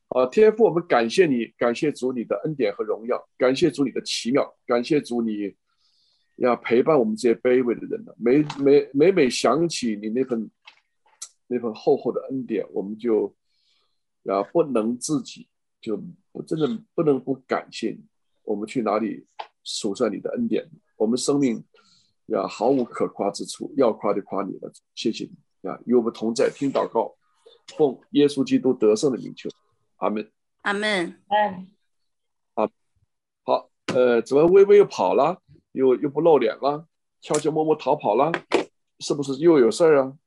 天父，我们感谢你，感谢主你的恩典和荣耀，感谢主你的奇妙，感谢主你要陪伴我们这些卑微的人呢。每想起你那份厚厚的恩典，我们就不能自己，就真的不能不感谢你。我们去哪里数算你的恩典？我们生命毫无可夸之处，要夸就夸你了。谢谢你与我们同在，听祷告，奉耶稣基督得胜的名求，阿门。 阿门。 啊，好，怎么微微又跑了，又不露脸了，悄悄摸摸逃跑了，是不是又有事儿啊？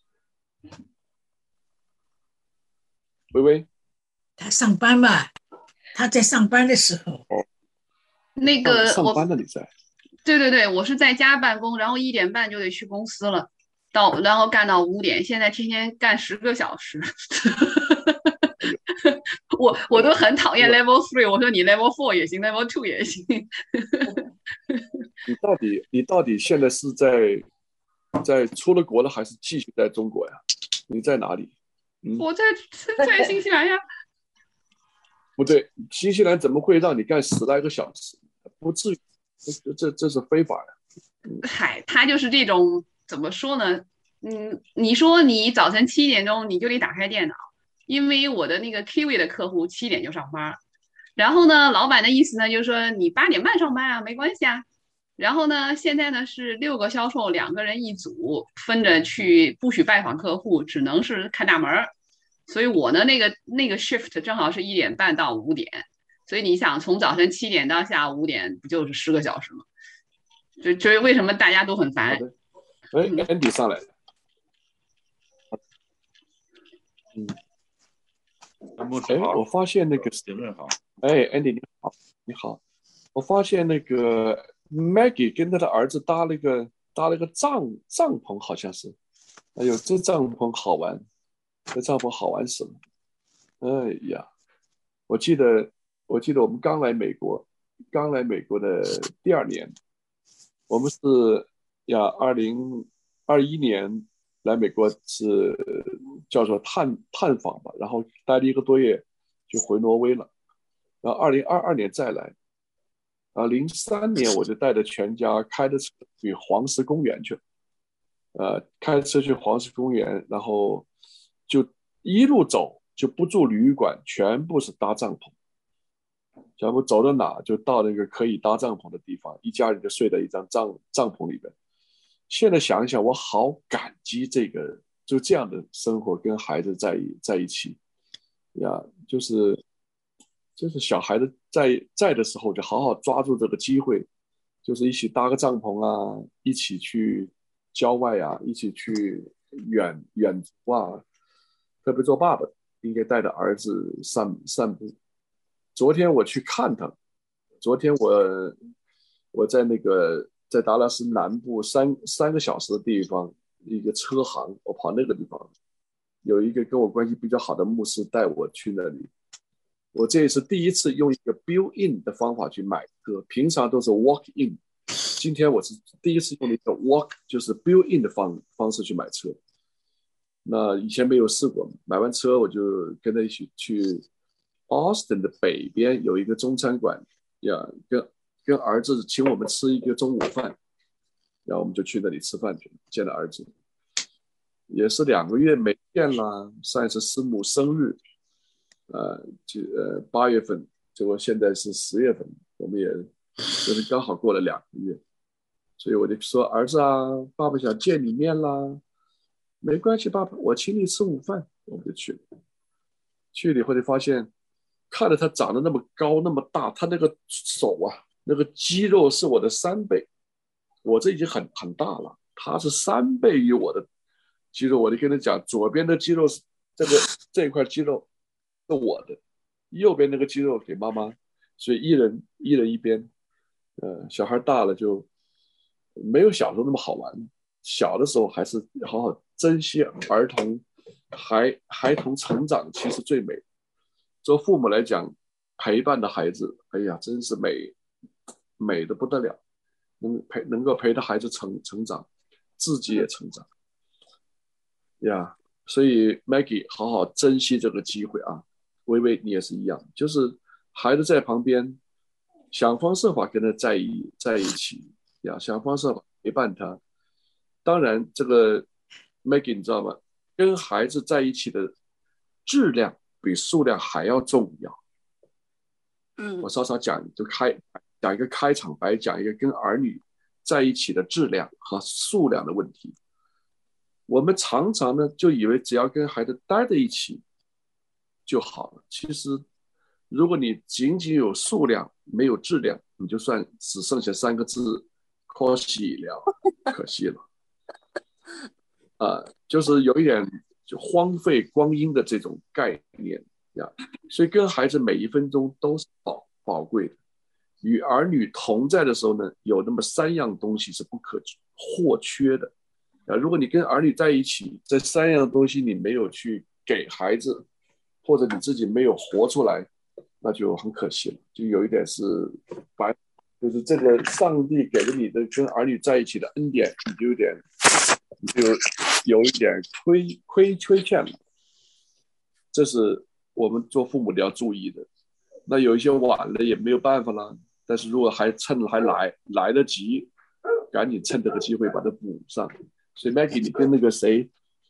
微微， 他上班嘛，他在上班的时候。 那个上班的你在？ 对对对，我是在家办公，然后1点半就得去公司了，然后干到5点，现在天天干10个小时。我都很讨厌 Level 3，我说你 Level 4也行，Level 2也行。 你到底现在是在出了国了，还是继续在中国呀？你在哪里？ 我在新西兰呀。 不对，新西兰怎么会让你干10来个小时？不至于，这是非法呀。 嗨，他就是这种怎么说呢？你说你早晨7点钟你就得打开电脑，因为我的那个 Kiwi 的客户7点就上班，然后呢，老板的意思呢就是说你8点半上班啊，没关系啊。然后呢，现在呢是6个销售2个人一组，分着去，不许拜访客户，只能是看大门。所以我呢那个 shift 正好是1点半到5点，所以你想从早晨7点到下午5点，不就是10个小时吗？就是为什么大家都很烦。 好的，Andy 上来了。我发现那个Andy 你好，你好。我发现那个 Maggie 跟他的儿子搭了一个帐篷，好像是。哎呦，这帐篷好玩，这帐篷好玩死了。哎呀，我记得我们刚来美国的第2年，我们是2021年来美国是叫做探访吧，然后待了1个多月就回挪威了，然后2022年再来。03年我就带着全家开着车去黄石公园去了，开车去黄石公园，然后就一路走，就不住旅馆，全部是搭帐篷，全部走到哪就到那个可以搭帐篷的地方，一家人就睡在一张帐篷里边。现在想一想，我好感激就这样的生活，跟孩子在一起呀，就是小孩子在的时候，就好好抓住这个机会，就是一起搭个帐篷啊，一起去郊外啊，一起去远足啊。特别做爸爸应该带着儿子散步。昨天我去看他，昨天我在达拉斯南部三个小时的地方一个车行，我跑那个地方，有一个跟我关系比较好的牧师带我去那里。我这也是第一次用一个 build in 的方法去买车，平常都是 walk in， 今天我是第一次用一个 walk， 就是 build in 的方式去买车。那以前没有试过，买完车我就跟他一起去 Austin 的北边有一个中餐馆，跟儿子请我们吃一个中午饭，然后我们就去那里吃饭去，见了儿子。也是2个月没见了，上一次师母生日8月份，结果现在是10月份，我们也就是刚好过了2个月，所以我就说儿子啊，爸爸想见你面啦，没关系，爸爸，我请你吃午饭，我们就去了。去了以后就发现，看着他长得那么高那么大，他那个手啊，那个肌肉是我的3倍，我这已经很大了，他是3倍于我的肌肉。我就跟他讲，左边的肌肉是这一块肌肉是我的，右边那个肌肉给妈妈，所以一人一边。小孩大了就没有小时候那么好玩，小的时候还是好好珍惜儿童孩童成长，其实最美。做父母来讲，陪伴的孩子，哎呀，真是美的不得了，能够陪着孩子成长，自己也成长呀。所以 Maggie 好好珍惜这个机会啊！ 微微你也是一样，就是孩子在旁边，想方设法跟他在一起呀，想方设法陪伴他。当然，这个 Maggie 你知道吗？跟孩子在一起的质量比数量还要重要。我稍稍讲一个开场白，讲一个跟儿女在一起的质量和数量的问题。我们常常呢就以为只要跟孩子待在一起就好了。其实，如果你仅仅有数量没有质量，你就算只剩下3个字：可惜了，可惜了。就是有一点就荒废光阴的这种概念呀。所以跟孩子每一分钟都是宝贵的。与儿女同在的时候呢，有那么3样东西是不可或缺的。如果你跟儿女在一起，这3样东西你没有去给孩子，或者你自己没有活出来，那就很可惜了。就有一点是就是这个上帝给了你的跟儿女在一起的恩典，你就有一点亏欠了。这是我们做父母的要注意的。那有一些晚了也没有办法了，但是如果趁还来得及，赶紧趁这个机会把它补上。所以 Maggie 你跟那个谁，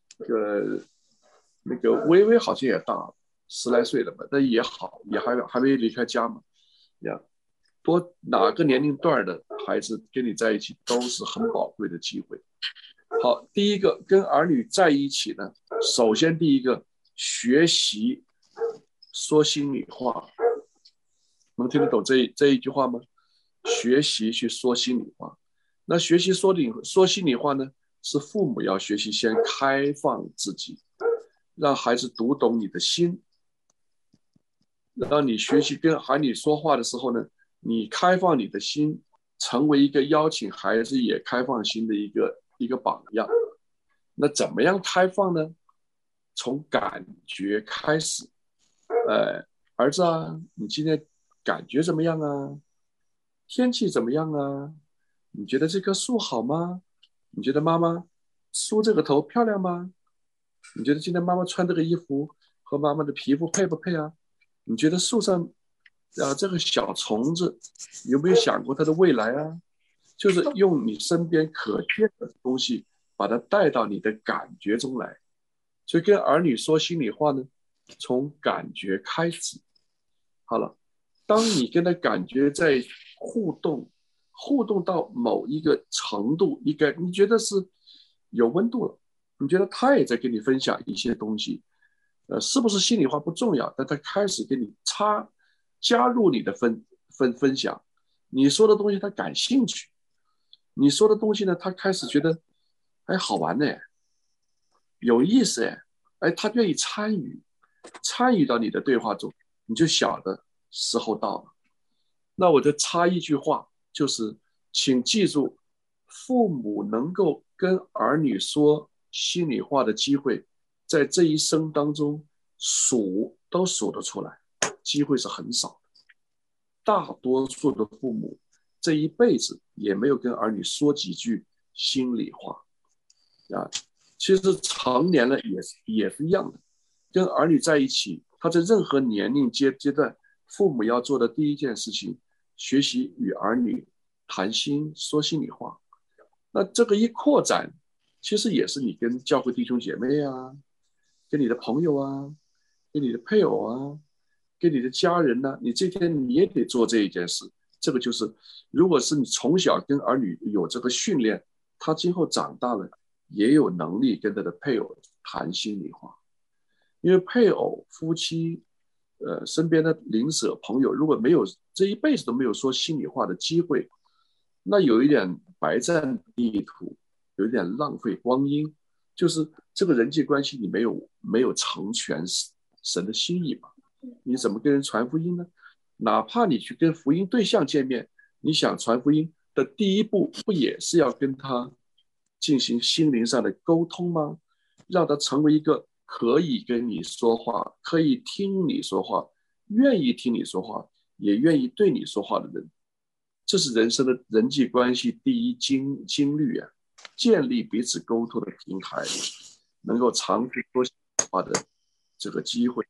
那个微微好像也大10来岁了吧，但也好，也还没离开家嘛，呀，多哪个年龄段的孩子跟你在一起都是很宝贵的机会。好，第一个跟儿女在一起呢，首先第一个学习说心里话。能听得懂这一句话吗？学习去说心里话。那学习说心里话呢，是父母要学习先开放自己，让孩子读懂你的心。让你学习跟孩子说话的时候呢，你开放你的心，成为一个邀请孩子也开放心的一个榜样。那怎么样开放呢？从感觉开始。儿子啊，你今天感觉怎么样啊？天气怎么样啊？你觉得这棵树好吗？你觉得妈妈梳这个头漂亮吗？你觉得今天妈妈穿这个衣服和妈妈的皮肤配不配啊？你觉得树上这个小虫子有没有想过它的未来啊？就是用你身边可见的东西把它带到你的感觉中来。所以跟儿女说心里话呢，从感觉开始。好了，当你跟他感觉在互动到某一个程度，你觉得是有温度了，你觉得他也在跟你分享一些东西，是不是心里话不重要，但他开始给你加入你的分享，你说的东西他感兴趣，你说的东西呢，他开始觉得好玩呢，有意思他愿意参与到你的对话中，你就晓得时候到了。那我再插一句话，就是请记住，父母能够跟儿女说心里话的机会，在这一生当中都数得出来，机会是很少的。大多数的父母这一辈子也没有跟儿女说几句心里话其实成年了也是一样的，跟儿女在一起，他在任何年龄阶段，父母要做的第一件事情，学习与儿女谈心说心里话。那这个一扩展，其实也是你跟教会弟兄姐妹啊，跟你的朋友啊，跟你的配偶啊，跟你的家人呢，你这天你也得做这一件事。这个就是，如果是你从小跟儿女有这个训练，他今后长大了也有能力跟他的配偶谈心里话。因为配偶、夫妻，身边的邻舍朋友，如果没有这一辈子都没有说心里话的机会，那有一点白占地图，有一点浪费光阴，就是这个人际关系你没有成全神的心意嘛？你怎么跟人传福音呢？哪怕你去跟福音对象见面，你想传福音的第一步，不也是要跟他进行心灵上的沟通吗？让他成为一个可以跟你说话，可以听你说话，愿意听你说话，也愿意对你说话的人。这是人生的人际关系第一经律建立彼此沟通的平台，能够长期说话的这个机会，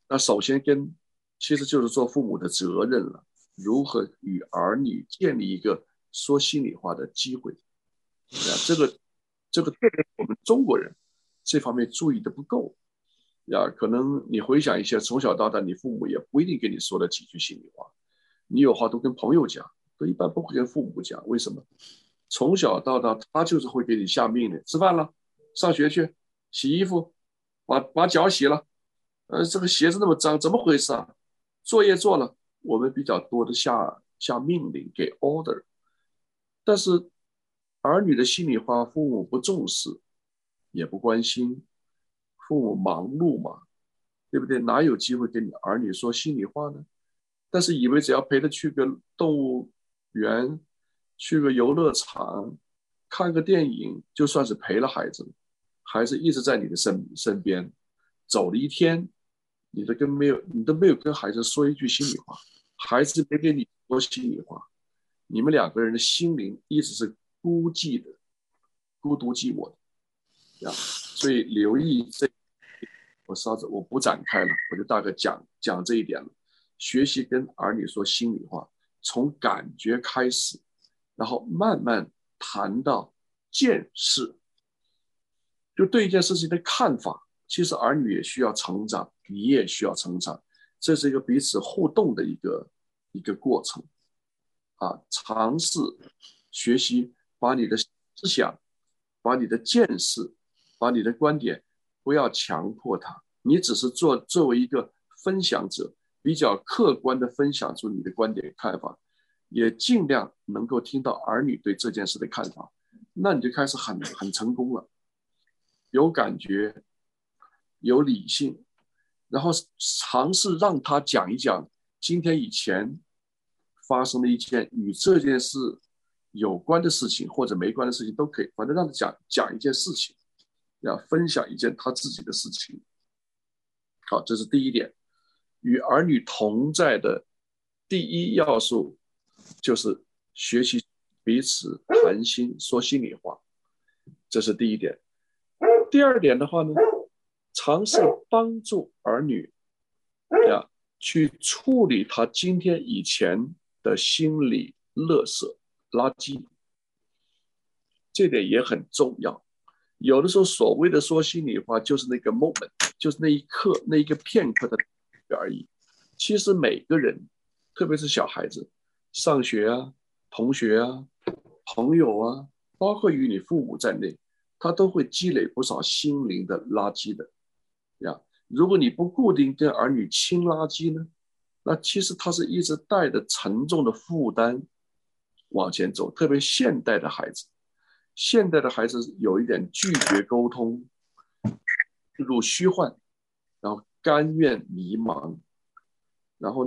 那首先其实就是做父母的责任了，如何与儿女建立一个说心里话的机会。这个特别我们中国人这方面注意的不够可能你回想一下，从小到大你父母也不一定跟你说了几句心里话，你有话都跟朋友讲，都一般不会跟父母讲。为什么？从小到大他就是会给你下命令，吃饭了，上学去，洗衣服，把脚洗了，这个鞋子那么脏，怎么回事啊？作业做了，我们比较多的下命令，给 order。但是儿女的心里话，父母不重视，也不关心，父母忙碌嘛，对不对？哪有机会跟你儿女说心里话呢？但是以为只要陪他去个动物园，去个游乐场，看个电影，就算是陪了孩子，孩子一直在你的身边，走了一天，你都没有跟孩子说一句心里话，孩子没跟你说心里话，你们两个人的心灵一直是孤寂的，孤独寂寞的所以留意这，我不展开了，我就大概讲这一点了。学习跟儿女说心里话，从感觉开始，然后慢慢谈到见识，就对一件事情的看法。其实儿女也需要成长，你也需要成长，这是一个彼此互动的一个过程尝试学习，把你的思想，把你的见识，把你的观点，不要强迫他，你只是作为一个分享者，比较客观的分享出你的观点看法，也尽量能够听到儿女对这件事的看法，那你就开始很成功了，有感觉，有理性，然后尝试让他讲一讲今天以前发生的一件与这件事有关的事情，或者没关的事情都可以，反正让他讲一件事情，要分享一件他自己的事情。好，这是第一点。与儿女同在的第一要素就是学习彼此谈心，说心里话，这是第一点。第二点的话呢，尝试帮助儿女去处理他今天以前的心理垃圾，这点也很重要。有的时候所谓的说心里话，就是那个 moment， 就是那一刻那一个片刻的而已。其实每个人，特别是小孩子，上学同学朋友包括与你父母在内，他都会积累不少心灵的垃圾的如果你不固定跟儿女清垃圾呢，那其实他是一直带着沉重的负担往前走。特别现代的孩子有一点拒绝沟通，进入虚幻，然后甘愿迷茫，然后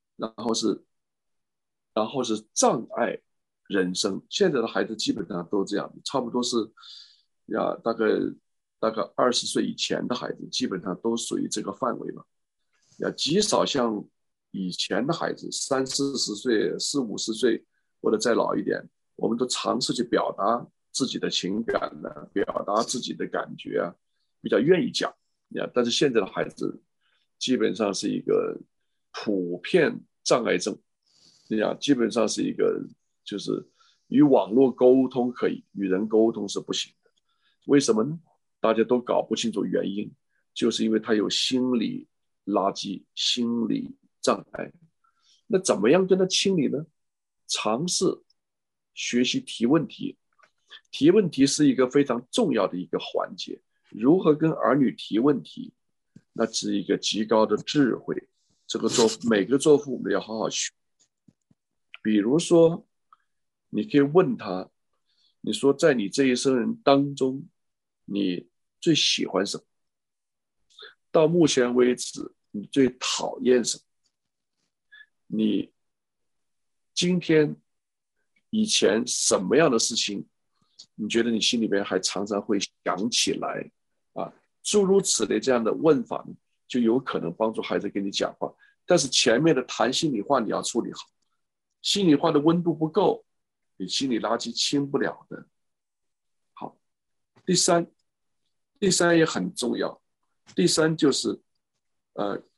是障碍人生。现在的孩子基本上都这样，差不多是大概20岁以前的孩子，基本上都属于这个范围了。极少像以前的孩子，30、40岁、40、50岁或者再老一点，我们都尝试去表达自己的情感表达自己的感觉比较愿意讲但是现在的孩子基本上是一个普遍障碍症基本上是一个就是与网络沟通可以，与人沟通是不行的。为什么呢？大家都搞不清楚原因，就是因为他有心理垃圾、心理障碍。那怎么样跟他清理呢？尝试学习提问题。提问题是一个非常重要的一个环节。如何跟儿女提问题，那是一个极高的智慧。这个每个做父母要好好学。比如说，你可以问他，你说在你这一生人当中，你最喜欢什么？到目前为止，你最讨厌什么？你今天以前什么样的事情，你觉得你心里面还常常会想起来诸如此类这样的问法呢，就有可能帮助孩子跟你讲话。但是前面的谈心里话你要处理好，心里话的温度不够，你心理垃圾清不了的。好，第三也很重要。第三就是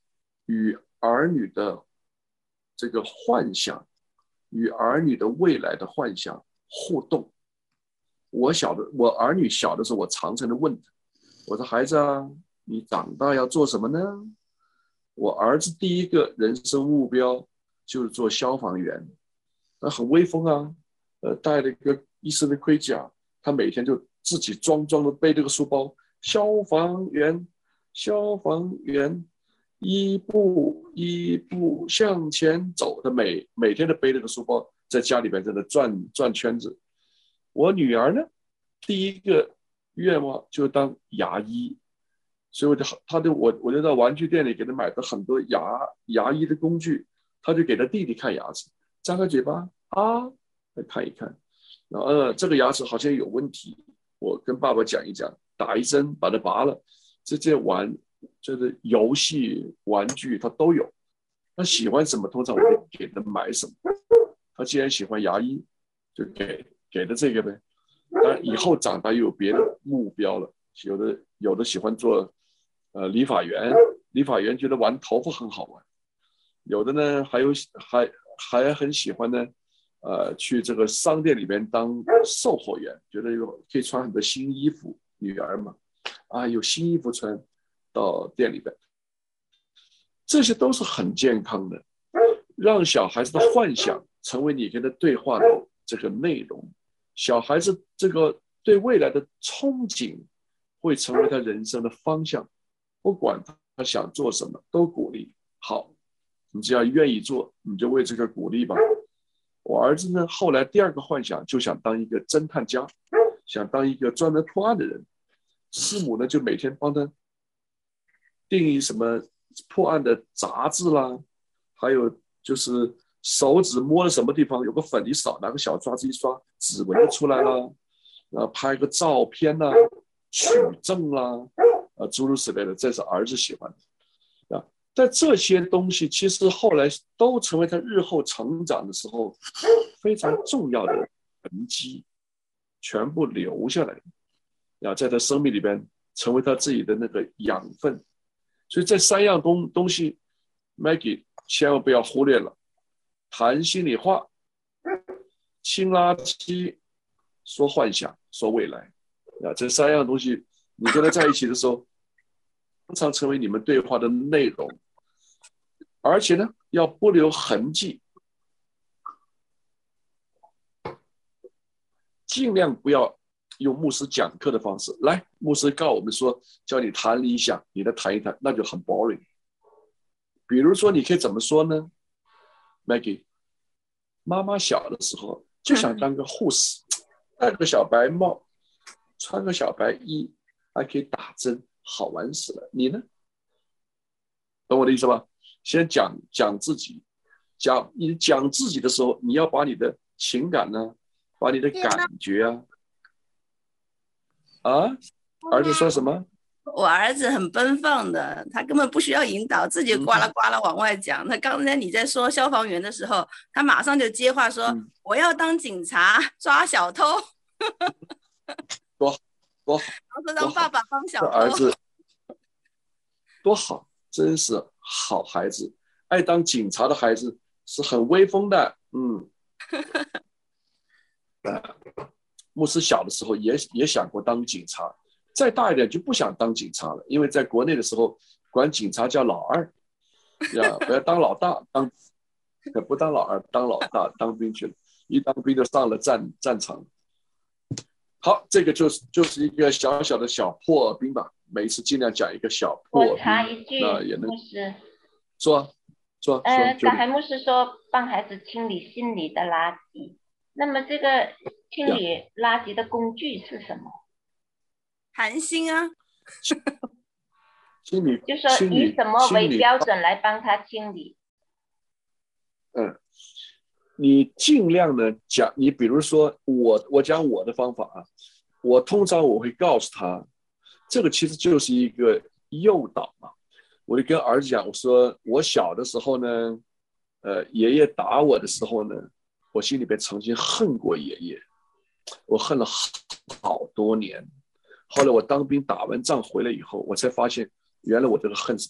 与儿女的这个幻想，与儿女的未来的幻想互动。我儿女小的时候，我常常的问他，我说孩子啊，你长大要做什么呢？我儿子第一个人生目标就是做消防员，那很威风啊，带了一个医生的盔甲，他每天就自己装的背这个书包，消防员，消防员，一步一步向前走。他每天都背这个书包，在家里边在那转圈子。我女儿呢，第一个愿望就是当牙医，所以我就到玩具店里给她买了很多牙医的工具，她就给她弟弟看牙齿，张开嘴巴啊，来看一看，然后这个牙齿好像有问题，我跟爸爸讲一讲，打一针把它拔了，这些就是游戏玩具他都有，他喜欢什么，通常我就给他买什么。他既然喜欢牙医，就给的这个呗。当然以后长大又有别的目标了，有的喜欢做理发员，理发员觉得玩头发很好玩。有的呢还很喜欢呢，去这个商店里面当售货员，觉得可以穿很多新衣服，女儿嘛，啊有新衣服穿到店里边，这些都是很健康的，让小孩子的幻想成为你跟他对话的这个内容。小孩子这个对未来的憧憬会成为他人生的方向，不管他想做什么都鼓励。好，你只要愿意做，你就为这个鼓励吧。我儿子呢，后来第二个幻想就想当一个侦探家，想当一个专门破案的人。师母呢就每天帮他定义什么破案的杂志啦，还有就是手指摸了什么地方有个粉一扫，拿个小刷子一刷，指纹就出来了，拍个照片啦，取证啦，诸如此类的，这是儿子喜欢的啊。但这些东西其实后来都成为他日后成长的时候非常重要的痕迹，全部留下来啊，在他生命里边成为他自己的那个养分。所以这三样东西 ，Maggie 千万不要忽略了。谈心里话，清垃圾，说幻想，说未来，这三样东西，你跟他在一起的时候，常常成为你们对话的内容，而且呢，要不留痕迹，尽量不要用牧师讲课的方式来。牧师告我们说，叫你谈理想，你来谈一谈，那就很 boring。比如说，你可以怎么说呢 ？Maggie， 妈妈小的时候就想当个护士，戴个小白帽，穿个小白衣，还可以打针，好玩死了。你呢？懂我的意思吧？先讲自己，你讲自己的时候，你要把你的情感呢，把你的感觉儿子说什么？ 我儿子很奔放的，他根本不需要引导，自己呱啦呱啦往外讲。他刚才你在说消防员的时候，他马上就接话说：“我要当警察，抓小偷。” 多好， 然后让爸爸帮小偷。 儿子多好，真是好孩子。爱当警察的孩子是很威风的。牧师小的时候也想过当警察。再大一点就不想当警察了，因为在国内的时候管警察叫老二，不要当老大，不当老二，当老大，当兵去了，一当兵就上了战场。好，这个就是一个小小的小破冰吧，每一次尽量讲一个小破冰。 我插一句，牧师， 说， 刚才牧师说帮孩子清理心理的垃圾，那么这个清理垃圾的工具是什么？ 寒心啊， 清理， 就说以什么为标准来帮他清理？ 你尽量的讲，你比如说我讲我的方法啊，通常我会告诉他，这个其实就是一个诱导嘛。我就跟儿子讲，我说我小的时候呢，爷爷打我的时候呢，我心里边曾经恨过爷爷，我恨了好多年。后来我当兵打完仗回来以后，我才发现原来我这个恨是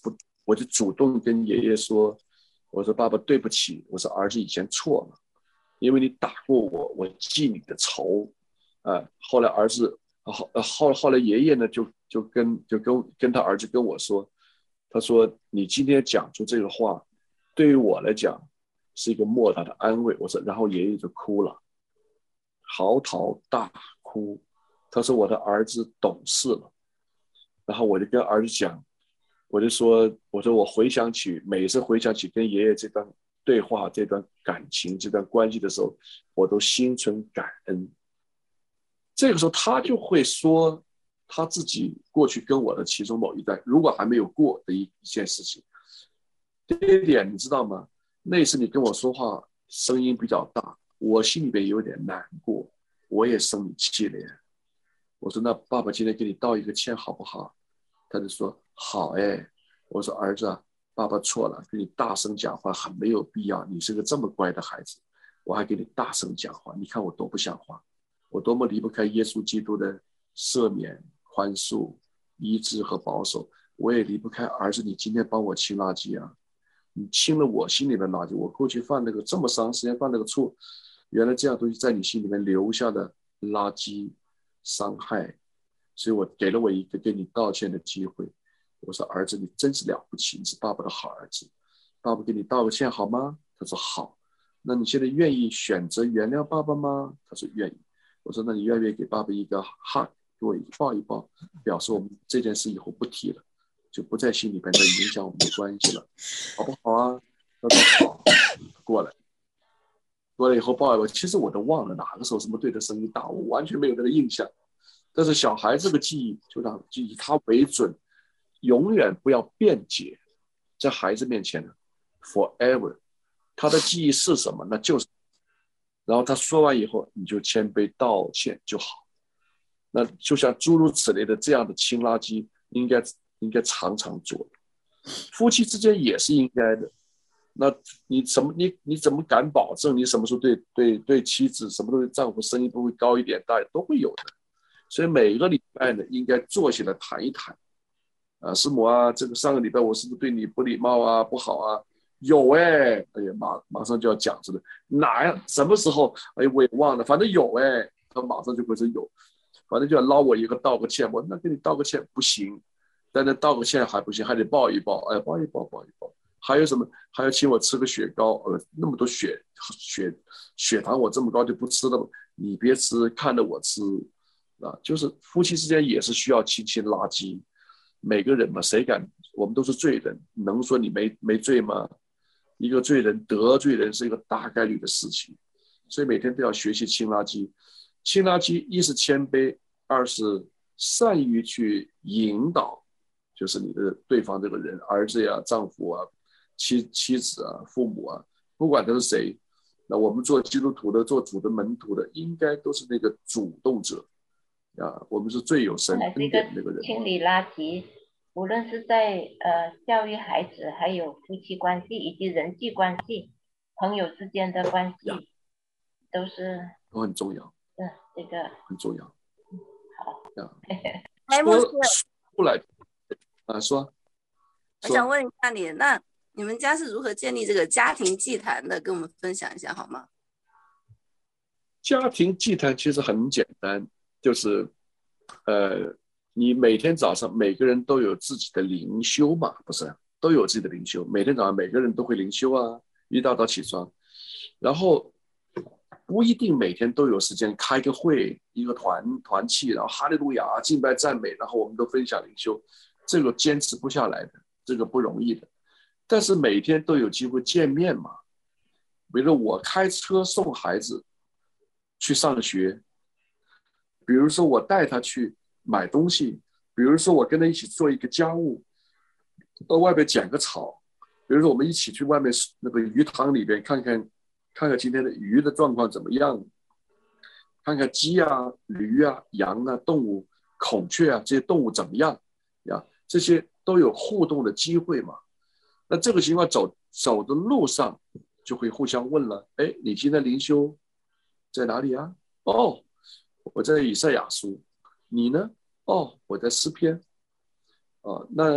我就主动跟爷爷说，我说爸爸对不起，我说儿子以前错了，因为你打过我，我记你的仇。后来儿子后来爷爷呢就跟他儿子跟我说，他说你今天讲出这个话，对于我来讲是一个莫大的安慰。我说，然后爷爷就哭了，嚎啕大哭。他说我的儿子懂事了。然后我就跟儿子讲，我就说，我说我每次回想起跟爷爷这段对话、这段感情、这段关系的时候，我都心存感恩。这个时候他就会说他自己过去跟我的其中某一段，如果还没有过的一件事情。这一点你知道吗？那次你跟我说话声音比较大，我心里边有点难过，我也生你气了。我说那爸爸今天给你道一个歉好不好？他就说好哎。我说儿子啊，爸爸错了，跟你大声讲话很没有必要，你是个这么乖的孩子，我还给你大声讲话，你看我多不像话，我多么离不开耶稣基督的赦免、宽恕、医治和保守，我也离不开儿子你今天帮我清垃圾啊，你清了我心里面垃圾，我过去犯那个这么长时间犯那个错，原来这样东西在你心里面留下的垃圾伤害，所以我给了我一个跟你道歉的机会。我说儿子你真是了不起，你是爸爸的好儿子，爸爸给你道个歉好吗？他说好。那你现在愿意选择原谅爸爸吗？他说愿意。我说那你愿不愿意给爸爸一个 hug， 给我抱一抱，表示我们这件事以后不提了，就不在心里边再影响我们的关系了，好不好啊？他说好。过来以后抱一抱，其实我都忘了哪个时候什么对他声音大，我完全没有那个印象。但是小孩子的记忆就以他为准，永远不要辩解，在孩子面前 forever， 他的记忆是什么那就是，然后他说完以后你就谦卑道歉就好。那就像诸如此类的这样的清垃圾应该常常做，夫妻之间也是应该的。那你怎么敢保证你什么时候对妻子，什么时候对丈夫声音不会高一点大都会有的。所以每个礼拜呢应该坐下来谈一谈。师母啊，这个上个礼拜我是不是对你不礼貌啊，不好啊？有哎呀，马上就要讲这个，哪呀？什么时候？哎，我也忘了，反正有哎，他马上就会说有，反正就要捞我一个道个歉。我那给你道个歉不行，但那道个歉还不行，还得抱一抱，哎，抱一抱。还有什么？还要请我吃个雪糕，那么多血糖我这么高就不吃了吗？你别吃，看着我吃啊！就是夫妻之间也是需要清垃圾。每个人嘛，谁敢？我们都是罪人，能说你没罪吗？一个罪人得罪人是一个大概率的事情，所以每天都要学习清垃圾。清垃圾一是谦卑，二是善于去引导，就是你的对方这个人，儿子呀、丈夫啊、妻子啊、父母啊，不管他是谁，那我们做基督徒的、做主的门徒的，应该都是那个主动者。我们是最有神恩典的那个人。 清理垃圾，无论是在教育孩子，还有夫妻关系以及人际关系、朋友之间的关系，都很重要。 这个很重要。 好。 出来说。 我想问一下你，那你们家是如何建立这个家庭祭坛的？跟我们分享一下好吗？ 家庭祭坛其实很简单，就是你每天早上每个人都有自己的灵修嘛，不是都有自己的灵修，每天早上每个人都会灵修啊，一大早起床，然后不一定每天都有时间开个会，一个团契，然后哈利路亚敬拜赞美，然后我们都分享灵修，这个坚持不下来的，这个不容易的。但是每天都有机会见面嘛，比如我开车送孩子去上学，比如说我带他去买东西，比如说我跟他一起做一个家务，到外面捡个草，比如说我们一起去外面那个鱼塘里边看看今天的鱼的状况怎么样，看看鸡啊、驴啊、羊啊、动物、孔雀啊这些动物怎么样呀？这些都有互动的机会嘛。那这个情况走的路上就会互相问了，哎，你今天灵修在哪里啊？哦，我在以赛亚书。你呢？哦，我在诗篇。那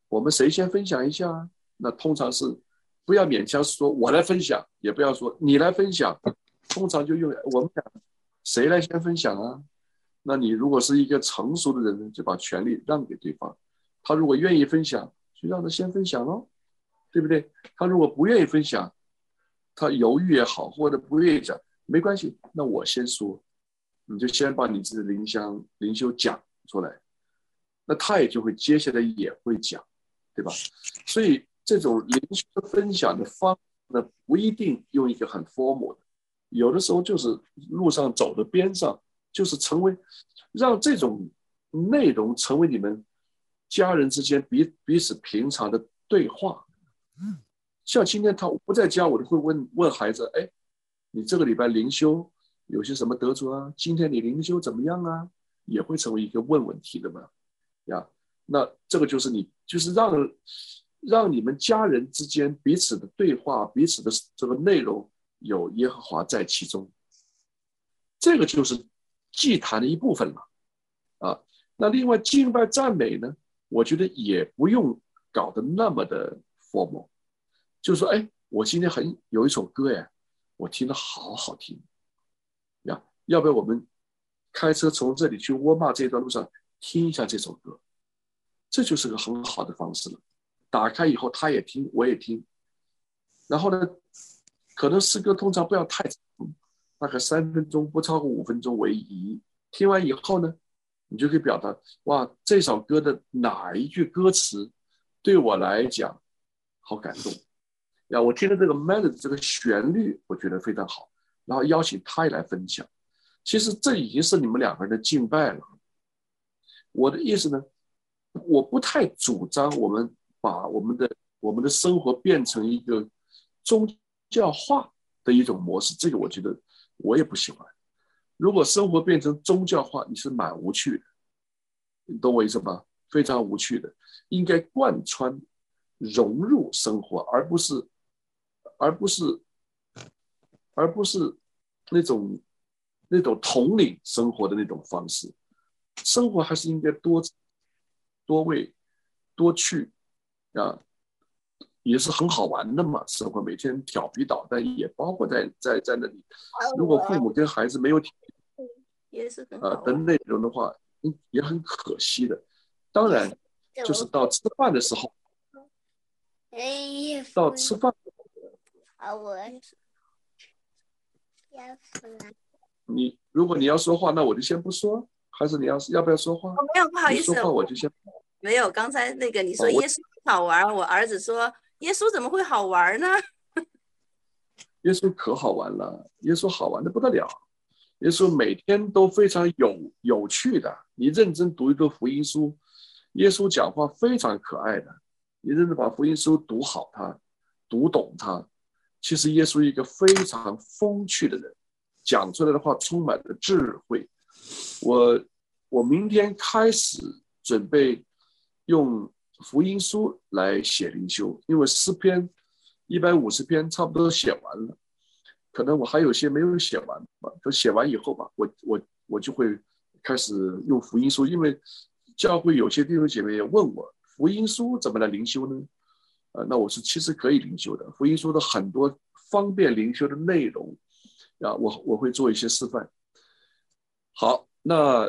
我们谁先分享一下啊？那通常是不要勉强说我来分享，也不要说你来分享，通常就用我们俩谁来先分享啊？那你如果是一个成熟的人呢，就把权利让给对方。他如果愿意分享，就让他先分享咯，对不对？他如果不愿意分享，他犹豫也好，或者不愿意讲，没关系，那我先说，你就先把你自己的灵修讲出来，那他也就会接下来也会讲，对吧？所以这种灵修分享的方式呢，不一定用一个很 formal 的，有的时候就是路上走的边上，就是让这种内容成为你们家人之间彼此平常的对话。像今天他不在家，我就会问孩子，哎，你这个礼拜灵修有些什么得着啊？今天你灵修怎么样啊？也会成为一个问题的嘛，呀，那这个就是让你们家人之间彼此的对话，彼此的这个内容有耶和华在其中，这个就是祭坛的一部分了啊。那另外敬拜赞美呢，我觉得也不用搞得那么的 formal。就是说，哎，我今天有一首歌哎，我听得好好听呀，要不要我们开车从这里去沃尔玛这段路上听一下这首歌？这就是个很好的方式了。打开以后他也听，我也听，然后呢，可能诗歌通常不要太长，大概3分钟，不超过5分钟为宜。听完以后呢，你就可以表达，哇，这首歌的哪一句歌词对我来讲好感动。呀，我听了这个 melody 这个旋律，我觉得非常好，然后邀请他也来分享。其实这已经是你们2个人的敬拜了。我的意思呢，我不太主张我们把我们的生活变成一个宗教化的一种模式，这个我觉得我也不喜欢。如果生活变成宗教化，你是蛮无趣的，你懂我意思吗？非常无趣的，应该贯穿融入生活，而不是那种统领生活的那种方式。生活还是应该多味多趣啊，也是很好玩的嘛。生活每天调皮捣蛋也包括在那里。如果父母跟孩子没有也是很好玩的内容的话，也很可惜的。当然，就是到吃饭的时候，如果你要说话，那我就先不说，还是你要不要说话？ 没有，不好意思， 你说话我就先没有。刚才那个你说耶稣好玩，我儿子说耶稣怎么会好玩呢？ 耶稣可好玩了，耶稣好玩的不得了，耶稣每天都非常有趣的。你认真读一读福音书，耶稣讲话非常可爱的，你认真把福音书读好它，读懂它。其实耶稣一个非常风趣的人，讲出来的话充满了智慧。我明天开始准备用福音书来写灵修，因为诗篇150篇差不多写完了，可能我还有些没有写完吧，就写完以后吧，我就会开始用福音书。因为教会有些弟兄姐妹也问我，福音书怎么来灵修呢？那我是其实可以灵修的，福音书的很多方便灵修的内容啊，我会做一些示范。好，那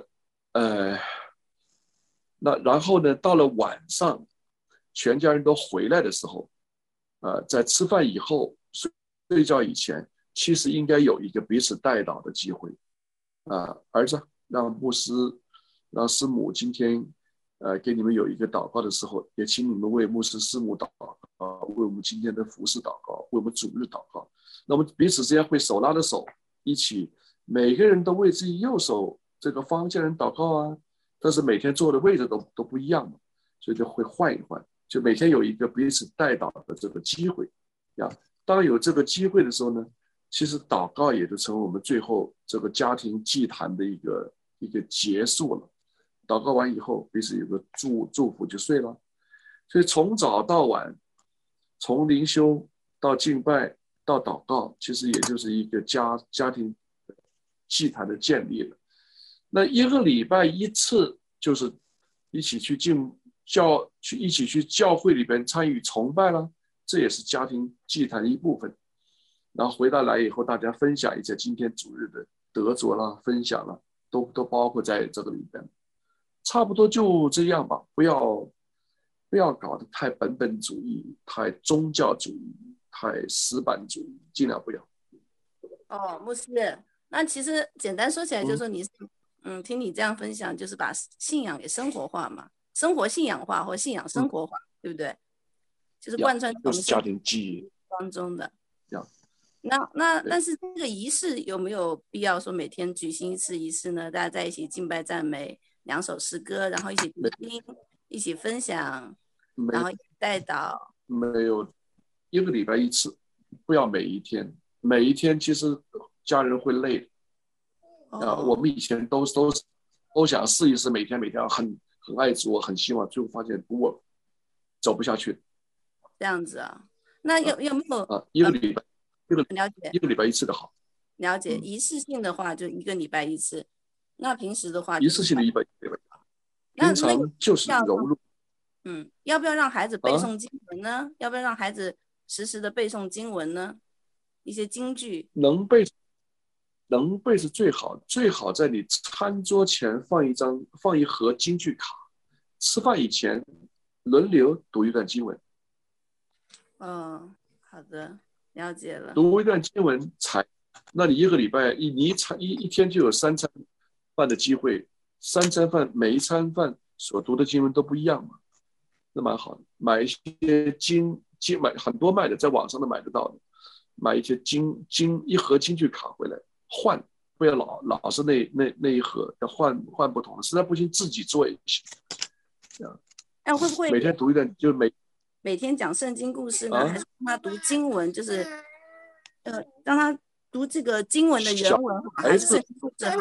然后呢，到了晚上，全家人都回来的时候，在吃饭以后、睡觉以前，其实应该有一个彼此代祷的机会。儿子，让牧师、让师母今天给你们有一个祷告的时候，也请你们为牧师、师母祷告，为我们今天的服事祷告，为我们主日祷告。那我们彼此之间会手拉着手，一起，每个人都为自己右手这个方向人祷告啊。但是每天坐的位置都不一样嘛，所以就会换一换，就每天有一个彼此代祷的这个机会呀。当有这个机会的时候呢，其实祷告也就成为我们最后这个家庭祭坛的一个结束了。祷告完以后，彼此有个祝福就睡了。所以从早到晚，从灵修到敬拜到祷告，其实也就是一个家庭祭坛的建立了。那1个礼拜1次，就是一起去一起去教会里边参与崇拜了，这也是家庭祭坛的一部分。然后回到来以后，大家分享一下今天主日的得着啦、分享啦，都包括在这个里边。差不多就这样吧，不要搞得太本本主义、太宗教主义、太死板主义，尽量不要。 哦，牧师，那其实简单说起来，就是说你是听你这样分享，就是把信仰给生活化嘛，生活信仰化或信仰生活化，对不对？就是贯穿就是家庭记忆当中的。那但是这个仪式有没有必要说每天举行一次仪式呢？大家在一起敬拜赞美2首诗歌，然后一起读经，一起分享，然后一起代祷。 没有，1个礼拜1次，不要每一天。每一天其实家人会累我们以前都想试一试，每天很爱主，很希望，最后发现不work，走不下去。 这样子啊？那有没有 1个礼拜了解 1个礼拜1次的好。 了解，仪式性的话就1个礼拜1次，那平时的话仪式性的1个礼拜，平常就是融入。 要不要让孩子背诵经文呢？要不要让孩子时时的背诵经文呢？一些金句能背是最好，最好在你餐桌前放一盒金句卡，吃饭以前轮流读一段经文。 好的，了解了。 读一段经文那你1个礼拜一天就有3餐饭的机会，3餐饭每一餐饭所读的经文都不一样嘛，那蛮好的。买一些买很多卖的，在网上都买得到的。买一些一盒金句卡回来换，不要老是那一盒，要换不同的，实在不行自己做也行。 会不会每天读一段，就每天讲圣经故事呢？还是让他读经文，就是让他读这个经文的原文，还是圣经故事好？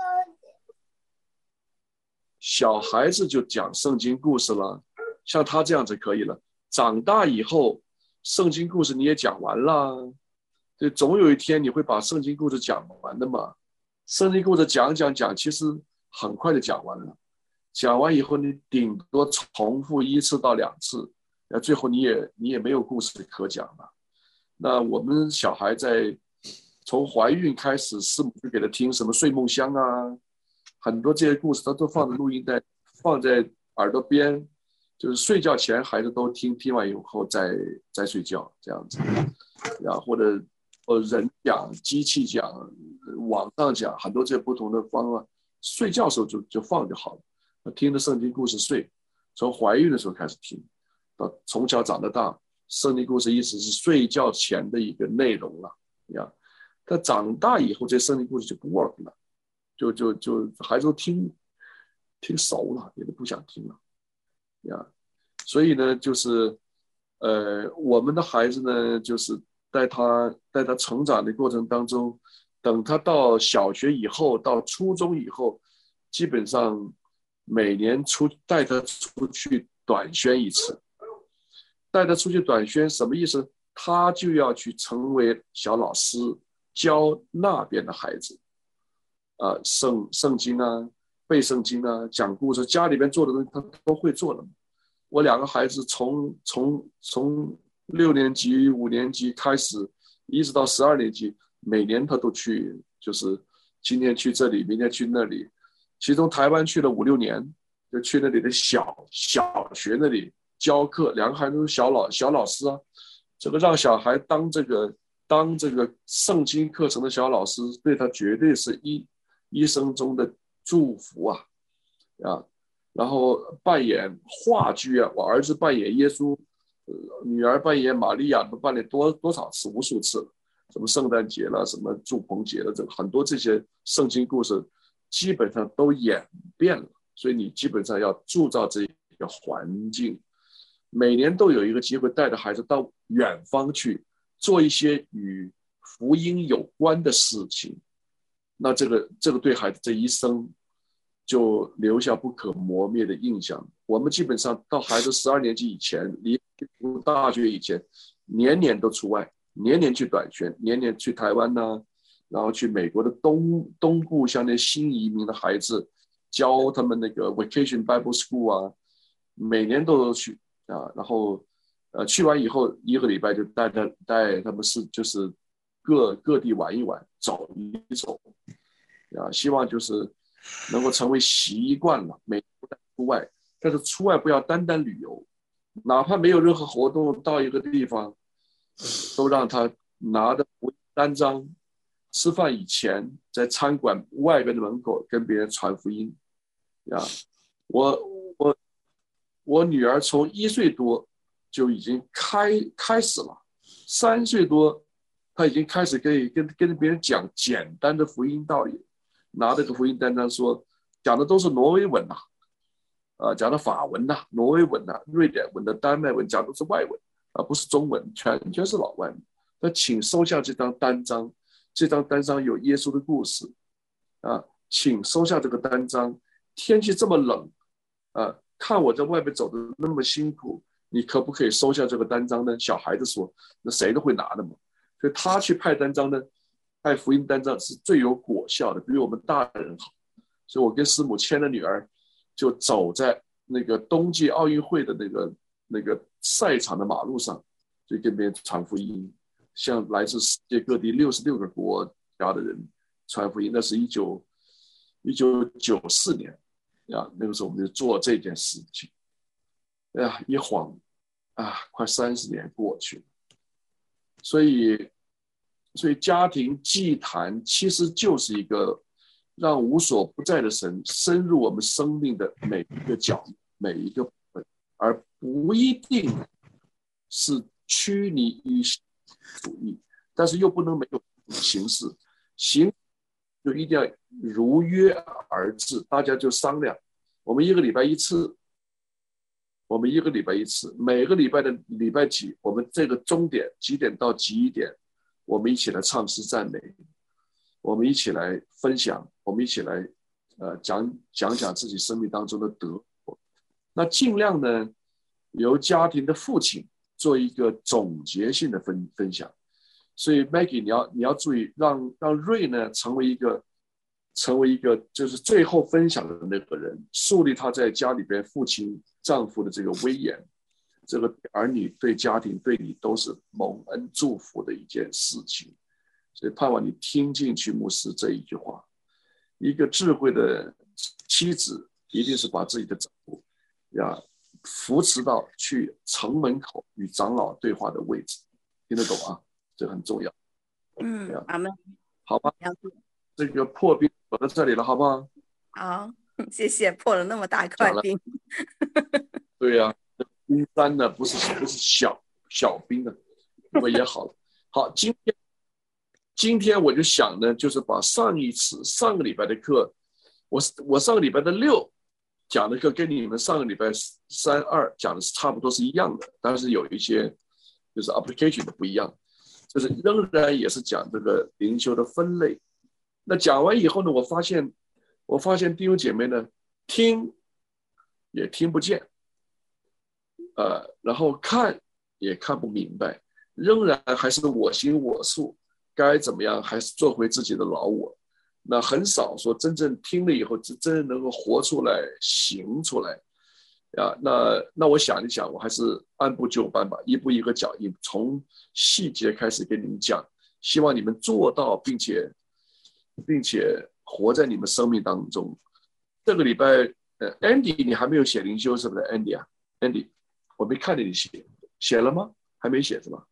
小孩子就讲圣经故事了，像他这样子可以了。长大以后，圣经故事你也讲完了，对，总有一天你会把圣经故事讲完的嘛。圣经故事讲，其实很快就讲完了。讲完以后，你顶多重复1次到2次，最后你也没有故事可讲了。那我们小孩从怀孕开始，师母就给他听什么睡梦乡啊，很多这些故事他都放在录音带，放在耳朵边。就是睡觉前孩子都听完以后再睡觉这样子，或者人讲、机器讲、网上讲，很多这些不同的方法。睡觉的时候就放就好了，听着圣经故事睡。从怀孕的时候开始听，到从小长到大，圣经故事意思是睡觉前的一个内容了。但长大以后，这圣经故事就不 work 了，就孩子都听熟了，也都不想听了。所以呢，就是我们的孩子呢，就是带他成长的过程当中，等他到小学以后，到初中以后，基本上每年带他出去短宣一次。带他出去短宣什么意思？他就要去成为小老师，教那边的孩子圣经啊，背圣经啊，讲故事，家里边做的东西他都会做了。我2个孩子从6年级、5年级开始，一直到12年级，每年他都去，就是今天去这里，明天去那里。其中台湾去了5、6年，就去那里的小学那里教课，2个孩子都是小老师啊。这个让小孩当这个圣经课程的小老师，对他绝对是一生中的祝福啊！然后扮演话剧啊，我儿子扮演耶稣，女儿扮演玛利亚，扮演多少次，无数次了。什么圣诞节了，什么祝棚节了，很多这些圣经故事基本上都演变了。所以你基本上要铸造这个环境，每年都有一个机会带着孩子到远方去做一些与福音有关的事情。那这个对孩子这一生就留下不可磨灭的印象。我们基本上到孩子12年级以前，离大学以前，年年都出外，年年去短宣，年年去台湾啊，然后去美国的东部，像那新移民的孩子，教他们那个 Vacation Bible School 啊， 每年都去啊，然后去完以后1个礼拜就带他们就是各地玩一玩，走一走啊，希望就是能够成为习惯了，每年都带出外，但是出外不要单单旅游，哪怕没有任何活动，到一个地方都让他拿着单张，吃饭以前在餐馆外边的门口跟别人传福音呀。我女儿从1岁多就已经开始了，3岁多她已经开始跟别人讲简单的福音道理，拿着个福音单张说，讲的都是挪威文讲的法文挪威文瑞典文丹麦文，讲的是外文不是中文，全是老外。那请收下这张单张，这张单张有耶稣的故事请收下这个单张。天气这么冷看我在外面走的那么辛苦，你可不可以收下这个单张呢？小孩子说，那谁都会拿的嘛。所以他去派单张呢，派福音单张是最有果效的，比我们大人好。所以我跟师母牵了女儿，就走在那个冬季奥运会的那个赛场的马路上，就跟别人传福音，向来自世界各地66个国家的人传福音。那是1994年那个时候我们就做这件事情。一晃快30年过去了。所以家庭祭坛其实就是一个让无所不在的神深入我们生命的每一个角每一个部分，而不一定是拘泥于主义，但是又不能没有形式，就一定要如约而至，大家就商量，我们1个礼拜1次，每个礼拜的礼拜几，我们这个钟点几点到几点，我们一起来唱诗赞美，我们一起来分享，我们一起来讲自己生命当中的得。那尽量呢，由家庭的父亲做一个总结性的分享。所以 Maggie 你要注意，让瑞呢成为一个就是最后分享的那个人，树立他在家里边父亲丈夫的这个威严，这个儿女对家庭对你都是蒙恩祝福的一件事情。所以盼望你听进去牧师这一句话，一个智慧的妻子一定是把自己的丈夫扶持到去城门口与长老对话的位置，听得懂这很重要。 阿们。 好吧，这个破冰我到这里了，好不好？ 好，谢谢，破了那么大块冰。 对冰山呢不是小冰的，我也好了。好，今天我就想呢，就是把上个礼拜的课，我上个礼拜的6讲的课跟你们上个礼拜3、2讲的是差不多是一样的，但是有一些就是 application 的不一样，就是仍然也是讲这个灵修的分类。那讲完以后呢，我发现弟兄姐妹呢听也听不见，然后看也看不明白，仍然还是我行我素，该怎么样还是做回自己的老我。那很少说真正听了以后真正能够活出来行出来那我想一想，我还是按部就班吧，一步一个脚印，从细节开始跟你们讲，希望你们做到并且活在你们生命当中。这个礼拜Andy 你还没有写灵修是不是 Andy 我没看见你写了吗？还没写是吧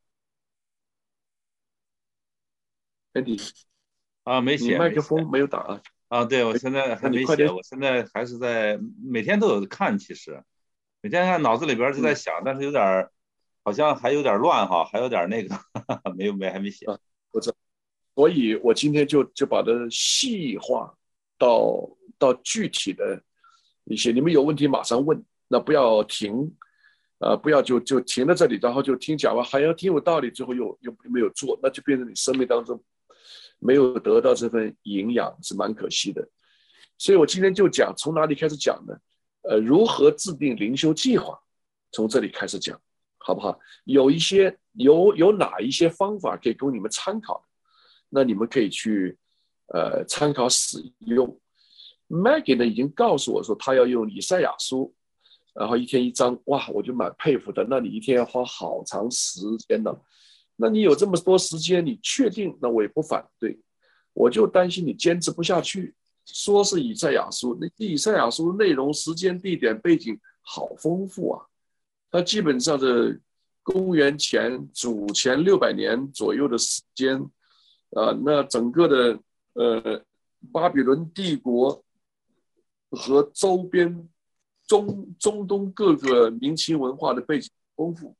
Andy 没写， 你麦克风没有打对，我现在还没写，我现在还是在每天都有看，其实每天看脑子里边就在想，但是有点好像还有点乱还有点那个还没写我知道，所以我今天就把它细化到具体的一些，你们有问题马上问，那不要停不要就停在这里，然后就听讲完好像挺有道理，最后又没有做，那就变成你生命当中没有得到这份营养，是蛮可惜的。所以我今天就讲从哪里开始讲呢？如何制定灵修计划，从这里开始讲，好不好？有哪一些方法可以供你们参考的，那你们可以去参考使用。Maggie 呢已经告诉我说，他要用以赛亚书然后一天一张，哇，我就蛮佩服的。那你一天要花好长时间呢，那你有这么多时间，你确定？那我也不反对，我就担心你坚持不下去。说是以赛亚书，那以赛亚书内容、时间、地点、背景好丰富啊，它基本上的公元前600年左右的时间，那整个的巴比伦帝国和周边中东各个民情文化的背景丰富。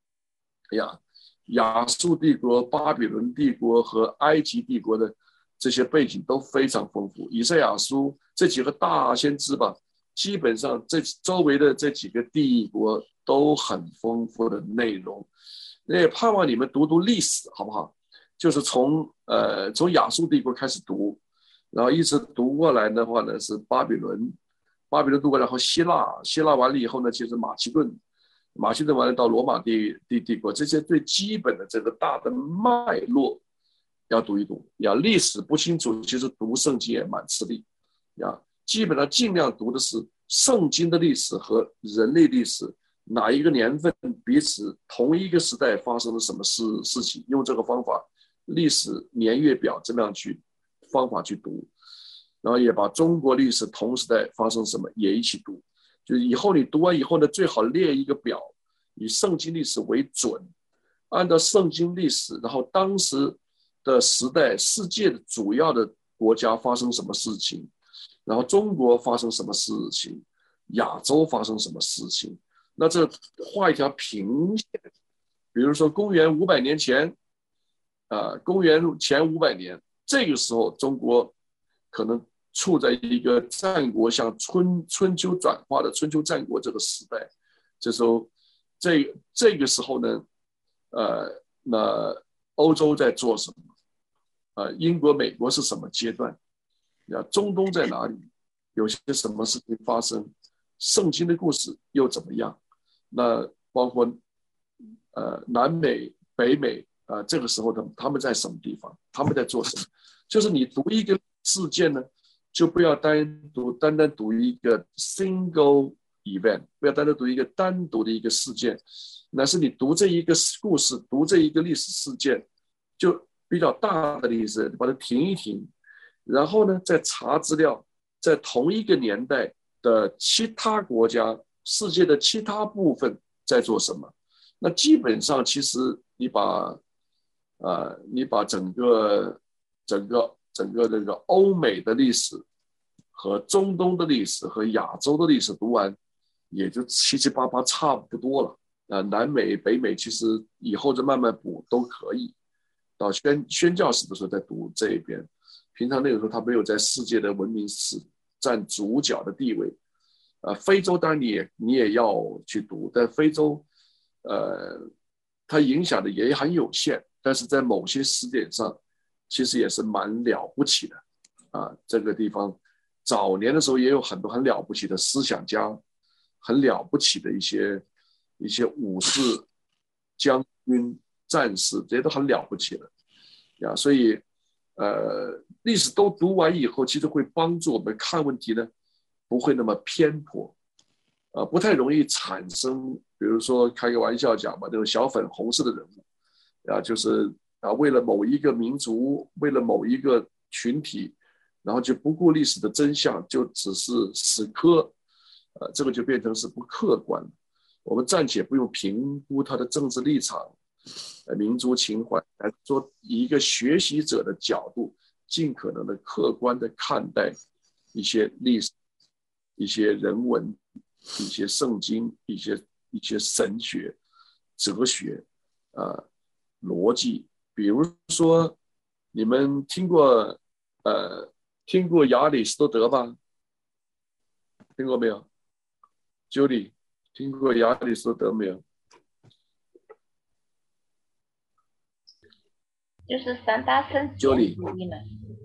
亚述帝国、巴比伦帝国和埃及帝国的这些背景都非常丰富。以赛亚书这几个大先知吧，基本上这周围的这几个帝国都很丰富的内容。也盼望你们读读历史，好不好？就是从亚述帝国开始读，然后一直读过来的话呢，是巴比伦读过来，然后希腊完了以后呢，就是马其顿完了到罗马帝国，这些最基本的这个大的脉络要读一读。历史不清楚，其实读圣经也蛮吃力。基本上尽量读的是圣经的历史和人类历史，哪一个年份彼此同一个时代发生了什么事情，用这个方法，历史年月表这么样方法去读。然后也把中国历史同时代发生什么也一起读。就是以后你读完以后呢，最好列一个表，以圣经历史为准，按照圣经历史，然后当时的时代世界的主要的国家发生什么事情，然后中国发生什么事情，亚洲发生什么事情，那这画一条平线。比如说公元500年前，公元前500年，这个时候中国可能处在一个战国向春秋转化的春秋战国这个时代。这时候这个时候呢，那欧洲在做什么？英国、美国是什么阶段？中东在哪里？有些什么事情发生？圣经的故事又怎么样？那包括南美、北美这个时候他们在什么地方？他们在做什么？就是你读一个事件呢，就不要单单读一个 single event， 不要单单读一个单独的一个事件，那是你读这一个故事，读这一个历史事件，就比较大的历史，把它停一停，然后呢再查资料，在同一个年代的其他国家、世界的其他部分在做什么。那基本上其实你把整个这个欧美的历史和中东的历史和亚洲的历史读完，也就七七八八差不多了。南美、北美其实以后就慢慢补都可以。到宣教士的时候再读这一边，平常那个时候他没有在世界的文明史占主角的地位。非洲当然你也要去读，但非洲它影响的也很有限，但是在某些时点上其实也是蛮了不起的。这个地方早年的时候也有很多很了不起的思想家，很了不起的一些武士、将军、战士，这些都很了不起的。所以历史都读完以后，其实会帮助我们看问题呢不会那么偏颇，不太容易产生，比如说开个玩笑讲吧，那种小粉红式的人物，就是为了某一个民族，为了某一个群体，然后就不顾历史的真相，就只是死磕，这个就变成是不客观。我们暂且不用评估他的政治立场、民族情怀，来做以一个学习者的角度，尽可能的客观的看待一些历史、一些人文、一些圣经、一些神学、哲学、逻辑。比如说，你们听过亚里士多德吧？听过没有 ？Judy， 听过亚里士多德没有？ 就是三大圣贤之一呢。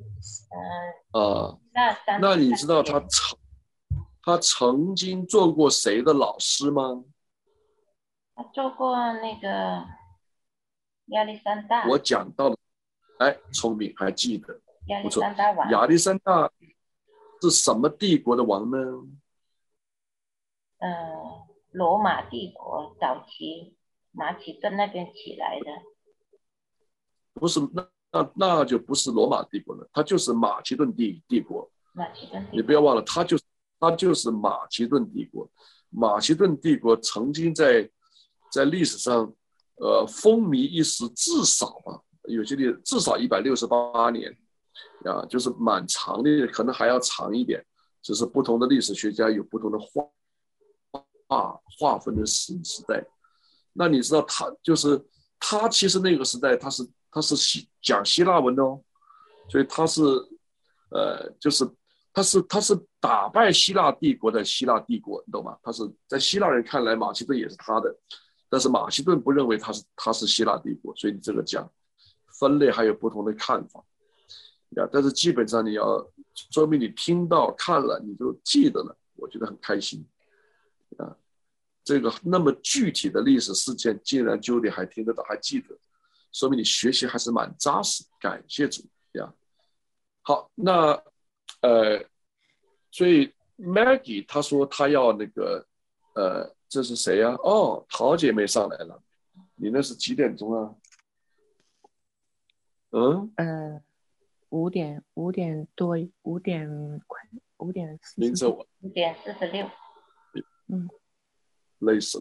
那你知道他曾经做过谁的老师吗？ 他做过那个亚历山大。 我讲到了，聪明，还记得，不错。 亚历山大是什么帝国的王呢？ 罗马帝国早期马其顿那边起来的。 不是，那就不是罗马帝国了，它就是马其顿帝国。 马其顿帝国， 你不要忘了，它就是马其顿帝国。马其顿帝国曾经在历史上，风靡一时，至少有些至少168年，就是蛮长的，可能还要长一点。只是不同的历史学家有不同的划分的时代。那你知道他其实那个时代他是讲希腊文的哦，所以他是打败希腊帝国的希腊帝国，你懂吗？他是在希腊人看来马其顿也是他的，但是马其顿不认为他是希腊帝国，所以你这个讲分类还有不同的看法。但是基本上你要说明你听到看了你就记得了，我觉得很开心。这个那么具体的历史事件竟然Judy还听得到还记得，说明你学习还是蛮扎实，感谢主呀。好，那所以 Maggie 她说她要那个这是谁呀？哦，陶姐妹上来了，你那是几点钟啊 ？5点多，5点凌晨 5点46。 类似，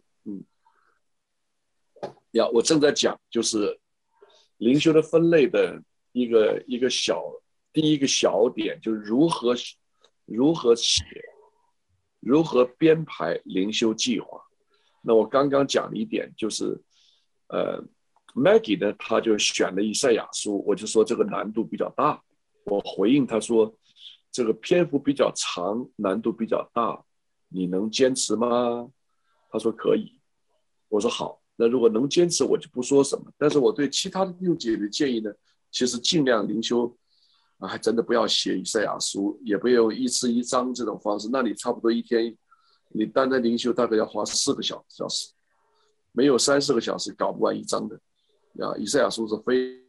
我正在讲就是灵修的分类的第一个小点，就是如何写，如何编排灵修计划。那我刚刚讲了一点，就是Maggie 呢，他就选了以赛亚书，我就说这个难度比较大。我回应他说，这个篇幅比较长，难度比较大，你能坚持吗？他说可以。我说好，那如果能坚持，我就不说什么。但是我对其他的弟兄姐妹建议呢，其实尽量灵修还真的不要写以赛亚书，也不要用一次一章这种方式。那你差不多一天，你单单灵修大概要花4个小时，没有3-4个小时搞不完一章的。以赛亚书是非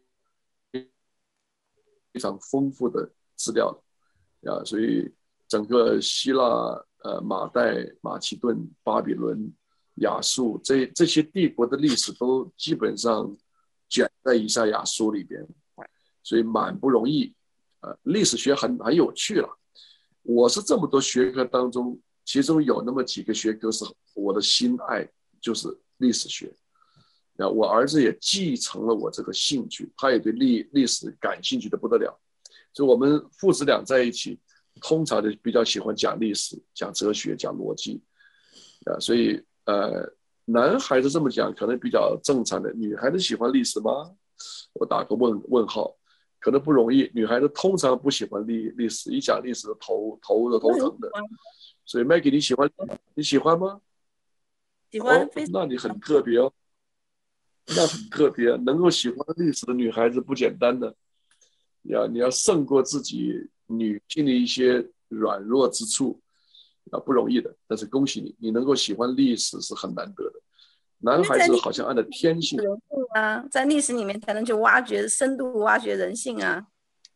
常丰富的资料的，所以整个希腊、马代、马其顿、巴比伦、亚述这些帝国的历史都基本上卷在以赛亚书里边，所以蛮不容易。历史学很有趣了。我是这么多学科当中，其中有那么几个学科是我的心爱，就是历史学。我儿子也继承了我这个兴趣，他也对历史感兴趣的不得了。所以我们父子俩在一起，通常就比较喜欢讲历史、讲哲学、讲逻辑。所以男孩子这么讲可能比较正常的，女孩子喜欢历史吗？我打个问号，可能不容易。女孩子通常不喜欢历史，一讲历史头疼的。所以 Maggie 你喜欢吗？ 喜欢， 那你很特别哦。那很特别，能够喜欢历史的女孩子不简单的，你要胜过自己女性的一些软弱之处，不容易的。但是恭喜你，你能够喜欢历史是很难得的。男孩子好像按照天性在历史里面才能去深度挖掘人性啊。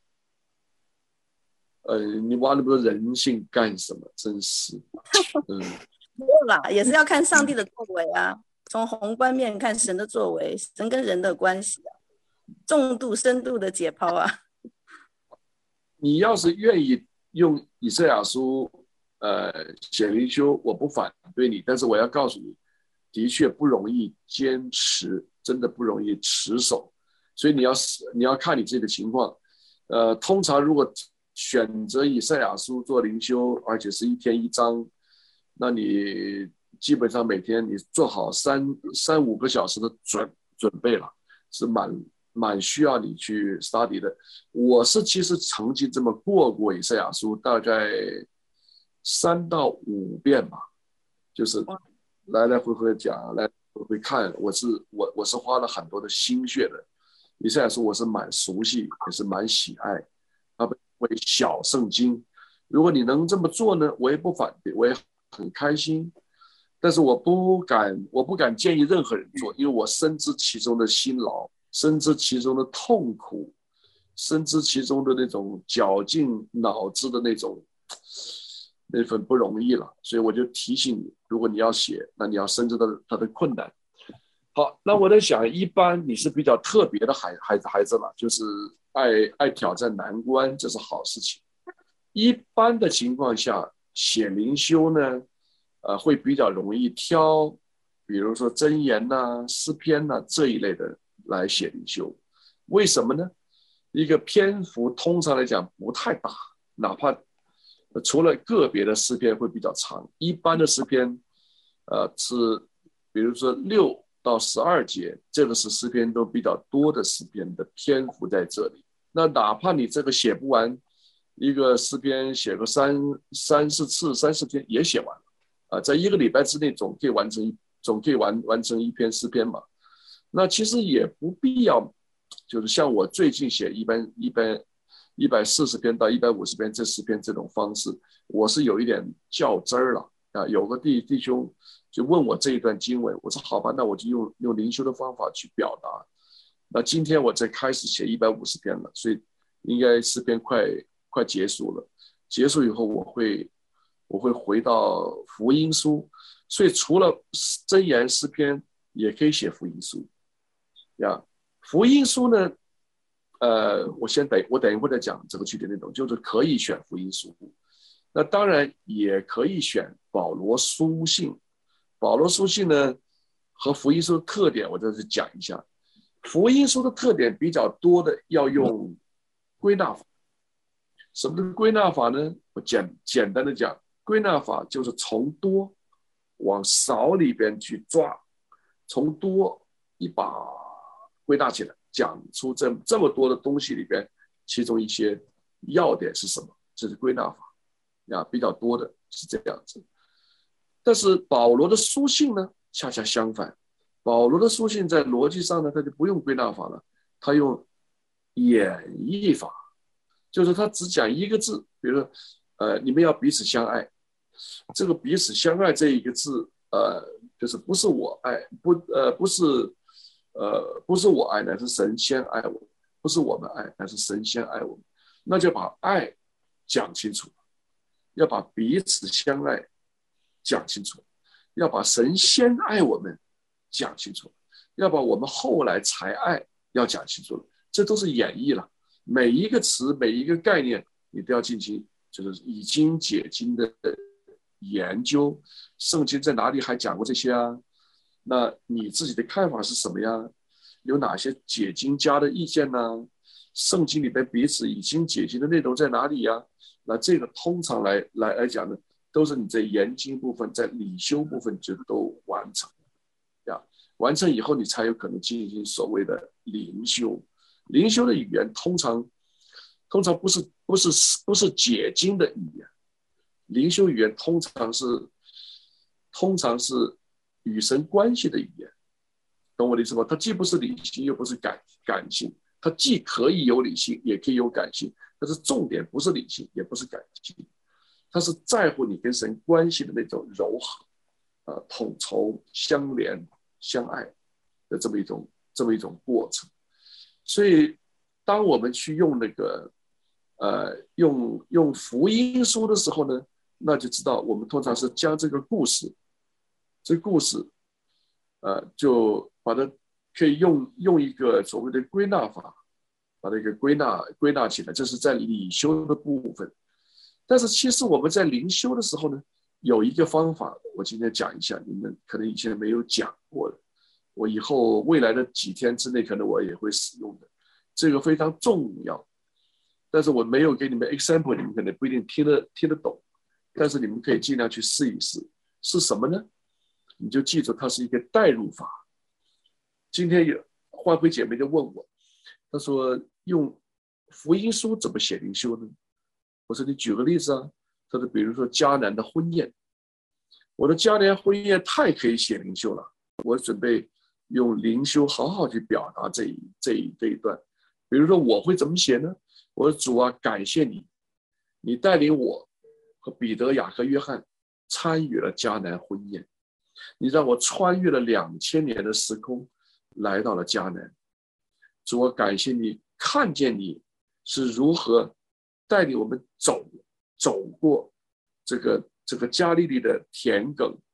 你挖那么多人性干什么？真是， 没有啦，也是要看上帝的作为啊。从宏观面看神的作为，神跟人的关系重度深度的解剖啊。 你要是愿意用以赛亚书写灵修，我不反对你，但是我要告诉你，的确不容易坚持，真的不容易持守，所以你要看你自己的情况。通常如果选择以赛亚书做灵修，而且是1天1章，那你基本上每天你做好3-5个小时的准备了，是蛮需要你去 study 的。我是其实曾经这么过以赛亚书，大概3到5遍吧，就是来来回回讲，来回回看。我是花了很多的心血的。以赛亚书我是蛮熟悉，也是蛮喜爱，它被为小圣经。如果你能这么做呢，我也不反对，我也很开心。但是我不敢建议任何人做，因为我深知其中的辛劳，深知其中的痛苦，深知其中的那种绞尽脑汁的那份不容易了。所以我就提醒你， 如果你要写，那你要深知它的困难。好，那我在想，一般你是比较特别的孩子了，就是爱挑战难关，这是好事情。一般的情况下，写灵修呢，会比较容易挑，比如说箴言呐、诗篇呐这一类的来写灵修。为什么呢？一个篇幅通常来讲不太大，哪怕除了个别的诗篇会比较长，一般的诗篇，是比如说6到12节，这个是诗篇都比较多的诗篇的篇幅在这里。那哪怕你这个写不完，一个诗篇写个3-4次，3-4天也写完了在1个礼拜之内总可以完成一篇诗篇嘛。那其实也不必要，就是像我最近写140篇到150篇这诗篇这种方式，我是有一点较真儿了有个弟兄就问我这一段经文，我说好吧，那我就用灵修的方法去表达。那今天我才开始写150篇了，所以应该诗篇快结束了。结束以后我会回到福音书，所以除了箴言诗篇，也可以写福音书福音书呢，我等一会儿再讲这个具体内容，就是可以选福音书。那当然也可以选保罗书信。保罗书信呢和福音书的特点，我在这讲一下。福音书的特点比较多的要用归纳法。什么是归纳法呢？我简单的讲，归纳法就是从多往少里边去抓，从多一把归纳起来，讲出这么多的东西里边，其中一些要点是什么？这是归纳法比较多的是这样子。但是保罗的书信呢，恰恰相反。保罗的书信在逻辑上呢，他就不用归纳法了，他用演绎法，就是他只讲一个字，比如说你们要彼此相爱。这个彼此相爱这一个字，就是不是我爱，不是我爱，乃是神先爱我，不是我们爱，乃是神先爱我们。那就把爱讲清楚，要把彼此相爱讲清楚，要把神先爱我们讲清楚，要把我们后来才爱要讲清楚了。这都是演绎了，每一个词每一个概念你都要进行就是以经解经的研究。圣经在哪里还讲过这些啊？那你自己的看法是什么呀？有哪些解经家的意见呢？圣经里边彼此以经解经的内容在哪里呀？那这个通常来讲呢，都是你在研经部分在理修部分就都完成完成以后你才有可能进行所谓的灵修。灵修的语言通常不是解经的语言，灵修语言通常是与神关系的语言，懂我的意思吗？它既不是理性又不是感性，它既可以有理性也可以有感性，但是重点不是理性也不是感性，它是在乎你跟神关系的那种柔和统筹相连相爱的这么一种过程。所以当我们去用那个用福音书的时候呢，那就知道我们通常是将这个故事就把它可以用一个所谓的归纳法把它给归纳起来，这是在理修的部分。但是其实我们在灵修的时候呢，有一个方法我今天讲一下，你们可能以前没有讲过的，我以后未来的几天之内可能我也会使用的，这个非常重要。但是我没有给你们 example， 你们可能不一定听得懂，但是你们可以尽量去试一试。是什么呢？你就记住它是一个代入法。今天有欢辉姐妹就问我，她说用福音书怎么写灵修呢？我说你举个例子啊。她说比如说迦南的婚宴，我的迦南婚宴太可以写灵修了，我准备用灵修好好去表达这一段。比如说我会怎么写呢？我说主啊，感谢你，你带领我和彼得、雅各、约翰参与了迦南婚宴，你让我穿越了2000年的时空来到了迦南。主啊，感谢你，看见你是如何带领我们走过这个加利利的田埂，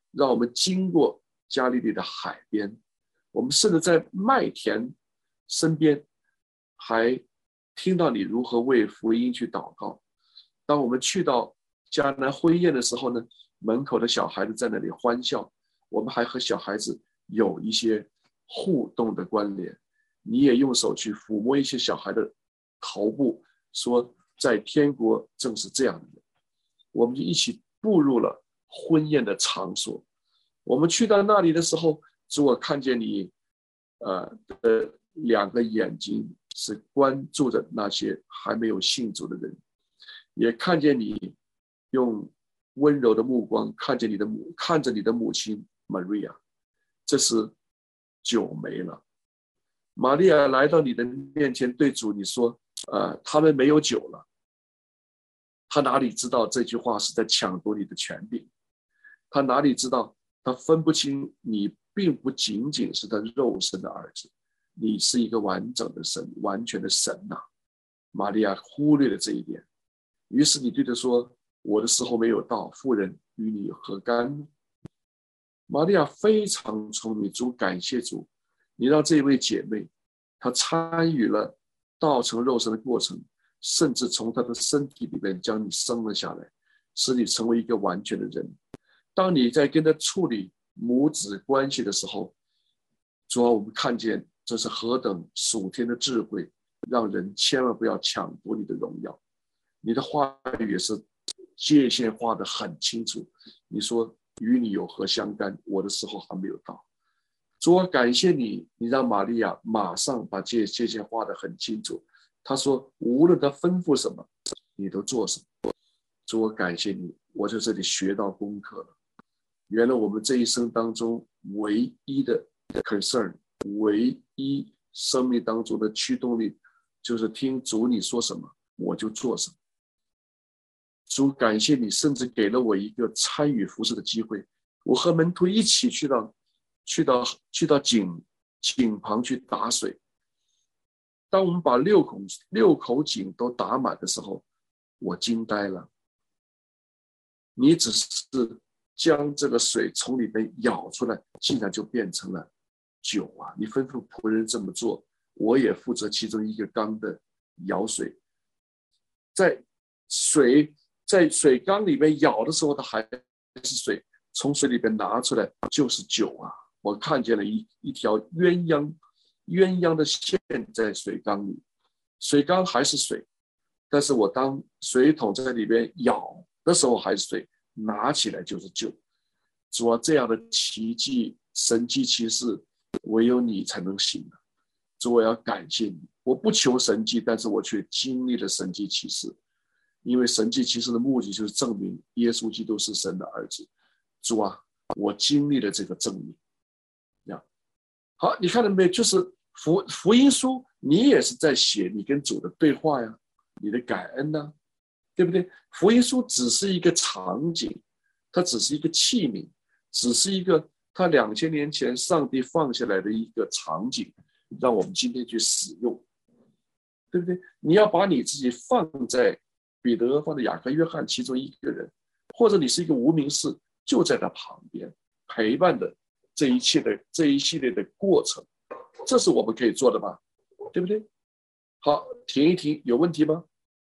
让我们经过加利利的海边，我们甚至在麦田身边还听到你如何为福音去祷告。当我们去到迦南婚宴的时候呢，门口的小孩子在那里欢笑，我们还和小孩子有一些互动的关联。你也用手去抚摸一些小孩的头部，说在天国正是这样的。我们就一起步入了婚宴的场所。我们去到那里的时候，主，我看见你的两个眼睛是关注着那些还没有信主的人，也看见你用温柔的目光看着你的母亲 Maria。 这时酒没了，玛利亚来到你的面前，对主你说他们没有酒了。他哪里知道这句话是在抢夺你的权柄？他哪里知道他分不清你并不仅仅是他肉身的儿子，你是一个完整的神，完全的神呐。玛利亚忽略了这一点，于是你对他说，我的时候没有到，妇人与你何干呢？玛利亚非常聪明，主感谢主，你让这位姐妹她参与了道成肉身的过程，甚至从她的身体里面将你生了下来，使你成为一个完全的人。当你在跟她处理母子关系的时候，主要我们看见这是何等属天的智慧，让人千万不要抢夺你的荣耀。你的话语也是界限画得很清楚，你说与你有何相干，我的时候还没有到。主，我感谢你，你让玛利亚马上把界限画得很清楚。他说无论他吩咐什么你都做什么。主，我感谢你，我在这里学到功课了。原来我们这一生当中唯一的 concern， 唯一生命当中的驱动力，就是听主你说什么我就做什么。主，感谢你甚至给了我一个参与服事的机会，我和门徒一起去到井旁去打水。当我们把六口井都打满的时候，我惊呆了。你只是将这个水从里面舀出来，竟然就变成了酒啊！你吩咐仆人这么做，我也负责其中一个缸的舀水。在水缸里面舀的时候，它还是水，从水里面拿出来就是酒啊！我看见了一条鸳鸯的线在水缸里，水缸还是水，但是我当水桶在里边舀的时候还是水，拿起来就是酒。主啊，这样的奇迹神迹奇事唯有你才能行的。主，我要感谢你，我不求神迹，但是我却经历了神迹奇事，因为神迹奇事的目的就是证明耶稣基督是神的儿子。主啊，我经历了这个证明。好，你看到没有？就是福音书，你也是在写你跟主的对话呀，你的感恩啊，对不对？福音书只是一个场景，它只是一个器皿，只是一个他2000年前上帝放下来的一个场景，让我们今天去使用，对不对？你要把你自己放在彼得、放在雅各、约翰其中一个人，或者你是一个无名氏，就在他旁边陪伴的这一系列的过程，这是我们可以做的吧？对不对？好，停一停，有问题吗？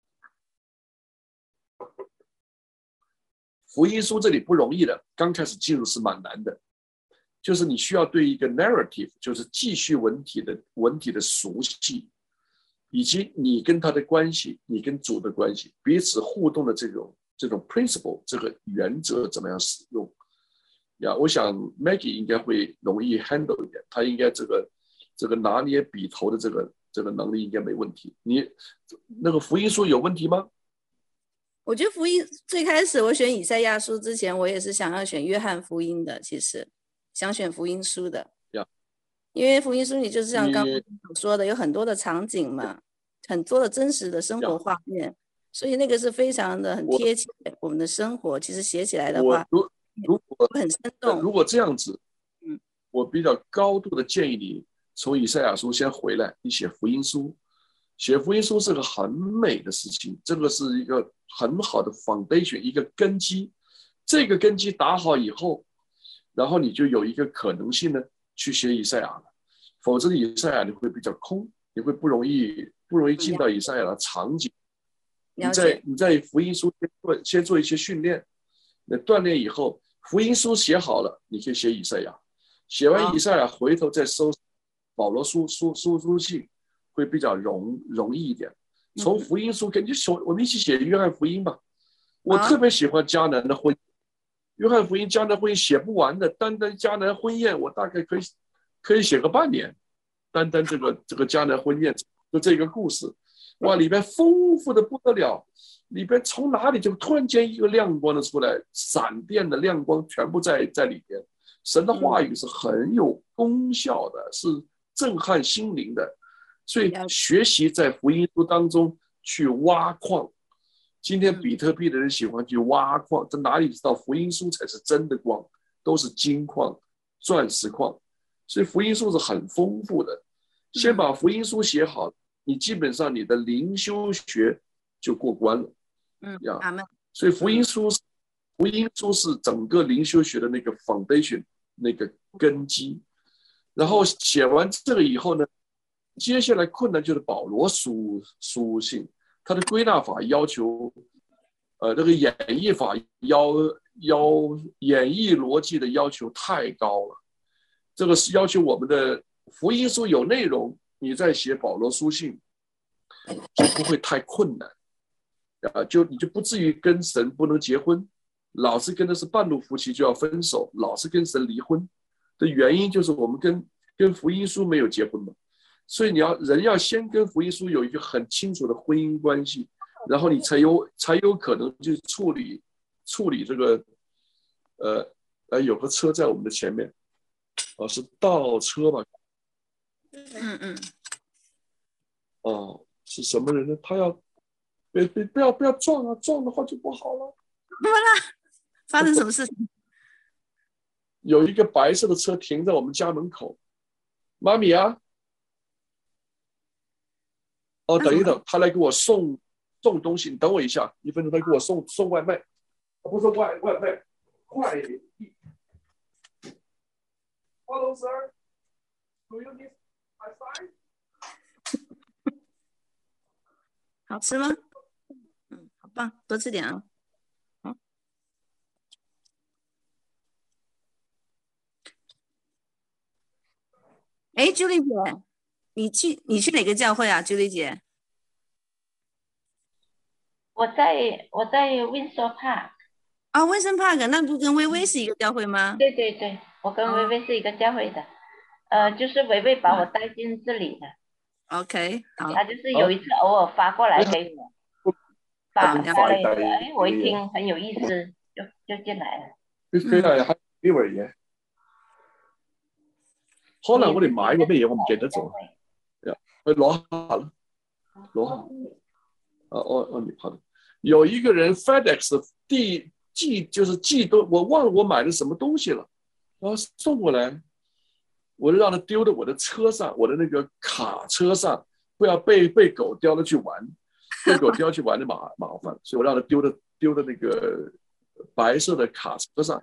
福音书这里不容易的，刚开始进入是蛮难的，就是你需要对一个 narrative， 就是记叙文体的熟悉，以及你跟他的关系，你跟主的关系，彼此互动的这种 principle， 这个原则怎么样使用呀？我想 Maggie 应该会容易 handle 一点，他应该这个拿捏笔头的这个能力应该没问题。你那个福音书有问题吗？ 我觉得福音最开始我选以赛亚书之前，我也是想要选约翰福音的，其实想选福音书的，因为福音书里就是像刚刚所说的，有很多的场景嘛，很多的真实的生活画面，所以那个是非常的很贴切我们的生活。其实写起来的话， 如果很生动。 如果这样子，我比较高度的建议你从以赛亚书先回来，你写福音书。写福音书是个很美的事情，这个是一个很好的 foundation， 一个根基。这个根基打好以后， 然后你就有一个可能性呢去写以赛亚了，否则以赛亚你会比较空，你会不容易进到以赛亚的场景。你在福音书先做一些训练，那锻炼以后，福音书写好了，你可以写以赛亚，写完以赛亚回头再收保罗书信，会比较容易一点。从福音书跟你说，我们一起写约翰福音吧。我特别喜欢迦南的婚宴，约翰福音迦南婚宴写不完的，单单迦南婚宴我大概可以写个半年，单单这个迦南婚宴就这个故事，哇，里边丰富的不得了，里边从哪里就突然间一个亮光的出来，闪电的亮光全部在里边。神的话语是很有功效的，是震撼心灵的，所以学习在福音书当中去挖矿。今天比特币的人喜欢去挖矿，在哪里知道福音书才是真的光，都是金矿、钻石矿，所以福音书是很丰富的。先把福音书写好，你基本上你的灵修学就过关了。所以福音书是整个灵修学的那个 foundation， 那个根基。然后写完这个以后呢，接下来困难就是保罗书信。他的归纳法要求，这个演绎法演绎逻辑的要求太高了。这个是要求我们的福音书有内容，你再写保罗书信就不会太困难，你就不至于跟神不能结婚，老是跟的是半路夫妻就要分手，老是跟神离婚的原因就是我们跟福音书没有结婚嘛。所以人要先跟福音书有一个很清楚的婚姻关系，然后你才有可能去处理这个有个车在我们的前面，是倒车吧？是什么人呢？他要不要撞啊？撞的话就不好了。 怎么了？发生什么事？ 有一个白色的车停在我们家门口，妈咪啊！等一等，他来给我送东西，你等我一下，1分钟，他给我送外卖，不是外卖，快一点。Hello, sir. Do you need my size? 好吃吗？好棒，多吃点啊。哎，Julie 姐。你去哪个教会啊，Julie姐？ 我在 Windsor Park。 Windsor Park， 那不跟薇薇是一个教会吗？ 对对对，我跟薇薇是一个教会的，就是薇薇把我带进这里的。 OK， 好。 他就是有一次偶尔发过来给我，发了一个，我一听很有意思，就進來啦。 佢係喺呢位嘢，可能我哋買過咩嘢，我唔記得咗。去攞下啦，攞下。你好的。有一个人 FedEx 寄都，我忘了我买了什么东西了，然后送过来，我就让他丢到我的车上，我的那个卡车上，不要被狗叼了去玩，被狗叼去玩的麻烦，所以我让他丢的那个白色的卡车上，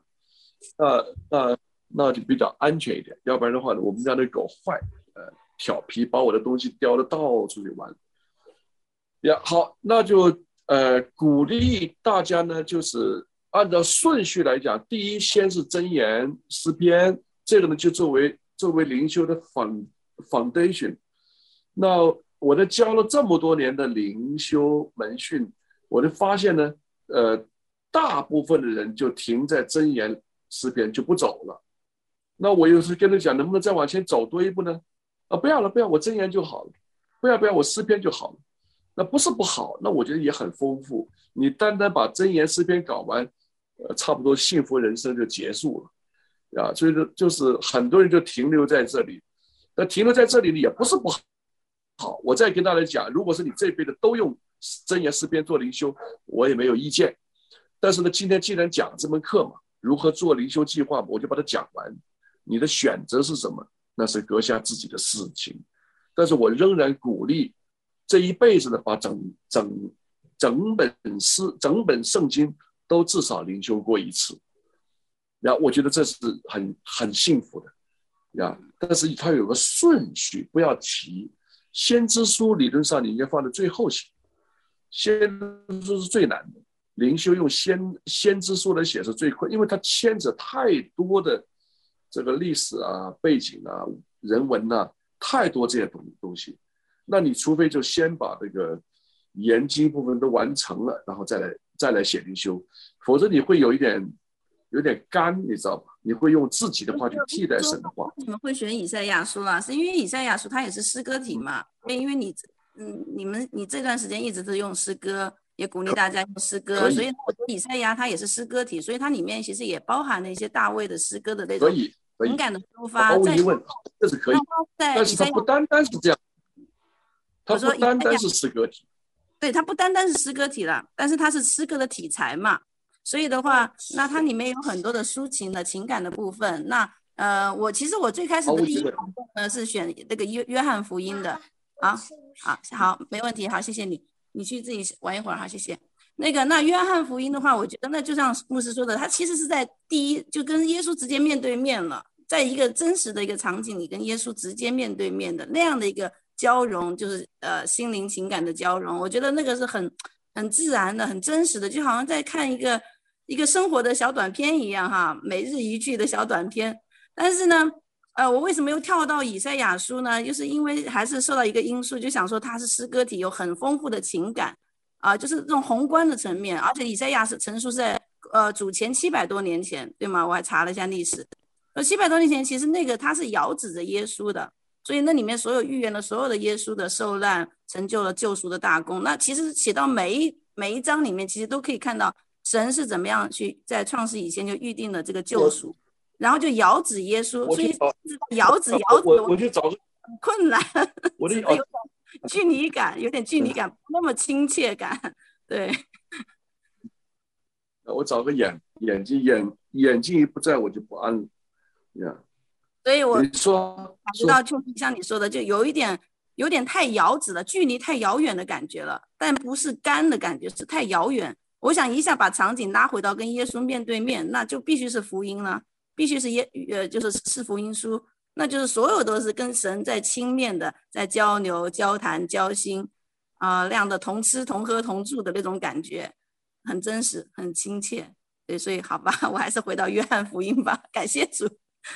那就比较安全一点，要不然的话呢，我们家那狗坏，调皮把我的东西叼的到处去玩。好，那就鼓励大家呢，就是按照顺序来讲，第一先是箴言诗篇，这个呢就作为灵修的 foundation。那我在教了这么多年的灵修门训，我就发现呢，大部分的人就停在箴言诗篇就不走了。那我有时跟他讲，能不能再往前走多一步呢？不要了，我箴言就好了，不要，我诗篇就好了。那不是不好，那我觉得也很丰富。你单单把箴言诗篇搞完，差不多幸福人生就结束了，所以就是很多人就停留在这里。那停留在这里也不是不好。我再跟大家讲，如果是你这辈子都用箴言诗篇做灵修，我也没有意见。但是呢，今天既然讲这门课嘛，如何做灵修计划，我就把它讲完。你的选择是什么？那是阁下自己的事情。但是我仍然鼓励这一辈子的把整本圣经都至少灵修过一次。 呀，我觉得这是很幸福的呀。但是它有个顺序，不要急。先知书理论上你应该放在最后写，先知书是最难的。灵修用先知书来写是最快，因为它牵扯太多的这个历史啊、背景啊、人文啊，太多这些东西。那你除非就先把这个研经部分都完成了，然后再来写灵修，否则你会有点干，你知道吧？你会用自己的话去替代神的话。 为什么会选以赛亚书啦？是因为以赛亚书它也是诗歌体嘛，因为你这段时间一直都用诗歌，也鼓励大家用诗歌，所以以赛亚它也是诗歌体，所以它里面其实也包含了一些大卫的诗歌的那种情感的抒发。 毫无疑问，这是可以，但是它不单单是这样，它不单单是诗歌体。 对，它不单单是诗歌体了，但是它是诗歌的题材嘛，所以的话，那它里面有很多的抒情的情感的部分。那我最开始的第一版呢是选那个约翰福音的。好，没问题，好，谢谢你，你去自己玩一会儿，好，谢谢。那约翰福音的话，我觉得那就像牧师说的，他其实是在就跟耶稣直接面对面了，在一个真实的一个场景里跟耶稣直接面对面的那样的一个交融，就是心灵情感的交融，我觉得那个是很自然的、很真实的，就好像在看一个生活的小短片一样哈，每日一句的小短片。但是呢，我为什么又跳到以赛亚书呢？就是因为还是受到一个因素，就想说它是诗歌体，有很丰富的情感就是这种宏观的层面，而且以赛亚是成书在主前700多年前，对吗？我还查了一下历史，700多年前其实那个它是遥指着耶稣的。所以那里面所有预言的所有的耶稣的受难成就了救赎的大功。那其实写到每一章里面，其实都可以看到神是怎么样去在创世以前就预定了这个救赎，然后就遥指耶稣。所以遥指我去找个很困难， 我的有点距离感，不那么亲切感。对， 我找个眼睛一不在我就不安了呀。 所以我感觉到就像你说的，就有点太遥指了，距离太遥远的感觉了，但不是干的感觉，是太遥远。我想一下把场景拉回到跟耶稣面对面，那就必须是福音了，必须是是福音书，那就是所有都是跟神在亲面的，在交流、交谈、交心那样的同吃同喝同住的那种感觉，很真实，很亲切。对，所以好吧，我还是回到约翰福音吧，感谢主。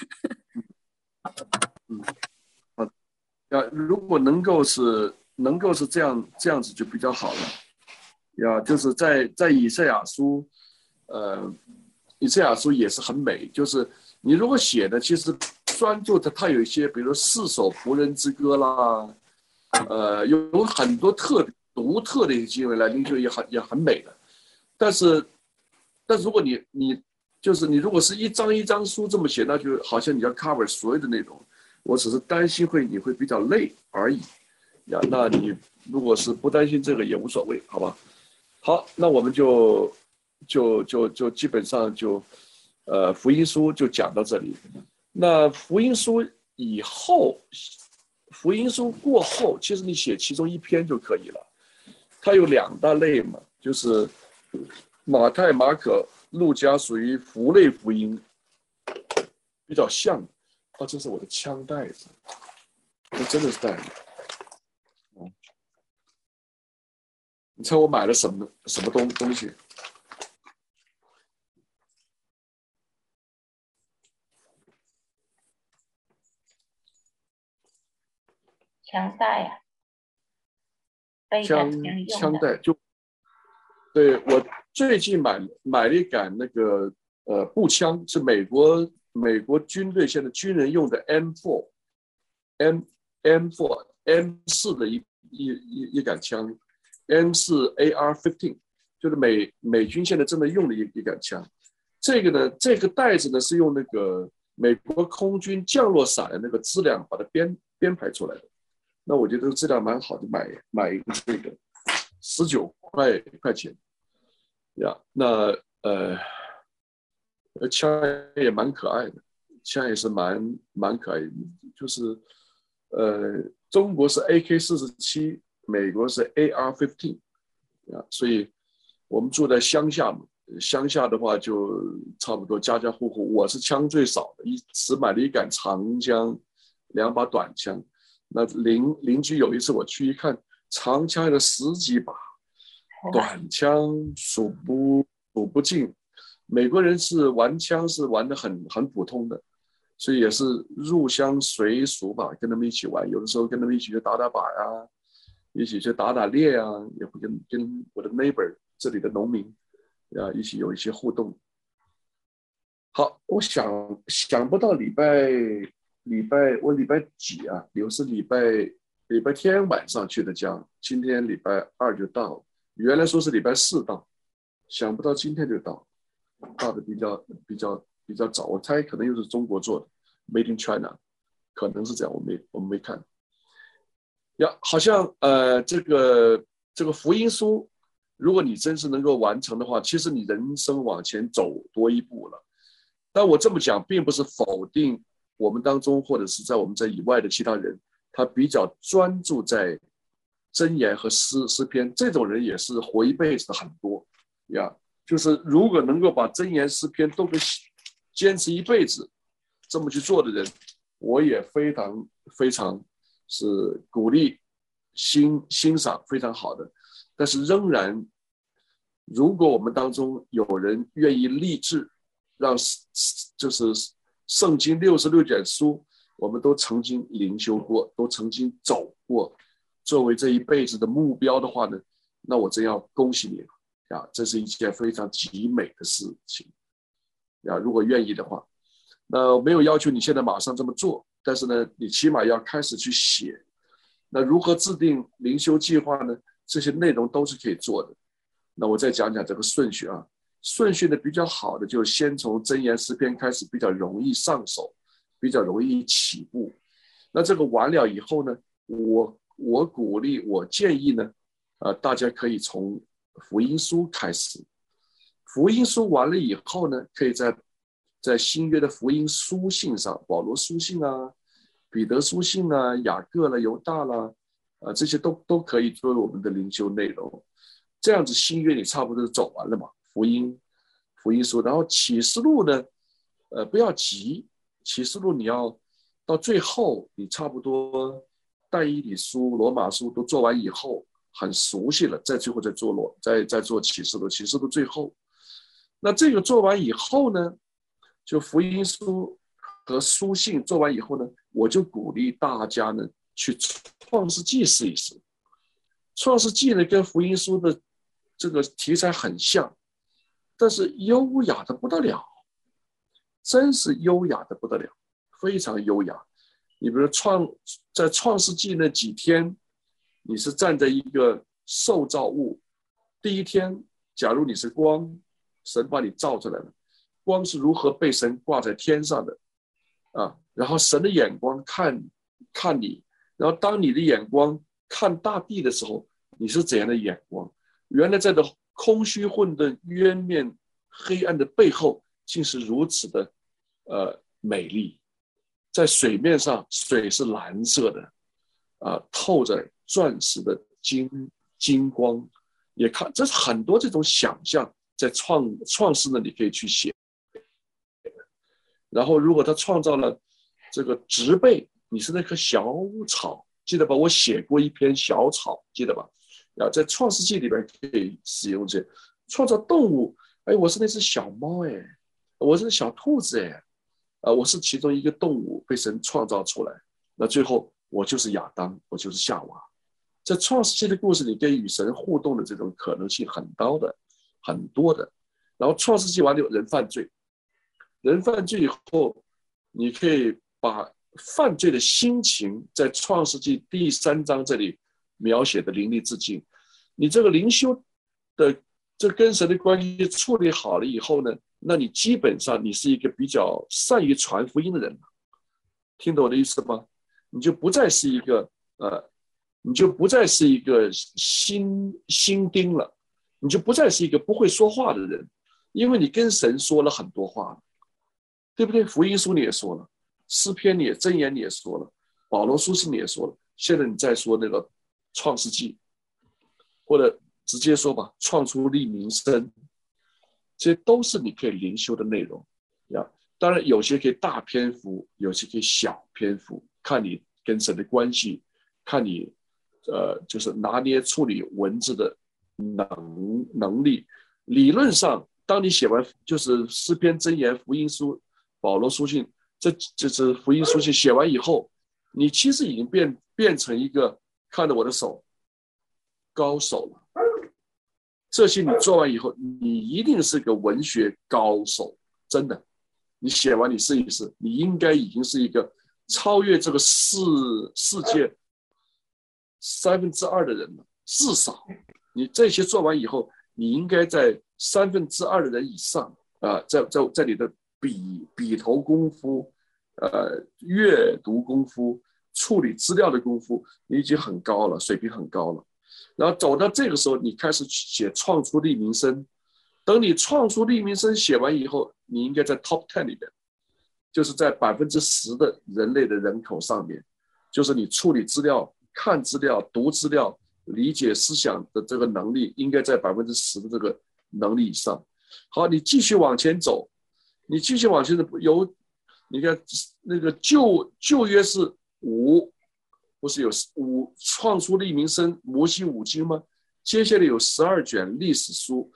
如果能够是这样子就比较好了呀。就是在以赛亚书，以赛亚书也是很美。就是你如果写的其实专注的，它有一些，比如说4首仆人之歌啦，有很多独特的一些经文来灵修也很美的。但是如果你如果是一张一张书这么写，那就好像你要 cover 所有的内容。我只是担心你会比较累而已呀。那你如果是不担心这个也无所谓，好吧？好，那我们就基本上福音书就讲到这里。那福音书以后，福音书过后，其实你写其中一篇就可以了。它有2大类嘛，就是马太、马可、路加属于福类福音，比较像。这是我的枪袋子，这真的是袋子。你猜我买了什么东西？ 枪带啊， 枪带就对。我最近买了一杆那个步枪，是美国军队现在军人用的 M4 的一杆枪 ，M4 AR-15， 就是美军现在正在用的一杆枪。这个袋子呢是用那个美国空军降落伞的那个质量把它编排出来的。那我觉得这个质量蛮好的，买一个这个19块钱呀。那枪也蛮可爱的，枪也是蛮可爱的。就是中国是 AK-47，美国是 AR-15 呀。所以我们住在乡下嘛， 乡下的话就差不多家家户户，我是枪最少的，只买了一杆长枪，2把短枪。那邻居有一次我去一看，长枪有10几把，短枪数不尽。美国人是玩枪是玩得很普通的，所以也是入乡随俗吧，跟他们一起玩，有的时候跟他们一起去打打靶呀，一起去打打猎啊，也会跟我的 neighbor 这里的农民啊一起有一些互动。好，我想不到礼拜几啊？有时礼拜天晚上去的家，今天礼拜2就到了，原来说是礼拜4到，想不到今天就到的比较早，我猜可能又是中国做的 ，Made in China， 可能是这样，我们没看。呀，好像这个福音书，如果你真是能够完成的话，其实你人生往前走多一步了。但我这么讲，并不是否定我们当中或者是在我们这以外的其他人，他比较专注在箴言和诗篇，这种人也是活一辈子的很多呀。就是如果能够把箴言诗篇都给坚持一辈子这么去做的人，我也非常是鼓励欣赏，非常好的。但是仍然，如果我们当中有人愿意立志，让就是圣经66卷书我们都曾经灵修过，都曾经走过，作为这一辈子的目标的话呢，那我真要恭喜你了呀！这是一件非常极美的事情呀！如果愿意的话，那没有要求你现在马上这么做，但是呢，你起码要开始去写。那如何制定灵修计划呢？这些内容都是可以做的。那我再讲讲这个顺序啊，顺序呢比较好的就是先从箴言诗篇开始，比较容易上手，比较容易起步。那这个完了以后呢，我鼓励，我建议呢，大家可以从福音书开始。福音书完了以后呢，可以在新约的福音书信上，保罗书信啊、彼得书信啊、雅各啦、犹大啦，这些都可以作为我们的灵修内容。这样子新约你差不多走完了嘛，福音书，然后启示录呢，不要急，启示录你要到最后，你差不多但以理书、罗马书都做完以后，很熟悉了，在最后再做启示录，启示录最后。那这个做完以后呢，就福音书和书信做完以后呢，我就鼓励大家呢去创世纪试一试。创世纪呢跟福音书的这个题材很像，但是优雅的不得了，真是优雅的不得了，非常优雅。你比如在创世纪那几天，你是站在一个受造物，第一天，假如你是光，神把你造出来了，光是如何被神挂在天上的啊？然后神的眼光看你，然后当你的眼光看大地的时候，你是怎样的眼光？原来在这空虚混沌、渊面黑暗的背后，竟是如此的美丽。在水面上，水是蓝色的，透着钻石的金光。也看，这是很多这种想象，在创世呢，你可以去写。然后，如果他创造了这个植被，你是那棵小草，记得吧？我写过一篇小草，记得吧？在创世纪里边可以使用这创造动物。哎，我是那只小猫，哎，我是小兔子，哎。我是其中一个动物被神创造出来，那最后我就是亚当，我就是夏娃。在创世纪的故事里，跟与神互动的这种可能性很多的。然后创世纪完了，人犯罪以后，你可以把犯罪的心情在创世纪第3章这里描写的淋漓尽致。你这个灵修的这跟神的关系处理好了以后呢，那你基本上你是一个比较善于传福音的人，听懂我的意思吗？你就不再是一个新丁了，你就不再是一个不会说话的人，因为你跟神说了很多话了，对不对？福音书你也说了，诗篇你也箴言你也说了，保罗书信你也说了，现在你再说那个创世纪，或者直接说吧，创出利民生这些都是你可以灵修的内容呀。当然，有些可以大篇幅，有些可以小篇幅，看你跟神的关系，看你就是拿捏处理文字的能力。理论上，当你写完就是诗篇、箴言、福音书、保罗书信，这是福音书信写完以后，你其实已经变成一个看着我的手高手了。这些你做完以后，你一定是个文学高手，真的。你写完你试一试，你应该已经是一个超越这个世界2/3的人了，至少你这些做完以后，你应该在2/3的人以上啊，在你的笔头功夫，阅读功夫，处理资料的功夫，你已经很高了，水平很高了。然后走到这个时候，你开始写创出利民生。等你创出利民生写完以后，你应该在 top 10里面，就是在10%的人类的人口上面，就是你处理资料、看资料、读资料、理解思想的这个能力，应该在10%的这个能力以上。好，你继续往前走，你继续往前走，你看那个旧约是5，不是有5创出利民生、摩西5经吗？接下来有12卷历史书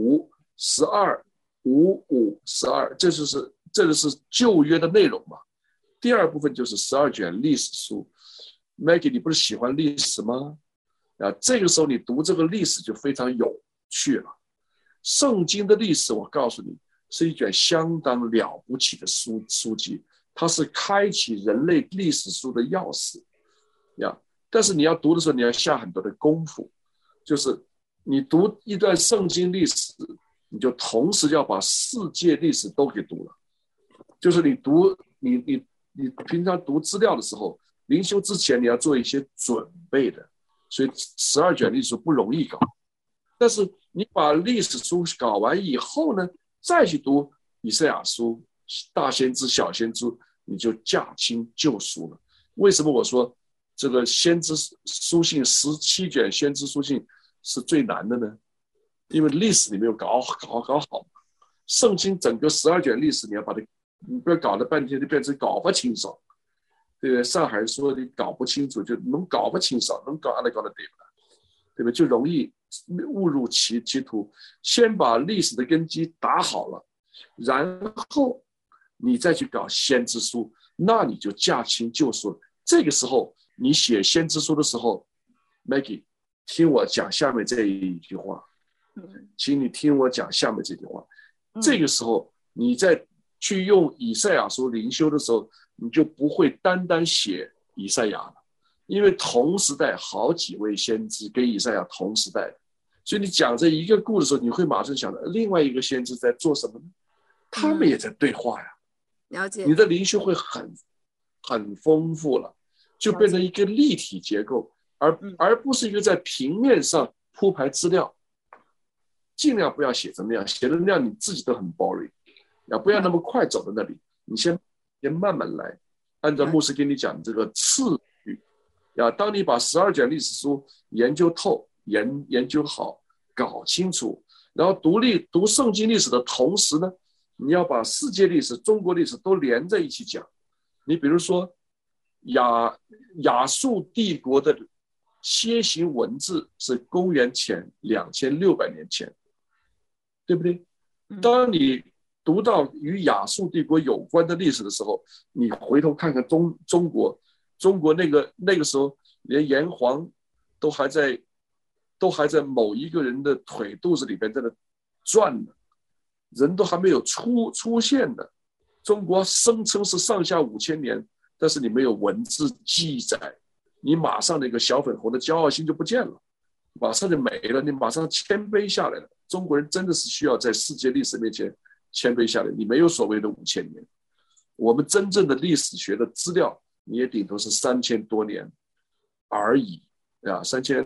，5、12、5、5、12，这就是旧约的内容嘛。第二部分就是12卷历史书。Maggie， 你不是喜欢历史吗？这个时候你读这个历史就非常有趣了。圣经的历史，我告诉你，是一卷相当了不起的书籍，它是开启人类历史书的钥匙呀。但是你要读的时候，你要下很多的功夫，就是你读一段圣经历史，你就同时要把世界历史都给读了。就是你平常读资料的时候，灵修之前你要做一些准备的，所以12卷历史不容易搞。但是你把历史书搞完以后呢，再去读以赛亚书、大先知、小先知，你就驾轻就熟了。为什么我说这个先知书信17卷先知书信是最难的呢？因为历史你没有搞好，圣经整个12卷历史，你不要搞了半天就变成搞不清爽，对不对？上海说你搞不清楚，就能搞不清爽，能搞得对不对？对吧？就容易误入歧途。先把历史的根基打好了，然后你再去搞先知书，那你就驾轻就熟。这个时候你写先知书的时候 ，Maggie， 听我讲下面这一句话。请你听我讲下面这句话。这个时候你再去用以赛亚书灵修的时候，你就不会单单写以赛亚了，因为同时代好几位先知跟以赛亚同时代，所以你讲这一个故事的时候，你会马上想到另外一个先知在做什么呢？他们也在对话呀。 了解。 你的灵修会很丰富了，就变成一个立体结构，而不是一个在平面上铺排资料。尽量不要写成那样，写的那样你自己都很 boring， 不要那么快走到那里，你先慢慢来，按照牧师跟你讲这个次序。当你把12卷历史书研究透、研究好、搞清楚，然后读圣经历史的同时呢，你要把世界历史、中国历史都连在一起讲。你比如说亚述帝国的楔形文字是公元前2600年前，对不对？当你读到与亚述帝国有关的历史的时候，你回头看看中国那个时候，连炎黄都还在某一个人的腿肚子里边在那转呢，人都还没有出现呢。中国声称是上下5000年，但是你没有文字记载，你马上那个小粉红的骄傲心就不见了，马上就没了，你马上谦卑下来了。中国人真的是需要在世界历史面前谦卑下来，你没有所谓的5000年，我们真正的历史学的资料你也顶多是3000多年而已啊，3000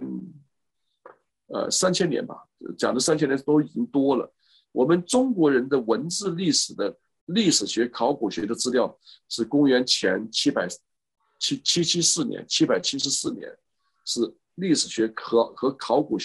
年吧，讲的3000年都已经多了。我们中国人的文字历史的历史学、考古学的资料是公元前774年，是历史学和考古学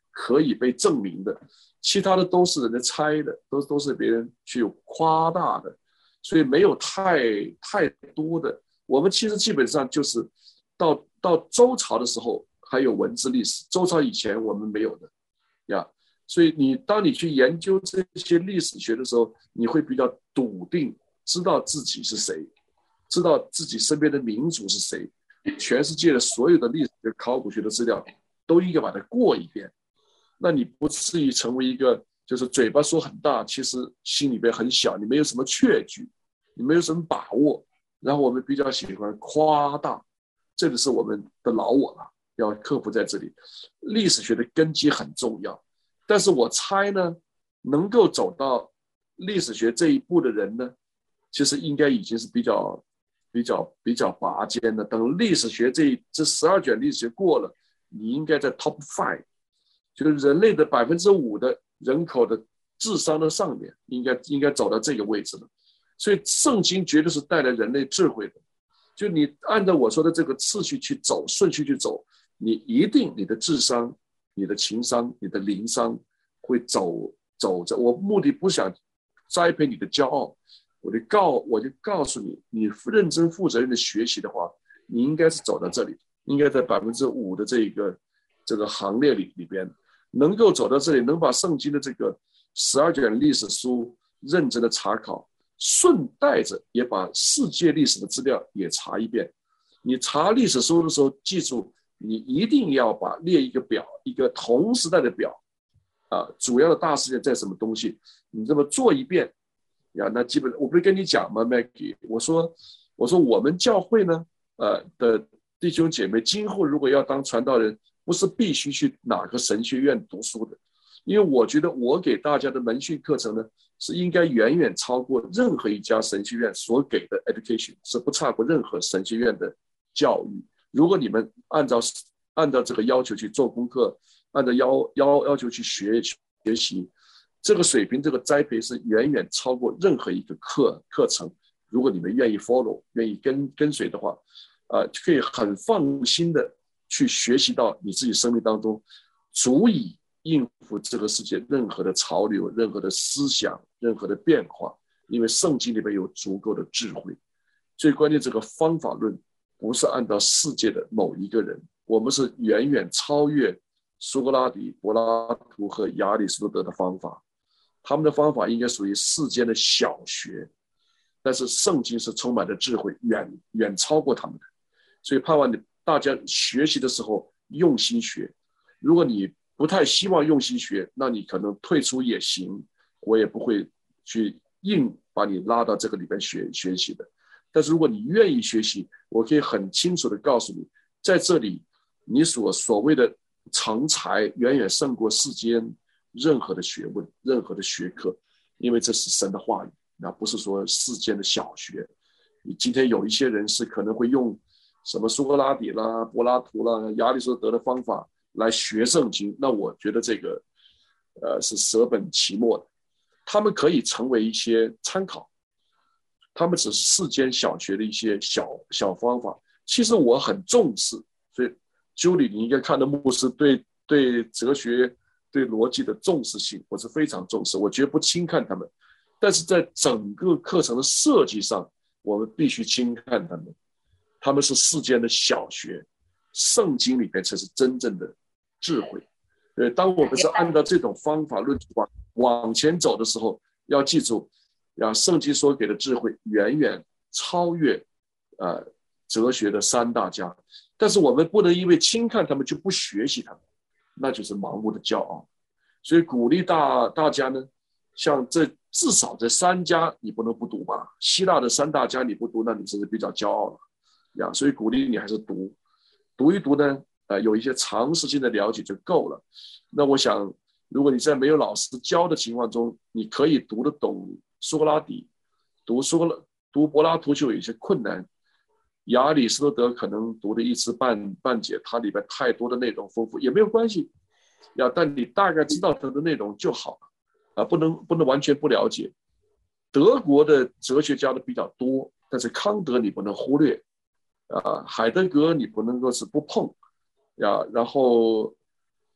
可以被证明的，其他的都是人家猜的，都是别人去夸大的，所以没有太多的。我们其实基本上就是到周朝的时候还有文字历史，周朝以前我们没有的呀。所以当你去研究这些历史学的时候，你会比较笃定，知道自己是谁，知道自己身边的民族是谁，全世界的所有的历史学、考古学的资料都应该把它过一遍。那你不至于成为一个就是嘴巴说很大，其实心里边很小，你没有什么确据，你没有什么把握。然后我们比较喜欢夸大，这个是我们的老我了，要克服在这里。历史学的根基很重要。但是我猜呢，能够走到历史学这一步的人呢，其实应该已经是比较拔尖的。等历史学这12卷历史学过了，你应该在 top 5，就是人类的5%的人口的智商的上面，应该走到这个位置了。所以圣经绝对是带来人类智慧的。就你按照我说的这个次序去走，顺序去走，你一定你的智商、你的情商、你的灵商会走着。我目的不想栽培你的骄傲，我就告诉你，你认真负责任的学习的话，你应该是走到这里，应该在5%的这个行列里边，能够走到这里，能把圣经的这个12卷历史书认真的查考，顺带着也把世界历史的资料也查一遍。你查历史书的时候，记住你一定要列一个表，一个同时代的表主要的大事件在什么东西，你这么做一遍呀，那基本我不是跟你讲吗 Maggie， 我说我们教会呢的弟兄姐妹，今后如果要当传道人，不是必须去哪个神学院读书的，因为我觉得我给大家的门训课程呢，是应该远远超过任何一家神学院所给的 education， 是不差过任何神学院的教育。如果你们按照这个要求去做功课，按照要求去学习，这个水平、这个栽培是远远超过任何一个课程。如果你们愿意 follow， 愿意跟随的话，就可以很放心的去学习到你自己生命当中足以应付这个世界任何的潮流、任何的思想、任何的变化，因为圣经里面有足够的智慧。最关键，这个方法论不是按照世界的某一个人，我们是远远超越苏格拉底、柏拉图和亚里士多德的方法。他们的方法应该属于世间的小学，但是圣经是充满了智慧，远超过他们的。所以盼望大家学习的时候用心学。如果你不太希望用心学，那你可能退出也行，我也不会去硬把你拉到这个里边学习的。但是如果你愿意学习，我可以很清楚的告诉你，在这里你所谓的成才远远胜过世间任何的学问、任何的学科，因为这是神的话语，那不是说世间的小学。你今天有一些人是可能会用什么苏格拉底啦、柏拉图啦、亚里士多德的方法来学圣经，那我觉得这个是舍本其末的。他们可以成为一些参考，他们只是世间小学的一些小方法。其实我很重视，所以 Julie 你应该看到牧师对哲学、对逻辑的重视性，我是非常重视，我绝不轻看他们。但是在整个课程的设计上，我们必须轻看他们。他们是世间的小学，圣经里面才是真正的智慧。当我们是按照这种方法论往前走的时候，要记住，圣经所给的智慧远远超越哲学的3大家。但是我们不能因为轻看他们就不学习他们，那就是盲目的骄傲。所以鼓励大家呢，像至少这3家你不能不读吧，希腊的3大家你不读，那你真是比较骄傲了。所以鼓励你还是读一读呢，有一些长时间的了解就够了。那我想，如果你在没有老师教的情况中，你可以读得懂苏格拉底，读柏拉图就有一些困难，亚里士多德可能读的一知半解，它里边太多的内容丰富也没有关系，但你大概知道它的内容就好了，不能完全不了解。德国的哲学家的比较多，但是康德你不能忽略。海德格你不能够是不碰然后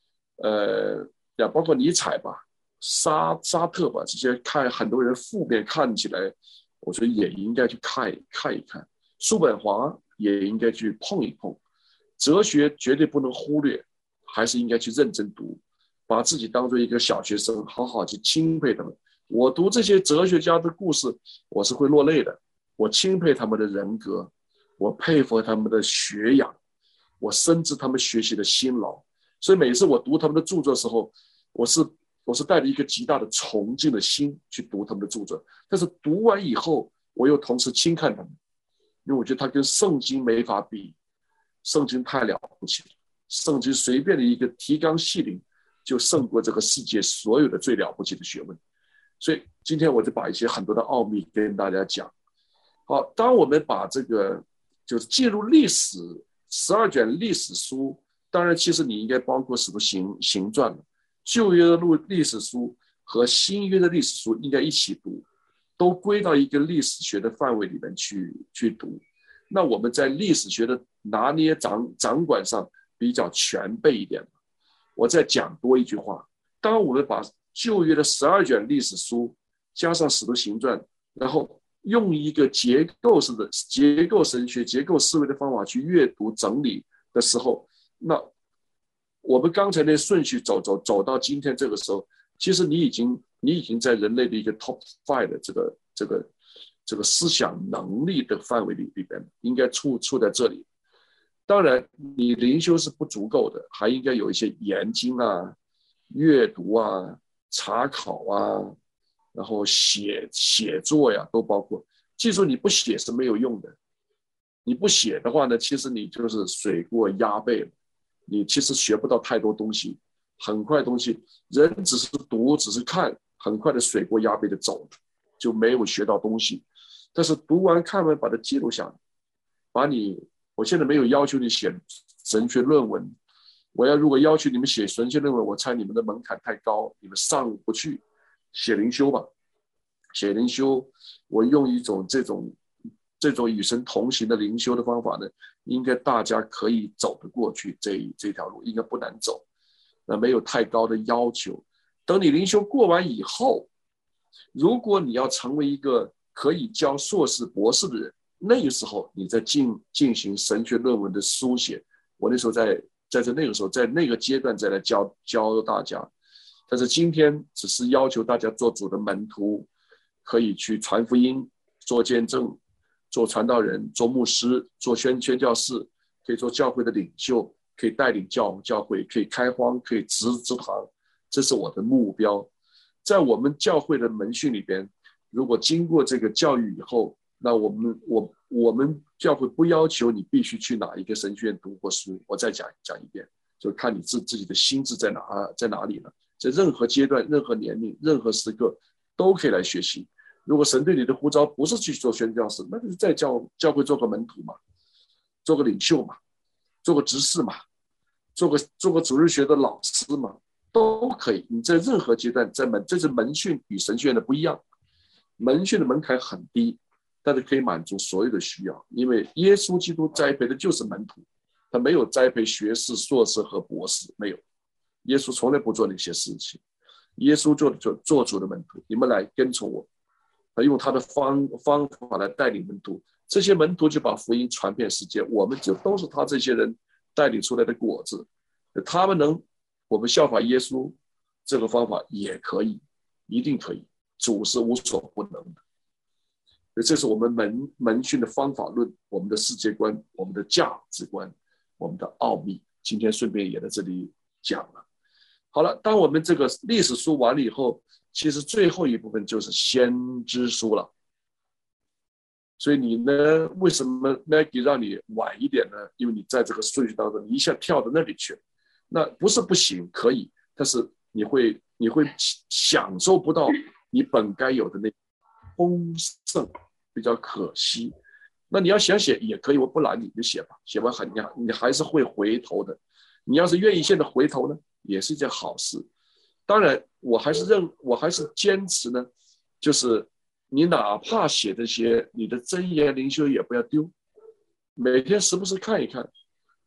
包括尼采吧、沙特吧，这些看很多人负面看起来，我觉得也应该去看一看。叔本华也应该去碰一碰。哲学绝对不能忽略，还是应该去认真读，把自己当做一个小学生，好好去钦佩他们。我读这些哲学家的故事，我是会落泪的。我钦佩他们的人格，我佩服他们的学养，我深知他们学习的辛劳。所以每次我读他们的著作的时候，我是带着一个极大的崇敬的心去读他们的著作。但是读完以后，我又同时轻看他们，因为我觉得他跟圣经没法比，圣经太了不起了，圣经随便的一个提纲挈领就胜过这个世界所有的最了不起的学问。所以今天我就把一些很多的奥秘跟大家讲。好，当我们把这个就是进入历史12卷历史书，当然其实你应该包括使徒行传了，旧约的历史书和新约的历史书应该一起读，都归到一个历史学的范围里面去读。那我们在历史学的拿捏掌管上比较全备一点。我再讲多一句话，当我们把旧约的12卷历史书加上使徒行传，然后用一个结构式的结构神学、结构思维的方法去阅读整理的时候，那我们刚才那顺序走到今天这个时候，其实你已经在人类的一个 top 5的这个思想能力的范围里边，应该处在这里。当然，你灵修是不足够的，还应该有一些研经啊、阅读啊、查考啊，然后写作呀，都包括。记住，你不写是没有用的。你不写的话呢，其实你就是水过鸭背了，你其实学不到太多东西。很快东西，人只是读，只是看，很快的水过鸭背的走了，就没有学到东西。但是读完看完把它记录下来，我现在没有要求你写神学论文，如果要求你们写神学论文，我猜你们的门槛太高，你们上不去。写灵修吧，写灵修，我用一种这种与神同行的灵修的方法呢，应该大家可以走得过去，这条路应该不难走，那没有太高的要求。等你灵修过完以后，如果你要成为一个可以教硕士博士的人，那个时候你再进行神学论文的书写。我那时候那个时候在那个阶段再来教大家。但是今天只是要求大家做主的门徒，可以去传福音、做见证、做传道人、做牧师、做宣教士，可以做教会的领袖，可以带领教会，可以开荒，可以植堂，这是我的目标。在我们教会的门训里边，如果经过这个教育以后，那我们教会不要求你必须去哪一个神学院读过书。我再讲一遍，就看你自己的心智在哪里了。在任何阶段、任何年龄、任何时刻都可以来学习。如果神对你的呼召不是去做宣教士，那就是在教会做个门徒嘛，做个领袖嘛，做个执事嘛，做个主日学的老师嘛，都可以。你在任何阶段，这是门训与神学院的不一样。门训的门槛很低，但是可以满足所有的需要，因为耶稣基督栽培的就是门徒，他没有栽培学士、硕士和博士，没有。耶稣从来不做那些事情，耶稣做主的门徒，你们来跟从我，他用他的方法来带领门徒，这些门徒就把福音传遍世界，我们就都是他这些人带领出来的果子。我们效法耶稣这个方法也可以，一定可以，主是无所不能的。所以这是我们门训的方法论，我们的世界观，我们的价值观，我们的奥秘，今天顺便也在这里讲了。好了，当我们这个历史书完了以后，其实最后一部分就是先知书了。所以你呢，为什么 Maggie 让你晚一点呢？因为你在这个顺序当中，你一下跳到那里去了。那不是不行，可以，但是你会享受不到你本该有的那丰盛，比较可惜。那你要想写也可以，我不拦你，就写吧。写完你还是会回头的。你要是愿意现在回头呢，也是一件好事。当然，我还是坚持呢，就是你哪怕写这些，你的真言灵修也不要丢，每天时不时看一看，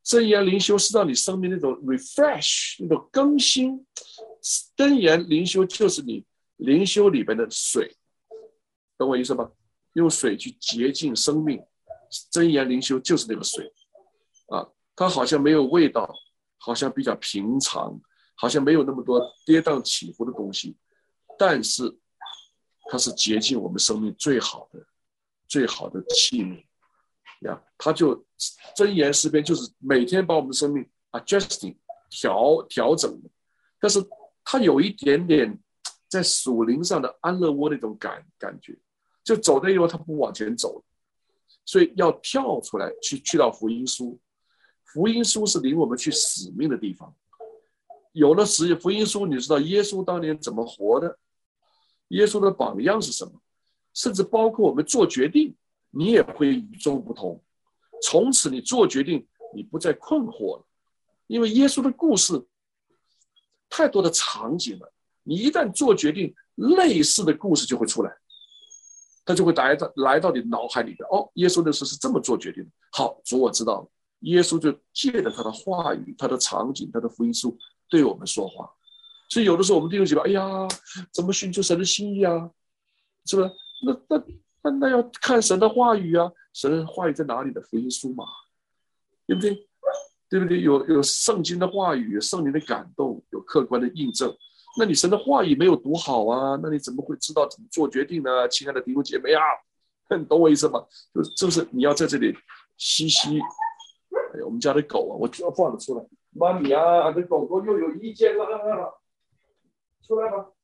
箴言灵修是让你生命那种 refresh， 那种更新。箴言灵修就是你灵修里面的水，懂我意思吗？用水去洁净生命，箴言灵修就是那个水啊，它好像没有味道，好像比较平常，好像没有那么多跌宕起伏的东西，但是它是洁净我们生命最好的器皿呀。它就箴言诗篇就是每天把我们的生命 adjusting 调整的，但是它有一点点在属灵上的安乐窝那种感觉，就走的以后它不往前走，所以要跳出来去到福音书。福音书是领我们去使命的地方。有了福音书，你知道耶稣当年怎么活的，耶稣的榜样是什么，甚至包括我们做决定，你也会与众不同。从此你做决定，你不再困惑了，因为耶稣的故事太多的场景了，你一旦做决定，类似的故事就会出来，它就会来到你脑海里边。哦，耶稣那时是这么做决定的。好，主我知道了。耶稣就借着他的话语、他的场景、他的福音书对我们说话。所以有的时候我们弟兄姐妹，哎呀，怎么寻求神的心意啊？是不是？那要看神的话语啊，神的话语在哪里的？福音书嘛，对不对？对不对？有圣经的话语，有圣灵的感动，有客观的印证。那你神的话语没有读好啊，那你怎么会知道怎么做决定呢？亲爱的弟兄姐妹啊，你懂我意思吗？就是你要在这里吸。哎呀，我们家的狗啊，我就要放了出来。妈咪啊，这狗狗又有意见了，出来吧。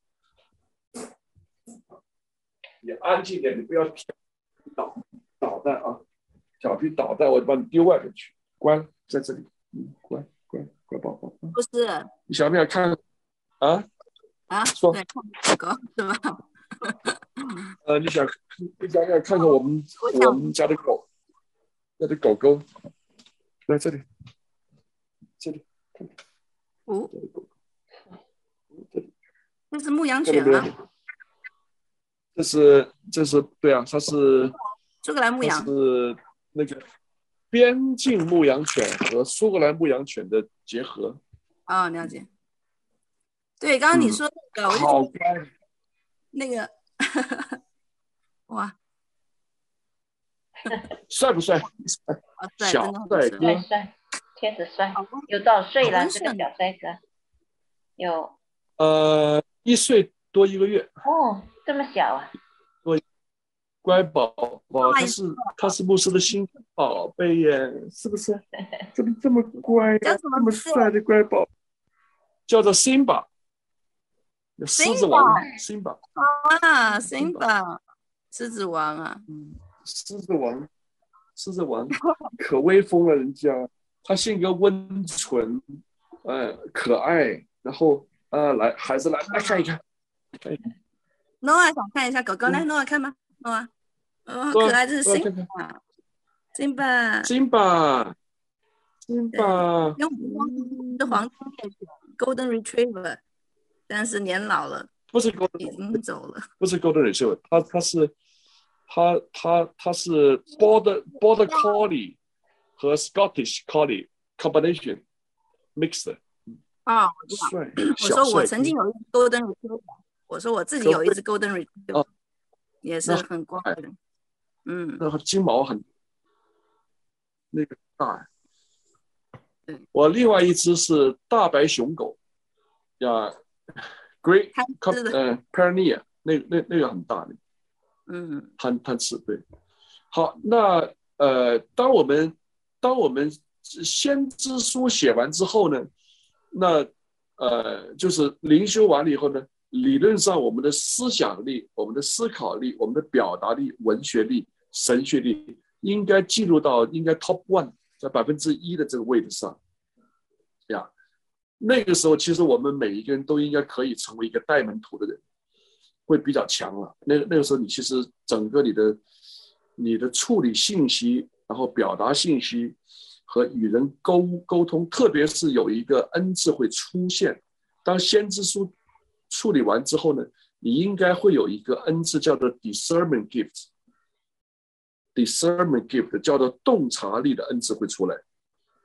你安静点，你不要捣蛋啊！调皮捣蛋，我就把你丢外面去。乖，在这里，乖宝宝。 不是， 你想不想看？说对，看狗是吧？ 你想看看我们家的狗，家的狗狗，来这里，看看。 哦，这是牧羊犬啊。 这是对啊，它是苏格兰牧羊， 它是那个边境牧羊犬和苏格兰牧羊犬的结合。 哦，了解。对，刚刚你说那个， 好乖。 那个，哇， 帅不帅？小帅哥， 帅，确实帅。有多少岁了？这个小帅哥有 1岁多1个月。 哦，这么小啊！ 乖宝宝，他是牧师的新宝贝耶，是不是？怎么这么乖呀？这么帅的乖宝，叫做辛巴，狮子王辛巴。 啊，辛巴，狮子王啊。狮子王，可威风了人家。他性格温纯，可爱，然后来，孩子来看一看。 Noah 想看一下狗狗，来 Noah 看吧 ，Noah， 好可爱，这是辛巴， 辛巴， 用是黄金猎犬 Golden Retriever， 但是年老了， 不是已经走了， 不是 Golden Retriever， 他是 Border Collie 和 Scottish Collie combination mix 的。 啊，我知道。 帅， 我说我曾经有一只 Golden Retriever， 我说我自己有一只 Golden Retriever， 也是很乖的。 那金毛很那个大。我另外一只是大白熊狗，呀 ，Great Pyrenees， 那个很大的。贪吃，对。好，那当我们先知书写完之后呢，那就是灵修完了以后呢，理论上我们的思想力、我们的思考力、我们的表达力、文学力、神学力应该进入到应该 top 1， 在1%的这个位置上呀。那个时候其实我们每一个人都应该可以成为一个带门徒的人，会比较强了。那个时候你其实整个你的处理信息，然后表达信息和与人沟通，特别是有一个恩赐会出现。当先知书处理完之后呢，你应该会有一个恩赐叫做 discernment gift 叫做洞察力的恩赐会出来。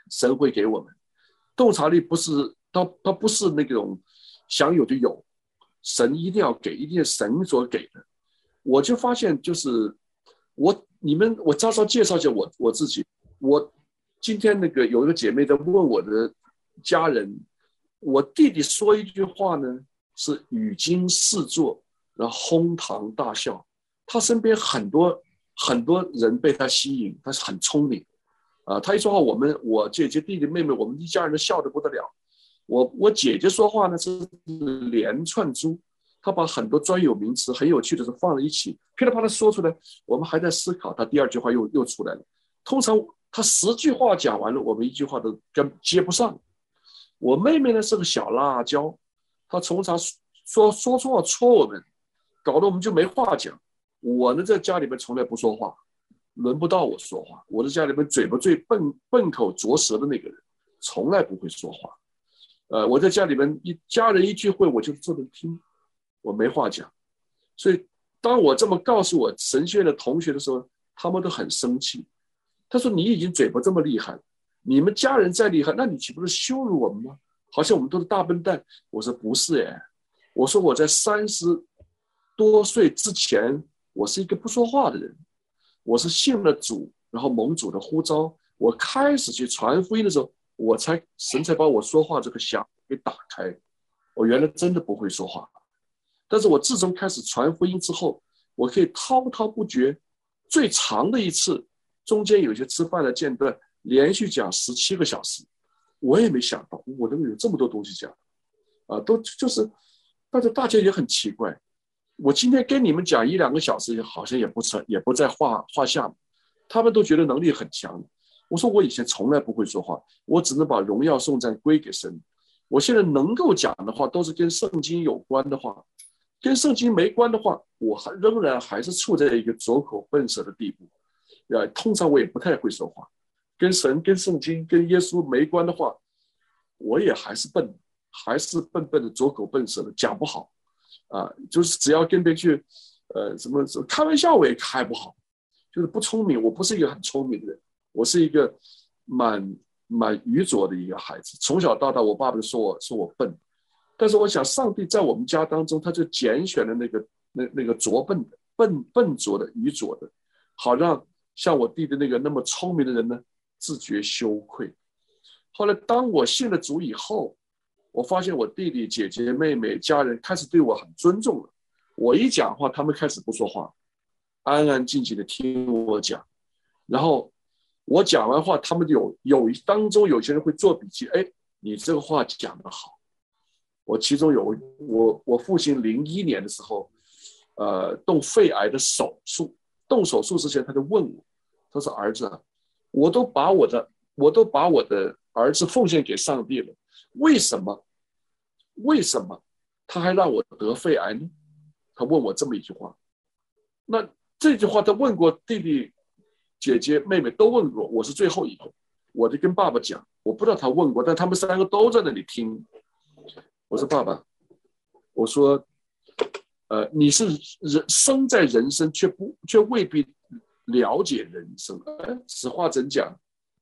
神会给我们。洞察力不是它不是那种想有就有，神一定要给，一定是神所给的。我就发现就是我稍稍介绍一下我自己。我今天那个有一个姐妹在问我的家人，我弟弟说一句话呢是语惊四座，然后哄堂大笑。他身边很多人被他吸引，他是很聪明他一说话，我姐姐弟弟妹妹我们一家人都笑得不得了。我姐姐说话呢是连串珠，她把很多专有名词很有趣的事放在一起，噼里啪啦说出来，我们还在思考，她第二句话又出来了。通常她10句话讲完了，我们1句话都接不上。我妹妹呢是个小辣椒，她通常说错话戳我们，搞得我们就没话讲。我呢在家里面从来不说话，轮不到我说话。我在家里面嘴巴最笨口拙舌的那个人，从来不会说话。我在家里面家人一聚会，我就坐着听，我没话讲。所以当我这么告诉我神学院的同学的时候，他们都很生气。他说你已经嘴巴这么厉害，你们家人再厉害，那你岂不是羞辱我们吗？好像我们都是大笨蛋。我说不是耶，我说我在30多岁之前，我是一个不说话的人。我是信了主，然后蒙主的呼召，我开始去传福音的时候，神才把我说话这个响给打开。我原来真的不会说话，但是我自从开始传福音之后，我可以滔滔不绝。最长的一次，中间有些吃饭的间断，连续讲17个小时，我也没想到我能有这么多东西讲就是大家也很奇怪。我今天跟你们讲1-2个小时，好像也不在话下，他们都觉得能力很强。我说我以前从来不会说话，我只能把荣耀颂赞归给神。我现在能够讲的话，都是跟圣经有关的话，跟圣经没关的话，我仍然还是处在一个拙口笨舌的地步。通常我也不太会说话，跟神、跟圣经、跟耶稣没关的话，我也还是笨笨的拙口笨舌的，讲不好。就是只要跟别人去，什么开玩笑我也开不好，就是不聪明。我不是一个很聪明的人，我是一个蛮愚拙的一个孩子。从小到大，我爸爸就说我笨，但是我想上帝在我们家当中，他就拣选了那个拙笨的、笨拙的、愚拙的，好让像我弟弟那么聪明的人呢，自觉羞愧。后来当我信了主以后，我发现我弟弟、姐姐、妹妹、家人开始对我很尊重了。我一讲话，他们开始不说话，安安静静的听我讲。然后我讲完话，他们当中有些人会做笔记。你这个话讲得好。其中有我父亲01年的时候，动肺癌的手术，动手术之前他就问我，他说儿子，我都把我的儿子奉献给上帝了。为什么他还让我得肺癌呢？他问我这么一句话。那这句话他问过弟弟、姐姐、妹妹都问过，我是最后一个。我就跟爸爸讲，我不知道他问过，但他们3个都在那里听。我说爸爸，我说你是生在人生，却未必了解人生。此话怎讲？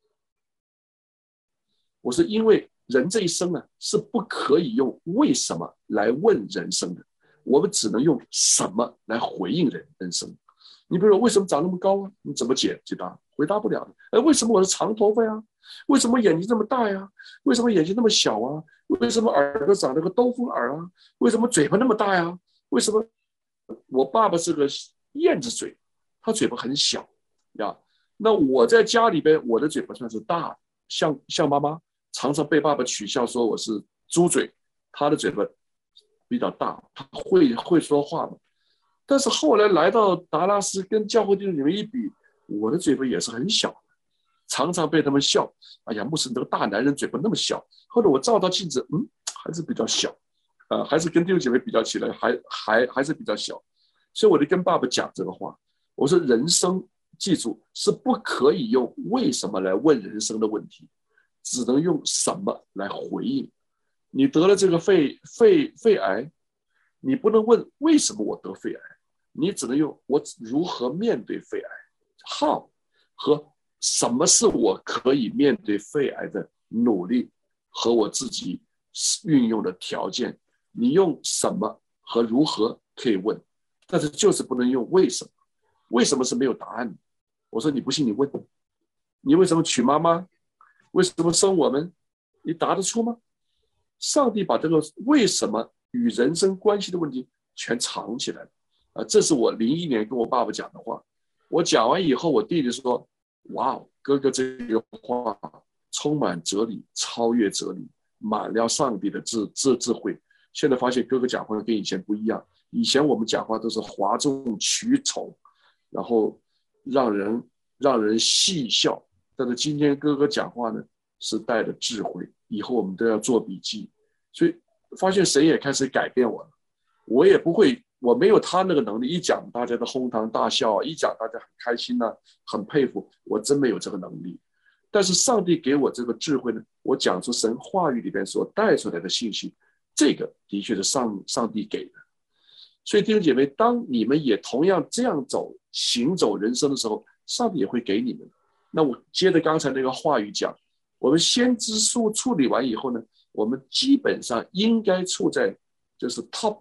我说因为人这一生是不可以用为什么来问人生的，我们只能用什么来回应人生。你比如说为什么长那么高啊？你怎么解答？回答不了的。为什么我是长头发呀？为什么眼睛这么大呀？为什么眼睛那么小啊？为什么耳朵长了个兜风耳啊？为什么嘴巴那么大呀？为什么我爸爸是个燕子嘴，他嘴巴很小呀？那我在家里边，我的嘴巴算是大，像妈妈常常被爸爸取笑说我是猪嘴，他的嘴巴比较大，他会说话嘛。但是后来来到达拉斯，跟教会弟兄姊妹一比，我的嘴巴也是很小，常常被他们笑。哎呀，牧师，你这个大男人嘴巴那么小。后来我照到镜子，还是比较小，还是跟弟兄姐妹比较起来，还是比较小。所以我就跟爸爸讲这个话，我说人生记住是不可以用为什么来问人生的问题，只能用什么来回应。你得了这个肺癌，你不能问为什么我得肺癌，你只能用我如何面对肺癌 ，how 和什么是我可以面对肺癌的努力和我自己运用的条件？你用什么和如何可以问，但是就是不能用为什么。为什么是没有答案的？我说你不信你问，你为什么娶妈妈？为什么生我们？你答得出吗？上帝把这个为什么与人生关系的问题全藏起来了。这是我01年跟我爸爸讲的话。我讲完以后，我弟弟说：“哇，哥哥这个话充满哲理，超越哲理，满了上帝的智慧。”现在发现哥哥讲话跟以前不一样，以前我们讲话都是哗众取宠，然后让人戏笑，但是今天哥哥讲话呢是带着智慧，以后我们都要做笔记。所以发现谁也开始改变我了，我也不会，我没有他那个能力，一讲大家都哄堂大笑，一讲大家很开心啊，很佩服，我真没有这个能力。但是上帝给我这个智慧呢，我讲出神话语里边所带出来的信息，这个的确是上帝给的。所以弟兄姐妹，当你们也同样这样行走人生的时候，上帝也会给你们。那我接着刚才那个话语讲，我们先知书处理完以后呢，我们基本上应该处在就是 top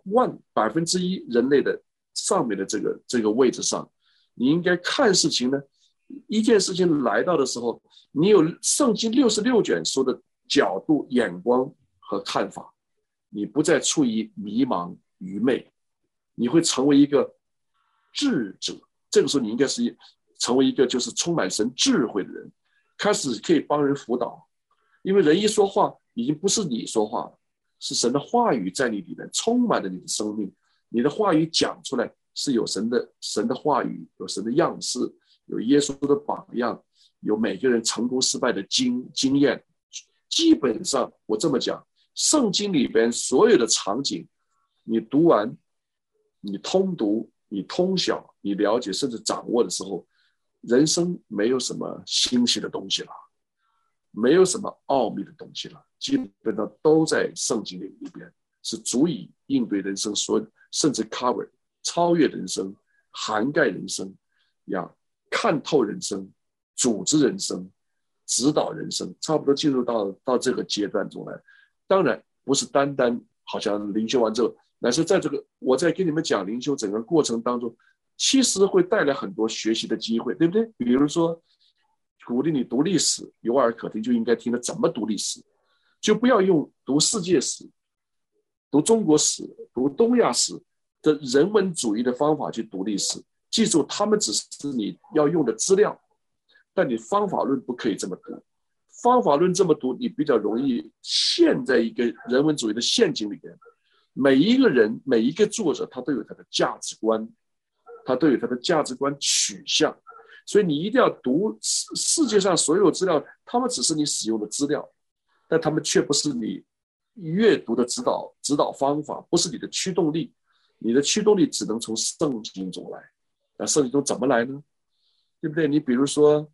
1%人类的上面的这个位置上。你应该看事情呢，一件事情来到的时候，你有圣经66卷书的角度、眼光和看法，你不再处于迷茫愚昧，你会成为一个智者。这个时候你应该是成为一个就是充满神智慧的人，开始可以帮人辅导。因为人一说话已经不是你说话了，是神的话语在你里面充满了你的生命，你的话语讲出来是有神的话语，有神的样式，有耶稣的榜样，有每个人成功失败的经验。基本上我这么讲，圣经里边所有的场景，你读完，你通读，你通晓，你了解，甚至掌握的时候，人生没有什么新奇的东西了，没有什么奥秘的东西了，基本上都在圣经里边，是足以应对人生所有，甚至 cover 超越人生，涵盖人生呀，看透人生，组织人生，指导人生，差不多进入到这个阶段中来。当然不是单单好像灵修完之后，乃是在这个我在跟你们讲灵修整个过程当中，其实会带来很多学习的机会，对不对？比如说鼓励你读历史，有耳可听，就应该听了怎么读历史，就不要用读世界史、读中国史、读东亚史的人文主义的方法去读历史。记住，他们只是你要用的资料，但你方法论不可以这么读。方法论这么读，你比较容易陷在一个人文主义的陷阱里边。每一个人，每一个作者，他都有他的价值观，他都有他的价值观取向，所以你一定要读世界上所有资料，他们只是你使用的资料，但他们却不是你阅读的指导方法，不是你的驱动力。你的驱动力只能从圣经中来。那圣经中怎么来呢？对不对？你比如说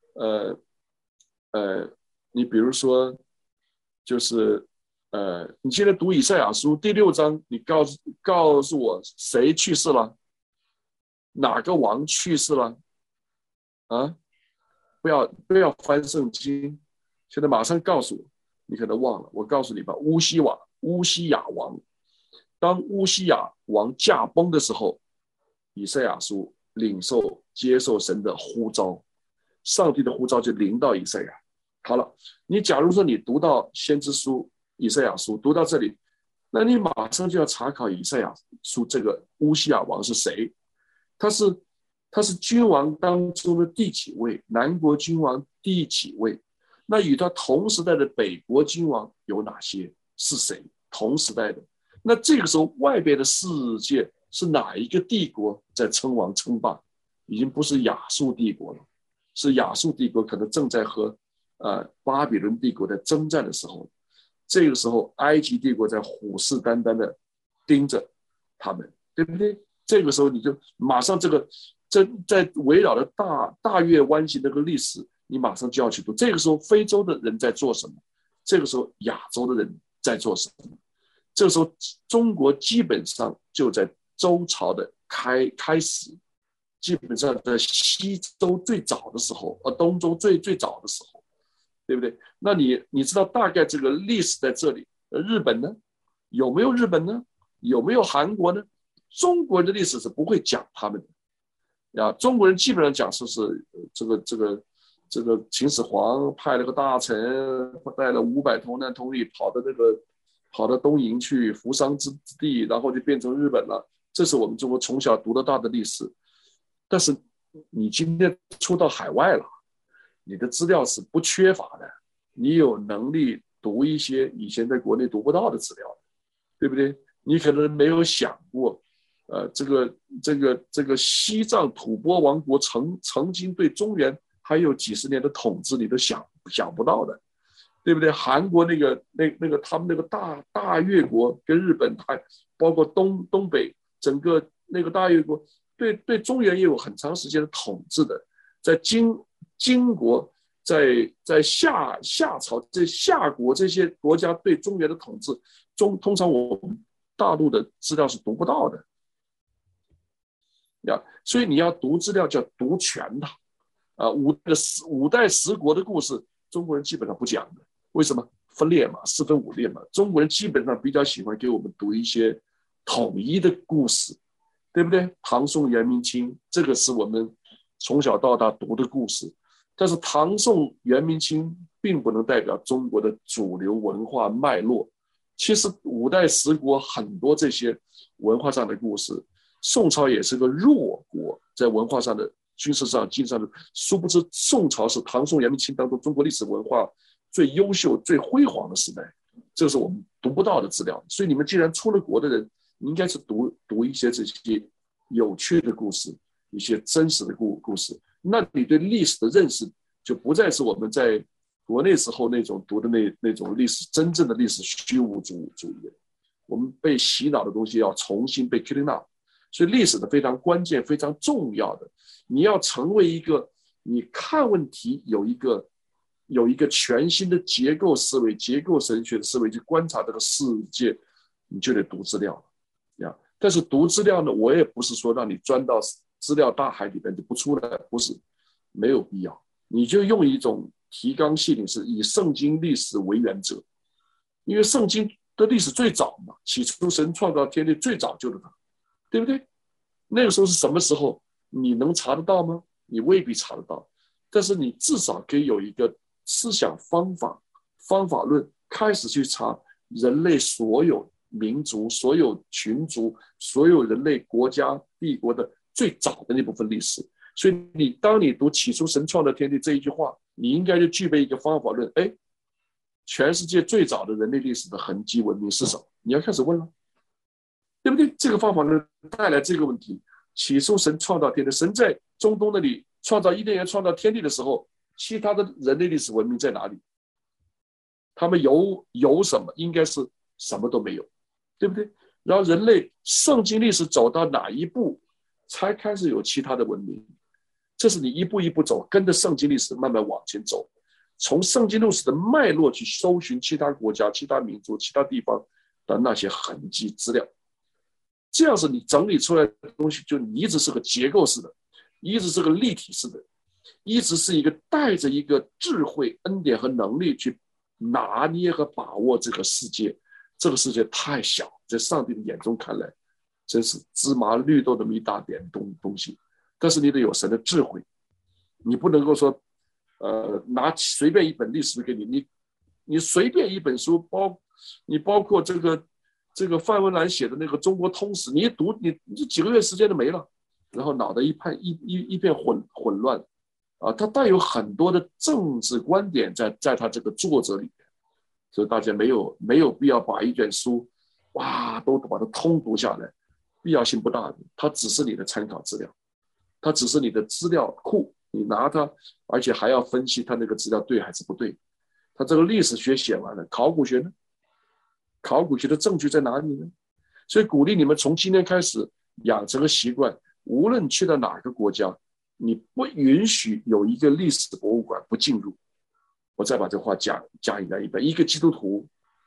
就是你现在读以赛亚书第6章，你告诉我谁去世了，哪个王去世了啊？不要翻圣经，现在马上告诉我，你可能忘了，我告诉你吧，乌西雅王，当乌西雅王驾崩的时候，以赛亚书接受神的呼召，上帝的呼召就临到以赛亚。好了，你假如说你读到先知书以赛亚书读到这里，那你马上就要查考以赛亚书这个乌西雅王是谁，他是君王当中的第几位，南国君王第几位，那与他同时代的北国君王有哪些，是谁同时代的。那这个时候外边的世界是哪一个帝国在称王称霸，已经不是亚述帝国了，是亚述帝国可能正在和巴比伦帝国在征战的时候，这个时候埃及帝国在虎视眈眈的盯着他们，对不对？这个时候你就马上在围绕的大月湾形那个历史，你马上就要去读。这个时候非洲的人在做什么？这个时候亚洲的人在做什么？这个时候中国基本上就在周朝的开始基本上在西周最早的时候，东周最早的时候，对不对？那你知道大概这个历史在这里。日本呢？有没有日本呢？有没有韩国呢？中国人的历史是不会讲他们的。中国人基本上讲是这个秦始皇派了个大臣，带了500童男童女跑到东瀛去扶桑之地，然后就变成日本了。这是我们中国从小读得到的历史。但是你今天出到海外了，你的资料是不缺乏的，你有能力读一些以前在国内读不到的资料，对不对？你可能没有想过，这个西藏吐蕃王国曾经对中原还有几十年的统治，你都想不到的，对不对？韩国那个他们那个大越国跟日本，还包括东北整个那个大越国，对中原也有很长时间的统治的，在金国。在夏朝这夏国这些国家对中原的统治通常我们大陆的资料是读不到的呀，所以你要读资料就要读全它五代十国的故事，中国人基本上不讲的，为什么？分裂嘛，4分5裂嘛，中国人基本上比较喜欢给我们读一些统一的故事，对不对？唐宋元明清，这个是我们从小到大读的故事。但是唐宋元明清并不能代表中国的主流文化脉络。其实5代10国很多这些文化上的故事，宋朝也是个弱国，在文化上的、军事上、经济上的，殊不知宋朝是唐宋元明清当中中国历史文化最优秀、最辉煌的时代，这是我们读不到的资料。所以你们既然出了国的人，你应该是读一些这些有趣的故事，一些真实的故事。那你对历史的认识就不再是我们在国内时候那种读的那种历史，真正的历史虚无主义。我们被洗脑的东西要重新被 clean up， 所以历史的非常关键、非常重要的，你要成为一个你看问题有一个全新的结构思维、结构神学的思维去观察这个世界，你就得读资料呀。但是读资料呢，我也不是说让你钻到资料大海里边就不出来，不是，没有必要。你就用一种提纲挈领，是以圣经历史为原则，因为圣经的历史最早嘛，起初神创造天地最早就是它，对不对？那个时候是什么时候？你能查得到吗？你未必查得到，但是你至少可以有一个思想方法论，开始去查人类所有民族、所有群族、所有人类国家帝国的最早的那部分历史。所以当你读起初神创造天地这一句话，你应该就具备一个方法论，全世界最早的人类历史的痕迹文明是什么？你要开始问了，对不对？这个方法论带来这个问题，起初神创造天地，神在中东那里创造伊甸园创造天地的时候，其他的人类历史文明在哪里？他们有什么？应该是什么都没有，对不对？然后人类圣经历史走到哪一步才开始有其他的文明？这是你一步一步走，跟着圣经历史慢慢往前走，从圣经历史的脉络去搜寻其他国家、其他民族、其他地方的那些痕迹资料。这样子你整理出来的东西，就你一直是个结构式的，一直是个立体式的，一直是一个带着一个智慧、恩典和能力去拿捏和把握这个世界。这个世界太小，在上帝的眼中看来，真是芝麻绿豆那么一大点东西。但是你得有神的智慧，你不能够说，拿随便一本历史书给你随便一本书包括这个范文澜写的那个中国通史，你一读你几个月时间都没了，然后脑袋一片混乱啊！它带有很多的政治观点在他这个作者里面，所以大家没有必要把一卷书都把它通读下来，必要性不大的，它只是你的参考资料。它只是你的资料库，你拿它，而且还要分析它那个资料对还是不对。它这个历史学写完了，考古学呢？考古学的证据在哪里呢？所以鼓励你们从今天开始养成个习惯，无论去到哪个国家，你不允许有一个历史博物馆不进入。我再把这话加一遍，一个基督徒，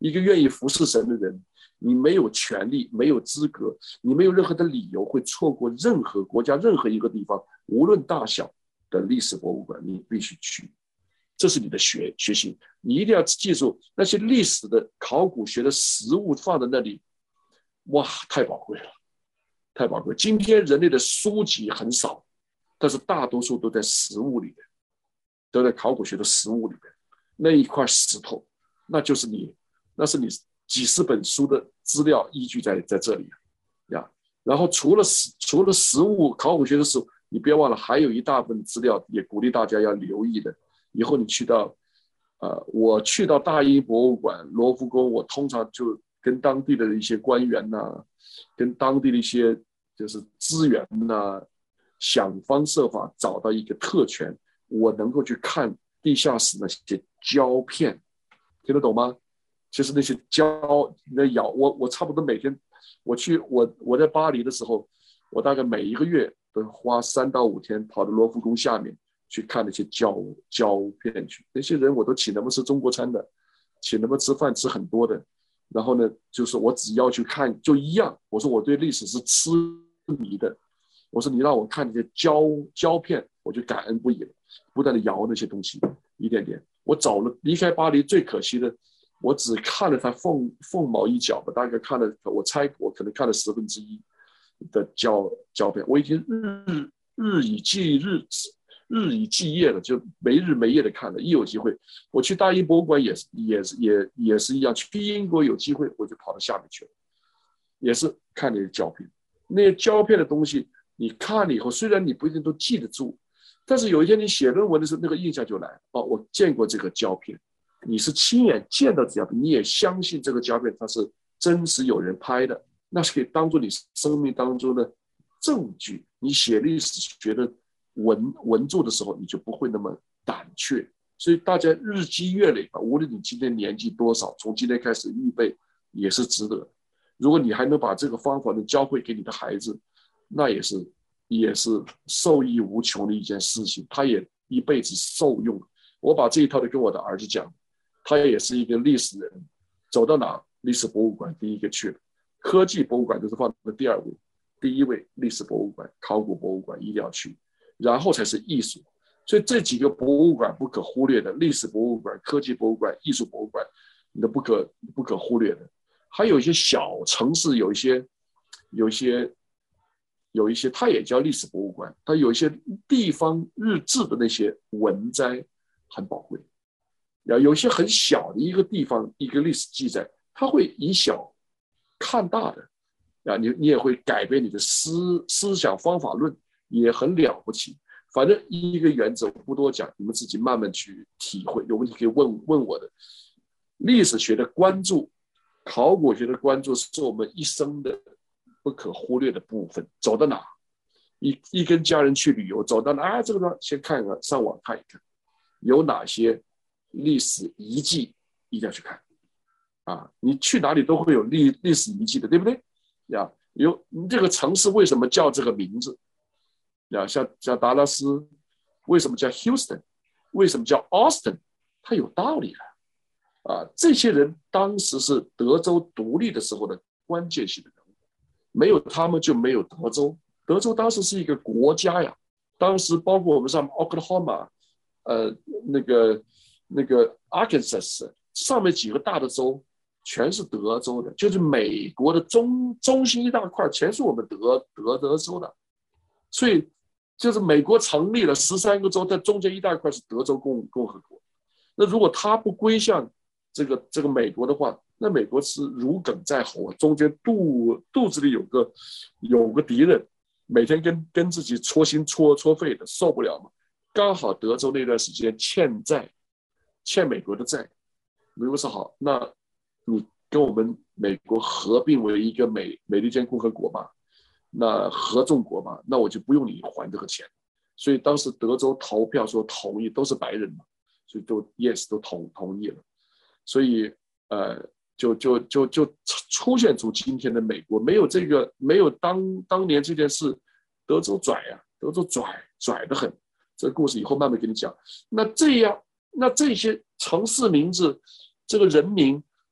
一个愿意服侍神的人，你没有权利，没有资格，你没有任何的理由会错过任何国家任何一个地方，无论大小的历史博物馆，你必须去。这是你的学习，你一定要记住那些历史的考古学的实物放在那里，哇，太宝贵了，太宝贵。今天人类的书籍很少，但是大多数都在实物里面，都在考古学的实物里面。那一块石头，那是你几十本书的资料依据在这里呀。然后除了实物考古学的时候，你不要忘了还有一大部分资料，也鼓励大家要留意的。以后你去到我去到大英博物馆、罗浮宫，我通常就跟当地的一些官员呐，跟当地的一些就是资源呐，想方设法找到一个特权，我能够去看地下室那些胶片，听得懂吗？就是那些胶那我差不多每天我在巴黎的时候，我大概每一个月都花3到5天跑到罗浮宫下面去看那些胶片去。那些人我都请他们吃中国餐的，请他们吃饭吃很多的。然后呢，就是我只要去看就一样。我说我对历史是痴迷的。我说你让我看那些胶片，我就感恩不已了，不断的摇那些东西，一点点。我离开巴黎最可惜的，我只看了它凤毛一角吧，大概看了，我猜我可能看了1/10的胶片。我已经日以继夜了，就没日没夜的看了。一有机会，我去大英博物馆也是一样。去英国有机会，我就跑到下面去了，也是看那些胶片。那些胶片的东西，你看了以后，虽然你不一定都记得住，但是有一天你写论文的时候，那个印象就来了。哦，我见过这个胶片，你是亲眼见到这胶片，你也相信这个胶片它是真实有人拍的，那是可以当做你生命当中的证据。你写历史学的文著的时候，你就不会那么胆怯。所以大家日积月累吧，无论你今天年纪多少，从今天开始预备也是值得。如果你还能把这个方法能教会给你的孩子，那也是受益无穷的一件事情，他也一辈子受用。我把这一套的跟我的儿子讲，他也是一个历史人，走到哪历史博物馆第一个去了，科技博物馆都是放在第2位，第1位历史博物馆、考古博物馆一定要去，然后才是艺术。所以这几个博物馆不可忽略的，历史博物馆、科技博物馆、艺术博物馆，你都不可忽略的。还有一些小城市，有一些它也叫历史博物馆，它有一些地方日志的那些文摘很宝贵。有一些很小的一个地方一个历史记载，它会以小看大的，你也会改变你的思想方法论，也很了不起。反正一个原则不多讲，你们自己慢慢去体会。有问题可以问我的。历史学的关注，考古学的关注是我们一生的不可忽略的部分。走到哪，一跟家人去旅游，走到哪这个地方先看看，上网看一看，有哪些历史遗迹一定要去看啊！你去哪里都会有历史遗迹的，对不对？有这个城市为什么叫这个名字？像达拉斯为什么叫 Houston？ 为什么叫 Austin？ 它有道理的这些人当时是德州独立的时候的关键性的人物，没有他们就没有德州。德州当时是一个国家呀，当时包括我们上 Oklahoma， 那个 Arkansas 上面几个大的州全是德州的，就是美国的中心一大块全是我们德州的。所以就是美国成立了13个州，在中间一大块是德州共和国。那如果它不归向这个美国的话，那美国是如鲠在喉，中间肚子里有个敌人，每天跟自己戳心戳肺的，受不了嘛。刚好德州那段时间欠美国的债，美国说好，那你跟我们美国合并为一个美利坚共和国吧，那合众国吧，那我就不用你还这个钱。所以当时德州投票说同意，都是白人嘛，所以都 yes 都同意了。所以就出现出今天的美国。没有当年这件事，德州拽得很。这个故事以后慢慢给你讲。那这些城市名字，这个人名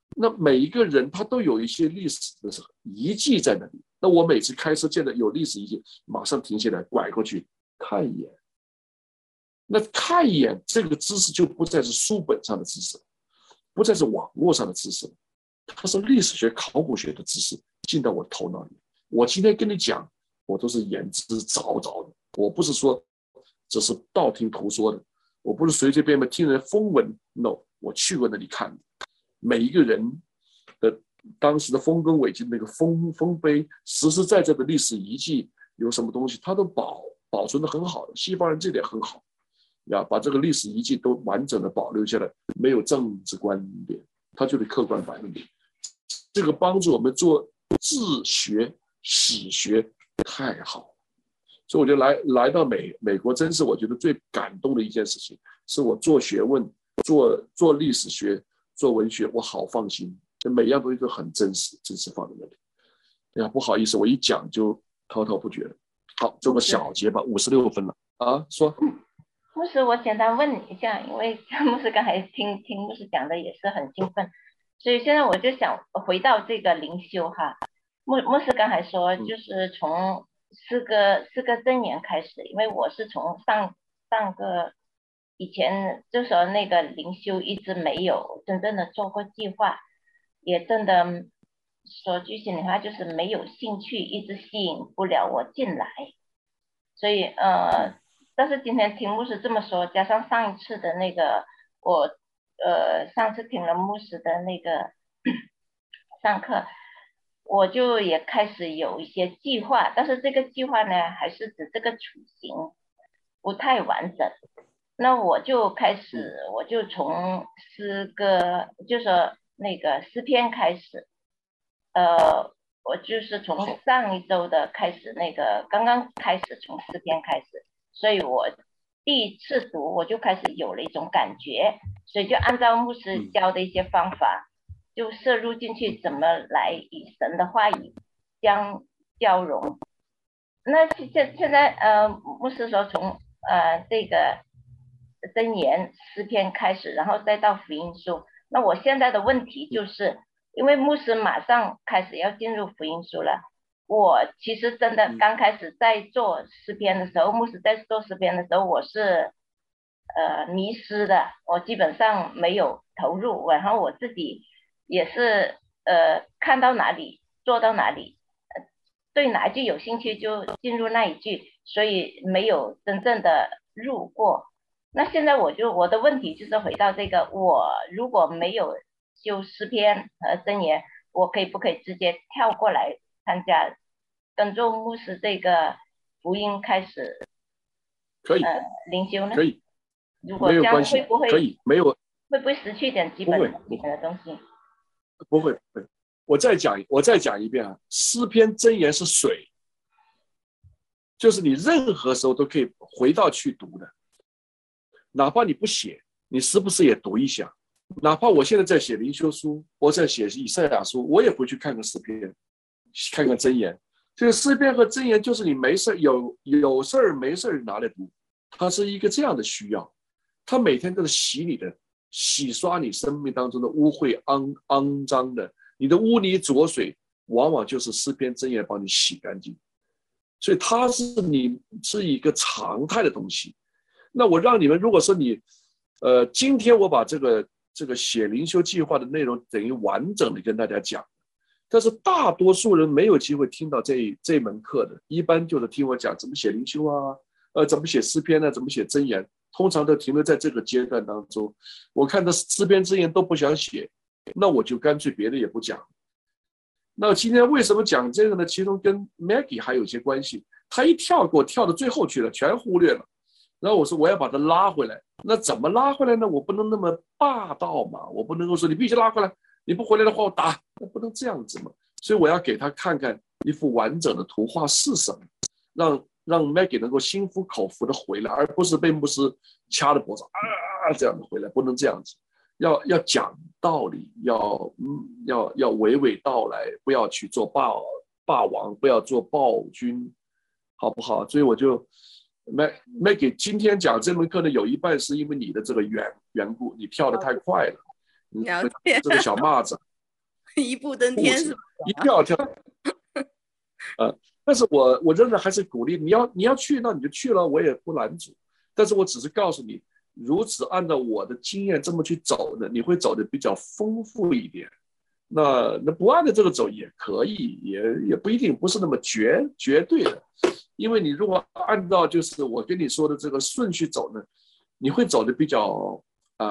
那每一个人他都有一些历史的遗迹在那里。那我每次开车见到有历史遗迹，马上停下来，拐过去看一眼。那看一眼这个知识就不再是书本上的知识，不再是网络上的知识，它是历史学、考古学的知识进到我头脑里。我今天跟你讲，我都是言之凿凿的，我不是说只是道听途说的，我不是随随便便听人风闻 ，no， 我去过那里看的。每一个人的当时的丰功伟绩，那个丰碑，实实在在的历史遗迹有什么东西，它都保存的很好的。西方人这点很好。把这个历史遗迹都完整的保留下来，没有政治观点，它就是客观百分点。这个帮助我们做治学、史学太好了，所以我就来到美国，真是我觉得最感动的一件事情，是我做学问、做历史学、做文学，我好放心，每样东西都很真实放在那里。哎呀，不好意思，我一讲就滔滔不绝了。好，做个小结吧，56分了啊，说。 牧师，我简单问一下，因为牧师刚才听牧师讲的也是很兴奋，所以现在我就想回到这个灵修哈。牧师刚才说，就是从四个箴言开始，因为我是从上个以前就说那个灵修一直没有真正的做过计划，也真的说句心里话，就是没有兴趣，一直吸引不了我进来，所以但是今天听牧师这么说，加上上一次的那个我上次听了牧师的那个上课，我就也开始有一些计划，但是这个计划呢还是指这个雏形不太完整。那我就开始，我就从诗歌，就说那个诗篇开始，我就是从上一周的开始，那个刚刚开始从诗篇开始。所以我第一次读，我就开始有了一种感觉，所以就按照牧师教的一些方法，就摄入进去，怎么来与神的话语相交融。那现在牧师说从这个箴言诗篇开始，然后再到福音书。那我现在的问题就是，因为牧师马上开始要进入福音书了。我其实真的刚开始在做诗篇的时候，牧师在做诗篇的时候，我是迷失的，我基本上没有投入，然后我自己也是看到哪里做到哪里，对哪一句有兴趣就进入那一句，所以没有真正的入过。那现在我的问题就是回到这个，我如果没有修诗篇和箴言，我不可以直接跳过来参加跟着牧师这个福音开始可以灵修呢？ 可以， 如果这样会不会可以？没有， 会不会失去点基本的东西？ 不会。我再讲一遍啊，诗篇箴言是水，就是你任何时候都可以回到去读的，哪怕你不写，你时不时也读一下。哪怕我现在在写灵修书，我在写以赛亚书，我也回去看看诗篇，看看箴言。这个诗篇和箴言就是你没事有事儿没事儿拿来读，它是一个这样的需要，它每天都是洗刷你生命当中的污秽肮脏的，你的污泥浊水往往就是诗篇箴言帮你洗干净，所以它是一个常态的东西。那我让你们，如果说你今天我把这个写灵修计划的内容等于完整的跟大家讲，但是大多数人没有机会听到这门课的，一般就是听我讲怎么写灵修啊，怎么写诗篇啊，怎么写箴言，通常都停留在这个阶段当中。我看到诗篇箴言都不想写，那我就干脆别的也不讲。那今天为什么讲这个呢？其中跟 Maggie 还有一些关系，他一跳给我跳到最后去了，全忽略了。然后我说我要把他拉回来，那怎么拉回来呢？我不能那么霸道嘛，我不能够说你必须拉回来，你不回来的话我打，那不能这样子嘛。所以我要给他看看一幅完整的图画是什么，让 Maggie 能够心服口服的回来，而不是被牧师掐着脖子这样的回来，不能这样子。要讲道理，要娓娓道来，不要去做霸王，不要做暴君，好不好？所以我就Maggie 今天讲这门课呢，有一半是因为你的这个缘故，你跳得太快了， 了解， 这个小蚂蚱， 一步登天是吧？ 一定要跳。但是我仍然还是鼓励你要去，那你就去了，我也不拦阻。但是我只是告诉你，如此按照我的经验这么去走呢，你会走的比较丰富一点。那不按照这个走也可以，也不一定不是那么绝对的。因为你如果按照就是我跟你说的这个顺序走呢，你会走的比较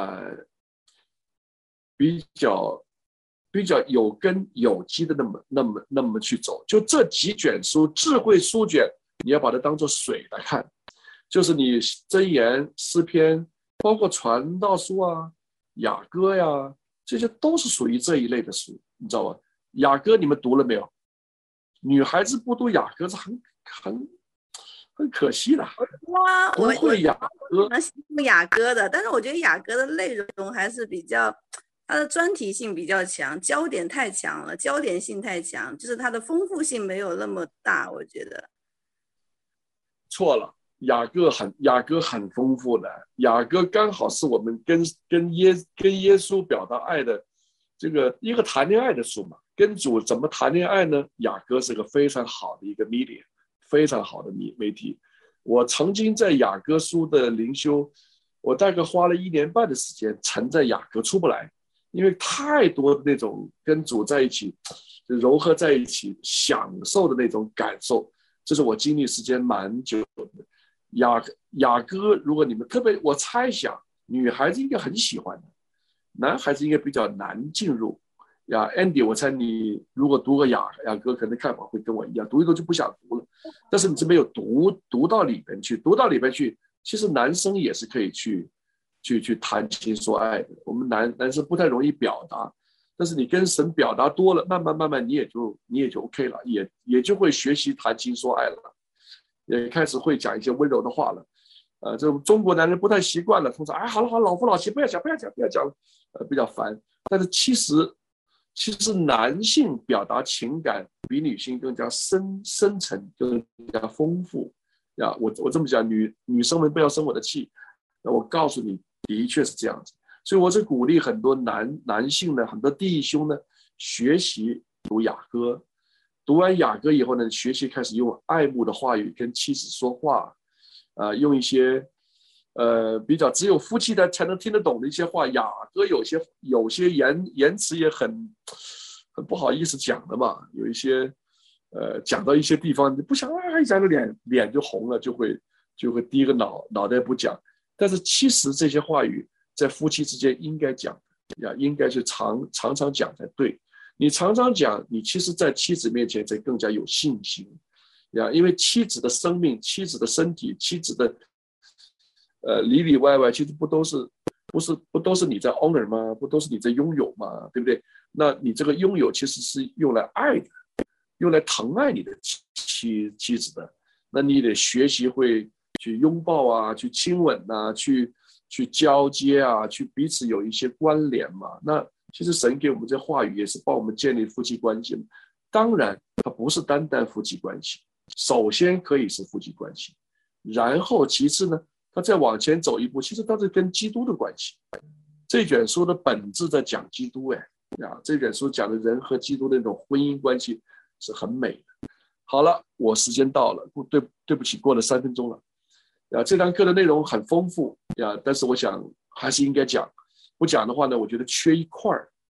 有根有基的那么去走。就这几卷书，智慧书卷，你要把它当作水来看，就是你箴言、诗篇，包括传道书啊、雅歌呀，这些都是属于这一类的书，你知道吗？雅歌你们读了没有？女孩子不读雅歌是很可惜的。 哇， 不会雅歌， 我喜欢雅歌的，但是我觉得雅歌的内容还是比较，它的专题性比较强，焦点太强了，焦点性太强，就是它的丰富性没有那么大，我觉得。 错了，雅歌很丰富的，雅歌刚好是我们跟耶稣表达爱的这个一个谈恋爱的书嘛。跟主怎么谈恋爱呢？雅歌是个非常好的一个 media， 非常好的媒体。我曾经在雅歌书的灵修，我大概花了1年半的时间沉在雅歌出不来，因为太多的那种跟主在一起融合在一起享受的那种感受，这是我经历时间蛮久的。雅歌如果你们特别，我猜想女孩子应该很喜欢的，男孩子应该比较难进入。Andy， 我猜你如果读个雅歌，可能看法会跟我一样，读一读就不想读了。但是你这没有读到里边去，其实男生也是可以去谈情说爱的。我们男生不太容易表达，但是你跟神表达多了，慢慢你也就 OK 了，也就会学习谈情说爱了，也开始会讲一些温柔的话了。这种中国男人不太习惯了，通常好了，老夫老妻不要讲了，比较烦。但是其实男性表达情感比女性更加深沉，更加丰富。我这么讲，女生们不要生我的气。那我告诉你，的确是这样子。所以我是鼓励很多男性的很多弟兄呢，学习读雅歌。读完雅歌以后呢，学习开始用爱慕的话语跟妻子说话，用一些比较只有夫妻才能听得懂的一些话。雅歌有些言辞也很不好意思讲的嘛，有一些讲到一些地方你不想一讲的脸就红了，就会低个脑袋不讲。但是其实这些话语在夫妻之间应该讲，应该是常常讲才对。你常常讲，你其实在妻子面前才更加有信心，因为妻子的生命、妻子的身体、妻子的里里外外，其实不都是你在 honor 吗？不都是你在拥有吗？对不对？那你这个拥有其实是用来爱的，用来疼爱你的妻子的。那你得学习会去拥抱啊，去亲吻啊，去交接啊，去彼此有一些关联嘛。那其实神给我们这话语也是帮我们建立夫妻关系。当然它不是单夫妻关系，首先可以是夫妻关系，然后其次呢，他再往前走一步，其实它是跟基督的关系。这卷书的本质在讲基督，这卷书讲的人和基督的那种婚姻关系是很美的。好了，我时间到了，对不起，过了3分钟了。这堂课的内容很丰富但是我想还是应该讲，不讲的话呢，我觉得缺一块。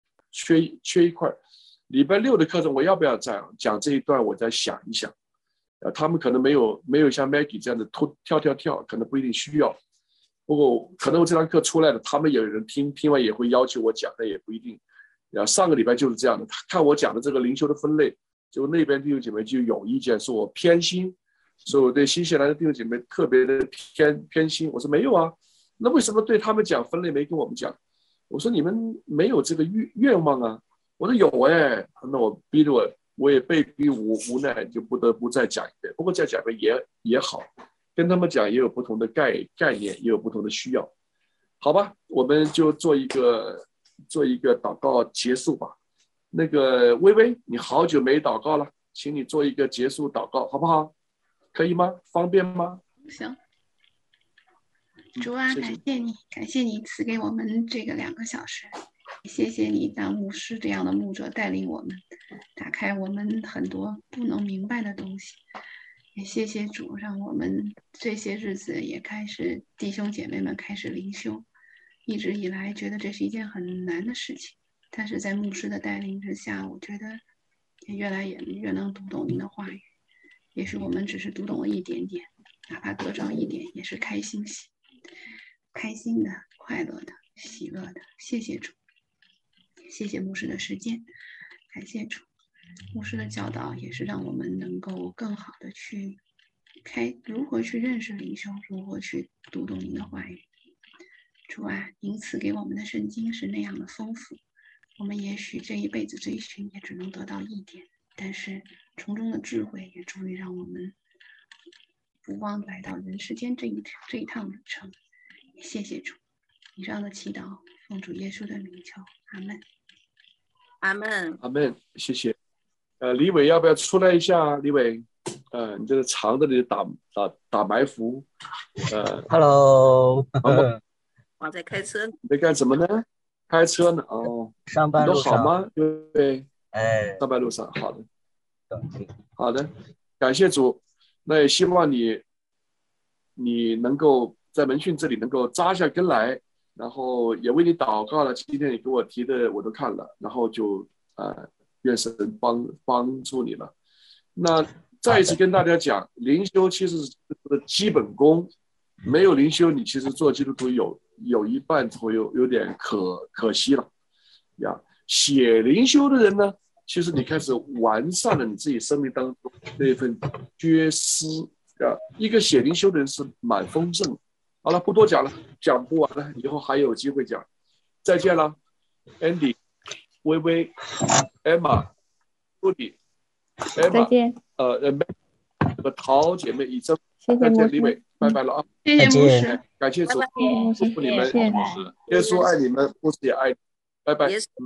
礼拜6的课程我要不要讲这一段？我再想一想。他们可能没有像 Maggie 这样的跳，可能不一定需要。不过可能我这堂课出来了，他们有人听完也会要求我讲，但也不一定。上个礼拜就是这样的，看我讲的这个灵修的分类，就那边弟兄姐妹就有意见，说我偏心，说我对新西兰的弟兄姐妹特别的偏心。我说没有啊，那为什么对他们讲分类没跟我们讲？我说你们没有这个愿望啊。我说有那我逼着我也被逼无奈，就不得不再讲一遍。不过再讲一遍也好，跟他们讲也有不同的概念，也有不同的需要。好吧，我们就做一个祷告结束吧。那个微微，你好久没祷告了，请你做一个结束祷告，好不好？可以吗？方便吗？ 行。主啊，感谢你赐给我们这个2个小时， 谢谢你让牧师这样的牧者带领我们，打开我们很多不能明白的东西。也谢谢主，让我们这些日子也开始弟兄姐妹们开始灵修。一直以来觉得这是一件很难的事情，但是在牧师的带领之下，我觉得也越来越能读懂您的话语。也许我们只是读懂了一点点，哪怕得着一点，也是开心的、快乐的、喜乐的。谢谢主，谢谢牧师的时间，感谢主。牧师的教导也是让我们能够更好的去如何去认识灵修，如何去读懂您的话语。主啊，您赐给我们的圣经是那样的丰富，我们也许这一辈子追寻也只能得到一点，但是从中的智慧也足以让我们不忘来到人世间这一趟旅程。谢谢主，以上的祈祷奉主耶稣的名求，阿们。 阿们， 阿们，谢谢。李伟要不要出来一下？李伟，你这个藏着你打埋伏。 Hello。 我在开车。 你在干什么呢？开车呢？哦， 上班路上。 都好吗？对，上班路上，好的，好的，感谢主。那也希望你能够在门训这里能够扎下根来，然后也为你祷告了。今天你给我提的我都看了，然后就愿神帮助你了。那再一次跟大家讲，灵修其实是基本功，没有灵修，你其实做基督徒有一半会有点可惜了呀。写灵修的人呢，其实你开始完善了你自己生命当中那份觉思啊。一个写灵修的人是蛮丰盛的。好了，不多讲了，讲不完了，以后还有机会讲。再见了 ，Andy、微微、Emma、Judy、 再见。 和陶姐妹以真， 再见李伟，拜拜了啊！ 谢谢牧师， 感谢主，祝福你们， 谢谢耶稣爱你们，牧师也爱你，拜拜。